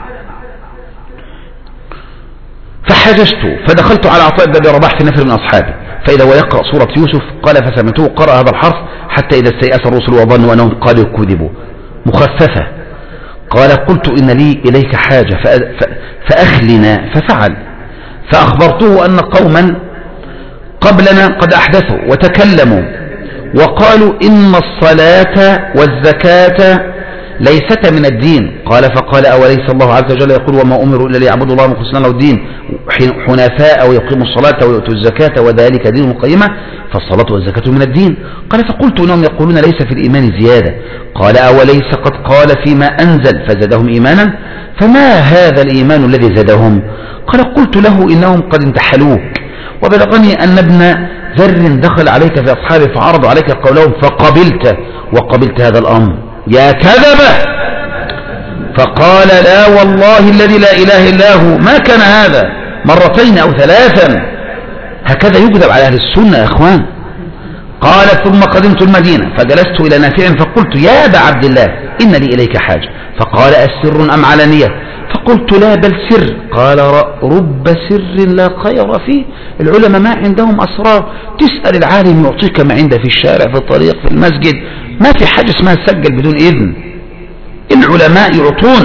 فحججت فدخلت على عطاء بن رباح في نفر من أصحابه فإذا هو يقرأ سورة يوسف قال فسمعته قرأ هذا الحرف حتى إذا استيأس الرسل وظنوا أنهم قالوا كذبوا مخففة. قال قلت إن لي إليك حاجة فأخلنا ففعل. فأخبرته أن قوما قبلنا قد أحدثوا وتكلموا وقالوا إن الصلاة والزكاة ليست من الدين. قال فقال أوليس الله عز وجل يقول وما أمروا إلا ليعبدوا الله مخلصين له الدين حنفاء ويقيموا الصلاة ويؤتوا الزكاة وذلك دين القيمة فالصلاة والزكاة من الدين. قال فقلت إنهم يقولون ليس في الإيمان زيادة. قال أوليس قد قال فيما أنزل فزادهم إيمانا فما هذا الإيمان الذي زادهم؟ قال قلت له إنهم قد انتحلوك وبلغني أن ابن ذر دخل عليك في أصحابه فعرضوا عليك قولهم فقبلت وقبلت هذا الأمر يا كذبة. فقال لا والله الذي لا إله إلا هو ما كان هذا مرتين أو ثلاثا. هكذا يكذب على أهل السنة يا أخوان. قال ثم قدمت المدينة فجلست إلى نافع فقلت يا أبا عبد الله إن لي إليك حاجة. فقال أسر أم علانية؟ فقلت لا بل سر. قال رب سر لا خير فيه. العلماء ما عندهم أسرار تسأل العالم يعطيك ما عنده في الشارع في الطريق في المسجد ما في حاجة اسمها تسجل بدون إذن. العلماء يعطون.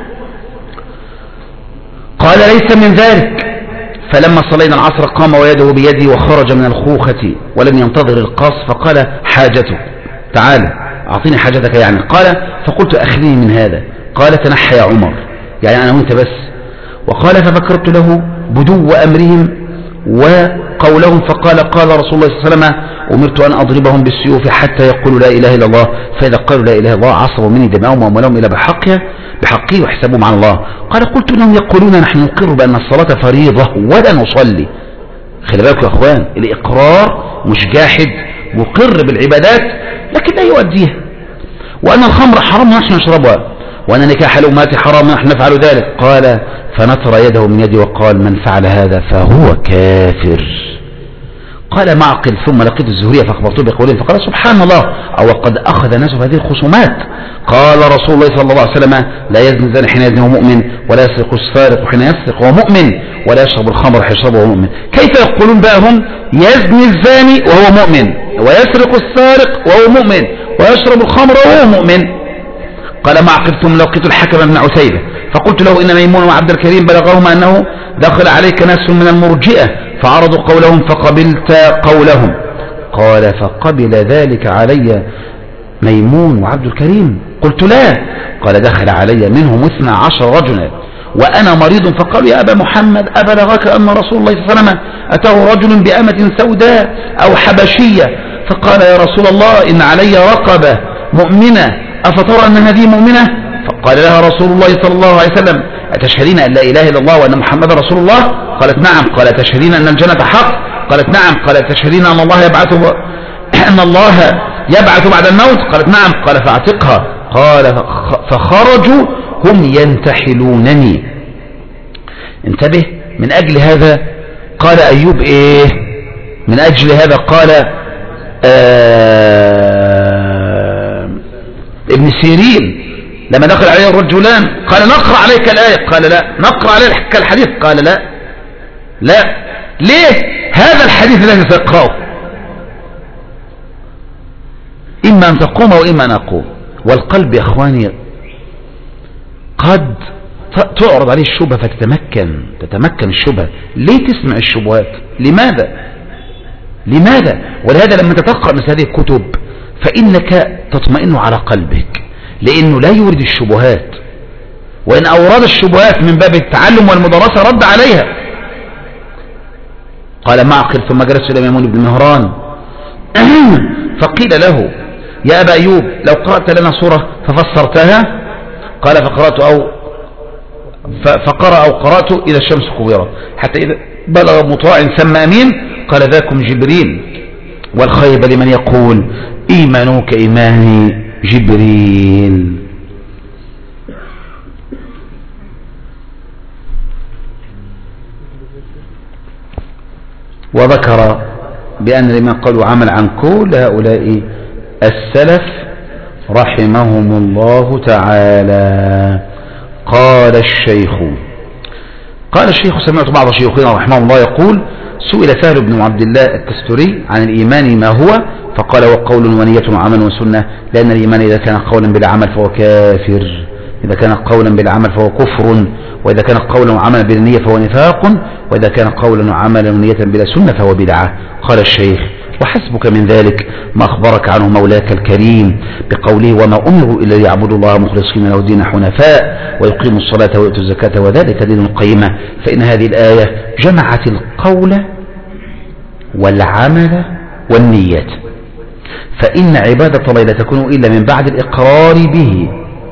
قال ليس من ذلك. فلما صلينا العصر قام ويده بيدي وخرج من الخوخة ولم ينتظر القاص فقال حاجتك تعال أعطيني حاجتك يعني. قال فقلت أخذني من هذا. قال تنحى يا عمر يعني أنا وانت بس. وقال ففكرت له بدو أمرهم وقولهم فقال قال رسول الله صلى الله عليه وسلم أمرت أن أضربهم بالسيوف حتى يقولوا لا إله إلا الله فإذا قالوا لا إله إلا الله عصبوا مني دماؤهم وأموالهم إلى بحقها بحقه وحسابهم على الله. قال قلت إنهم يقولون نحن نقر بأن الصلاة فريضة ولا نصلي. خلي بالكم يا أخوان الإقرار مش جاحد مقر بالعبادات لكن لا يؤديها. وأن الخمر حرام ونحن نشربها وأن نكاح الأمهات حرام ونحن نفعل ذلك. قال فنطر يده من يدي وقال من فعل هذا فهو كافر. قال معقل ثم لقيت الزهرية فأخبرته بقولين فقال سبحان الله أو قد أخذ الناس في هذه الخصومات. قال رسول الله صلى الله عليه وسلم لا يزني الزاني حين يزني وهو مؤمن ولا يسرق السارق حين يسرق وهو مؤمن ولا يشرب الخمر حين يشرب وهو مؤمن. كيف يقولون بقى هم يزني الزاني وهو مؤمن ويسرق السارق وهو مؤمن ويشرب الخمر وهو مؤمن؟ قال ما عقبتم لقيت الحكم بن عتيبة فقلت له إن ميمون وعبد الكريم بلغهما أنه دخل عليك ناس من المرجئة فعرضوا قولهم فقبلت قولهم. قال فقبل ذلك علي ميمون وعبد الكريم؟ قلت لا. قال دخل علي منهم اثنا عشر رجلا وأنا مريض فقالوا يا أبا محمد أبلغك أن رسول الله صلى الله عليه وسلم أتاه رجل بأمة سوداء أو حبشية فقال يا رسول الله إن علي رقبة مؤمنة أفترى أن هذه مؤمنة؟ فقال لها رسول الله صلى الله عليه وسلم أتشهدين أن لا إله إلا الله وأن محمد رسول الله؟ قالت نعم. قال أتشهدين أن الجنة حق؟ قالت نعم. قال أتشهدين أن الله يبعث أن الله يبعث بعد الموت؟ قالت نعم. قال فاعتقها. قال فخرجوا هم ينتحلونني. انتبه، من أجل هذا قال أيوب إيه؟ من أجل هذا قال آه ابن سيرين لما دخل عليه الرجلان قال نقرأ عليك الآية؟ قال لا. نقرأ عليك الحديث؟ قال لا. لا ليه؟ هذا الحديث الذي سأقرأه إما أن تقوم وإما أن أقوم. والقلب يا أخواني قد تعرض عليه الشبهة فتتمكن تتمكن الشبهة. ليه تسمع الشبهات؟ لماذا لماذا ولهذا لما تتقرأ مثل هذه الكتب فإنك تطمئن على قلبك لأنه لا يورد الشبهات، وإن أورد الشبهات من باب التعلم والمدرسة رد عليها. قال معقل ثم جلس إلى ميمون بن مهران فقيل له يا أبا أيوب لو قرأت لنا سورة ففسرتها؟ قال فقرأت أو فقرأ أو قرأت إذا الشمس كورت حتى إذا بلغ مطاع ثم أمين قال ذاكم جبريل والخيب لمن يقول إيمانه كإيمان جبريل. وذكر بأن لمن قالوا عمل عن كل هؤلاء السلف رحمهم الله تعالى. قال الشيخ قال الشيخ سمعت بعض شيوخنا رحمه الله يقول سئل سهل بن عبد الله التستري عن الإيمان ما هو فقال وقول ونية وعمل وسنة، لأن الإيمان إذا كان قولا بلا عمل فهو كافر، إذا كان قولا بلا عمل فهو كفر، وإذا كان قولا وعملا بلا نية فهو نفاق، وإذا كان قولا وعملا ونية بلا سنة فهو بدعة. قال الشيخ وحسبك من ذلك ما أخبرك عنه مولاك الكريم بقوله وما أمروا إلا ليعبدوا الله مخلصين له الدين حنفاء ويقيموا الصلاة ويؤتوا الزكاة وذلك دين القيمة. فإن هذه الآية جمعت القول والعمل والنيات، فإن عبادة الله لا تكون إلا من بعد الإقرار به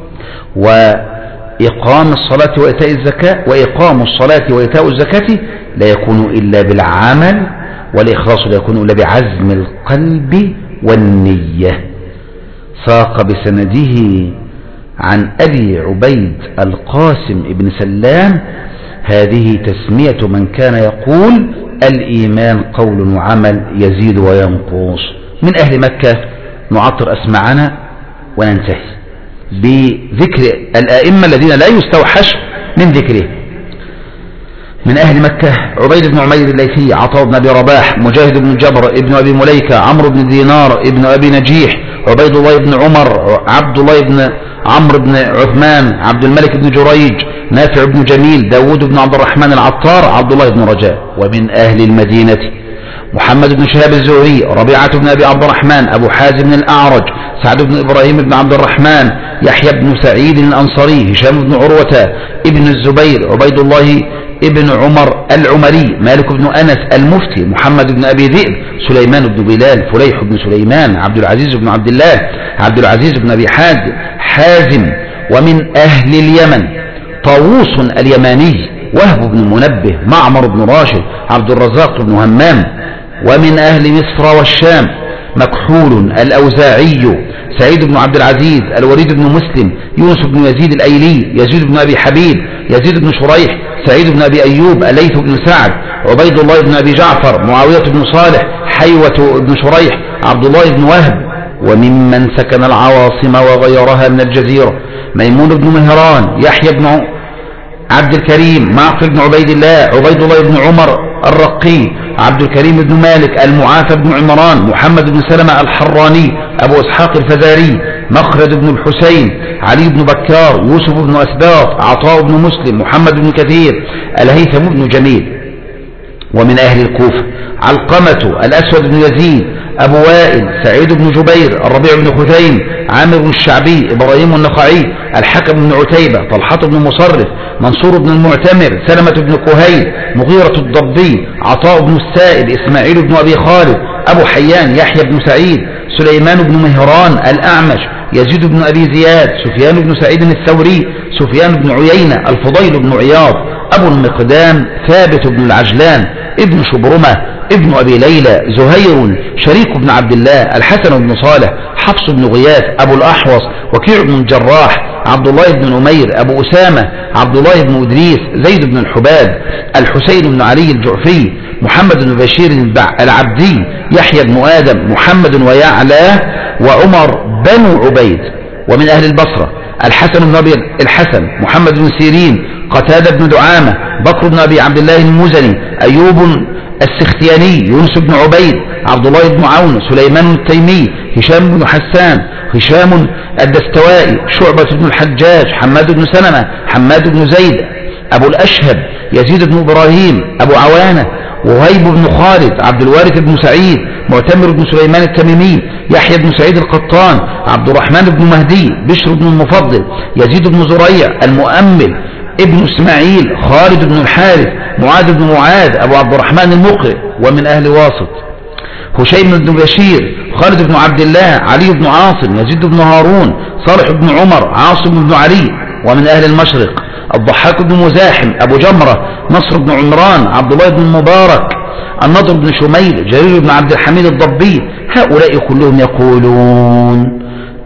وإقام الصلاة وإيتاء الزكاة، وإقام الصلاة وإيتاء الزكاة لا يكون إلا بالعمل، والإخلاص لا يكون إلا بعزم القلب والنية. ساق بسنده عن أبي عبيد القاسم ابن سلام هذه تسمية من كان يقول الإيمان قول وعمل يزيد وينقص. من أهل مكة نعطر أسماعنا وننتهي بذكر الآئمة الذين لا يستوحش من ذكره. من أهل مكة عبيد بن عمير الليثي، عطاء بن أبي رباح، مجاهد بن جبر ابن أبي مليكة، عمرو بن دينار ابن أبي نجيح، عبيد الله بن عمر، عبد الله بن عمرو بن عثمان، عبد الملك بن جريج، نافع بن جميل، داود بن عبد الرحمن العطار، عبد الله بن رجاء. ومن أهل المدينة محمد بن شهاب الزهري، ربيعة بن أبي عبد الرحمن، أبو حازم الأعرج، سعد بن إبراهيم بن عبد الرحمن، يحيى بن سعيد الأنصاري، هشام بن عروة ابن الزبير، عبيد الله ابن عمر العمري، مالك بن أنس المفتي، محمد بن أبي ذئب، سليمان بن بلال، فليح بن سليمان، عبد العزيز بن عبد الله، عبد العزيز بن أبي حازم. ومن أهل اليمن طاووس اليماني، وهب بن منبه، معمر بن راشد، عبد الرزاق بن همام. ومن أهل مصر والشام مكحول الأوزاعي، سعيد بن عبد العزيز، الوليد بن مسلم، يونس بن يزيد الأيلي، يزيد بن أبي حبيب، يزيد بن شريح، سعيد بن أبي أيوب، الليث بن سعد، عبيد الله بن أبي جعفر، معاوية بن صالح، حيوة بن شريح، عبد الله بن وهب. وممن سكن العواصم وغيرها من الجزيرة ميمون بن مهران، يحيى بن عبد الكريم، معقل بن عبيد الله، عبيد الله بن عمر الرقي، عبد الكريم بن مالك، المعافى بن عمران، محمد بن سلمة الحراني، أبو إسحاق الفزاري، مخلد بن الحسين، علي بن بكار، يوسف بن أسباط، عطاء بن مسلم، محمد بن كثير، الهيثم بن جميل. ومن أهل الكوفة علقمة، الأسود بن يزيد، أبو وائل، سعيد بن جبير، الربيع بن خثيم، عامر بن الشعبي، إبراهيم النخعي، الحكم بن عتيبة، طلحة بن مصرف، منصور بن المعتمر، سلمة بن كهيل، مغيرة الضبي، عطاء بن السائب، إسماعيل بن أبي خالد، أبو حيان، يحيى بن سعيد، سليمان بن مهران الأعمش، يزيد بن أبي زياد، سفيان بن سعيد الثوري، سفيان بن عيينة، الفضيل بن عياض، أبو المقدام، ثابت بن العجلان، ابن شبرمة، ابن أبي ليلى، زهير، شريك بن عبد الله، الحسن بن صالح، حفص بن غياث، أبو الأحوص، وكيع بن الجراح، عبد الله بن نمير، أبو أسامة، عبد الله بن إدريس، زيد بن الحباب، الحسين بن علي الجعفي، محمد بن بشير العبدي، يحيى بن آدم، محمد ويعلى، وعمر بن عبيد. ومن أهل البصرة الحسن بن أبي الحسن، محمد بن سيرين، قتادة بن دعامة، بكر بن أبي عبد الله المزني، أيوب السختياني، يونس بن عبيد، عبد الله بن عون، سليمان التيمي، هشام بن حسان، هشام الدستوائي، شعبة بن الحجاج، حماد بن سلمة، حماد بن زيد، أبو الأشهب، يزيد بن إبراهيم، أبو عوانة، وهيب بن خالد، عبد الوارث بن سعيد، معتمر بن سليمان التميمي، يحيى بن سعيد القطان، عبد الرحمن بن مهدي، بشر بن المفضل، يزيد بن زريع، المؤمل، ابن اسماعيل، خالد بن الحارث، معاذ بن معاذ، أبو عبد الرحمن المقرئ. ومن أهل واسط هشيم بن بشير، خالد بن عبد الله، علي بن عاصم، يزيد بن هارون، صالح بن عمر، عاصم بن علي. ومن أهل المشرق الضحاك بن مزاحم، أبو جمرة، نصر بن عمران، عبد الله بن المبارك، النضر بن شميل، جرير بن عبد الحميد الضبي. هؤلاء كلهم يقولون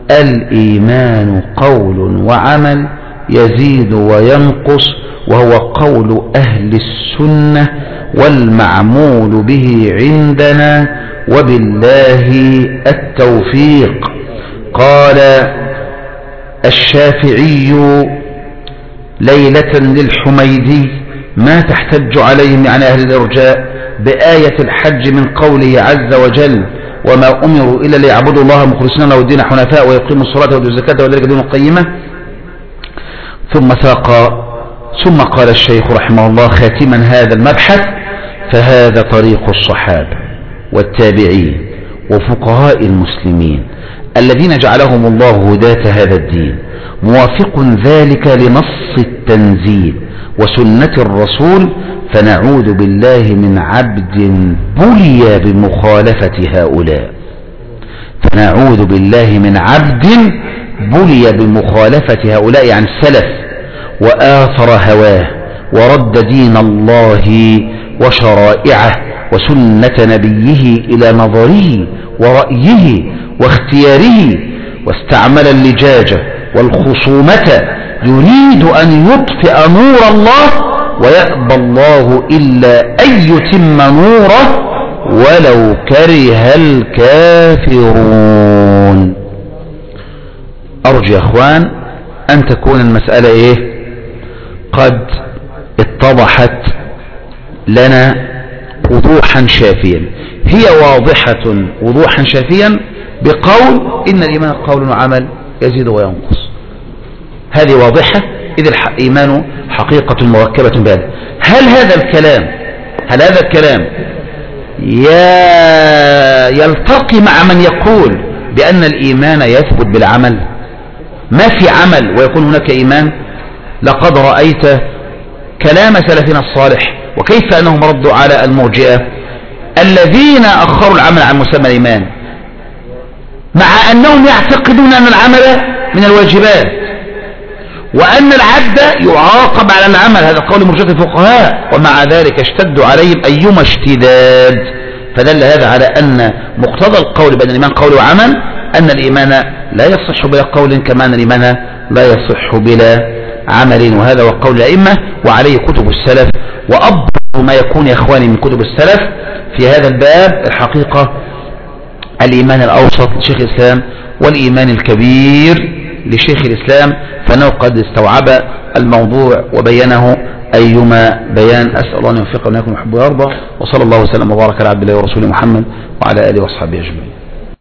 الإيمان قول وعمل يزيد وينقص، وهو قول أهل السنة والمعمول به عندنا، وبالله التوفيق. قال الشافعي ليلة للحميدي: ما تحتج عليهم عن أهل الإرجاء بآية الحج من قوله عز وجل: وما أمروا إلا ليعبدوا الله مخلصين له الدين حنفاء ويقيموا الصلاة ويؤتوا الزكاة وذلك دين القيمة. ثم ساق ثم قال الشيخ رحمه الله خاتما هذا المبحث: فهذا طريق الصحابة والتابعين وفقهاء المسلمين الذين جعلهم الله هداة هذا الدين، موافق ذلك لنص التنزيل وسنة الرسول، فنعوذ بالله من عبد بلي بمخالفة هؤلاء فنعوذ بالله من عبد بلي بمخالفة هؤلاء عن السلف، وآثر هواه ورد دين الله وشرائعه وسنة نبيه إلى نظره ورأيه واختياره، واستعمل اللجاجة والخصومة يريد أن يطفئ نور الله، ويأبى الله إلا أن يتم نوره ولو كره الكافرون. أرجو يا أخوان أن تكون المسألة إيه؟ قد اتضحت لنا وضوحا شافيا. هي واضحة وضوحا شافيا بقول إن الإيمان قول وعمل يزيد وينقص. هذه واضحة، إذ الإيمان حقيقة مركبة بهذا. هل هذا الكلام هل هذا الكلام يلتقي مع من يقول بأن الإيمان يثبت بالعمل؟ ما في عمل ويكون هناك إيمان؟ لقد رأيت كلام سلفنا الصالح وكيف أنهم ردوا على المرجئة الذين أخروا العمل عن مسمى الإيمان، مع أنهم يعتقدون أن العمل من الواجبات وأن العبد يعاقب على العمل. هذا قول مرجئة الفقهاء، ومع ذلك اشتدوا عليهم أيما اشتداد. فدل هذا على أن مقتضى القول بأن الإيمان قول وعمل أن الإيمان لا يصح بلا قول، كما أن الإيمان لا يصح بلا عمل. وهذا هو قول الأئمة وعليه كتب السلف. وأبرز ما يكون يا إخواني من كتب السلف في هذا الباب الحقيقة الإيمان الأوسط لشيخ الإسلام والإيمان الكبير لشيخ الإسلام، فأنه قد استوعب الموضوع وبينه أيما بيان. أسأل الله أن يوفقنا وإياكم ويحب ويرضى، وصلى الله وسلم وبارك على عبد الله ورسوله محمد وعلى آله وأصحابه أجمعين.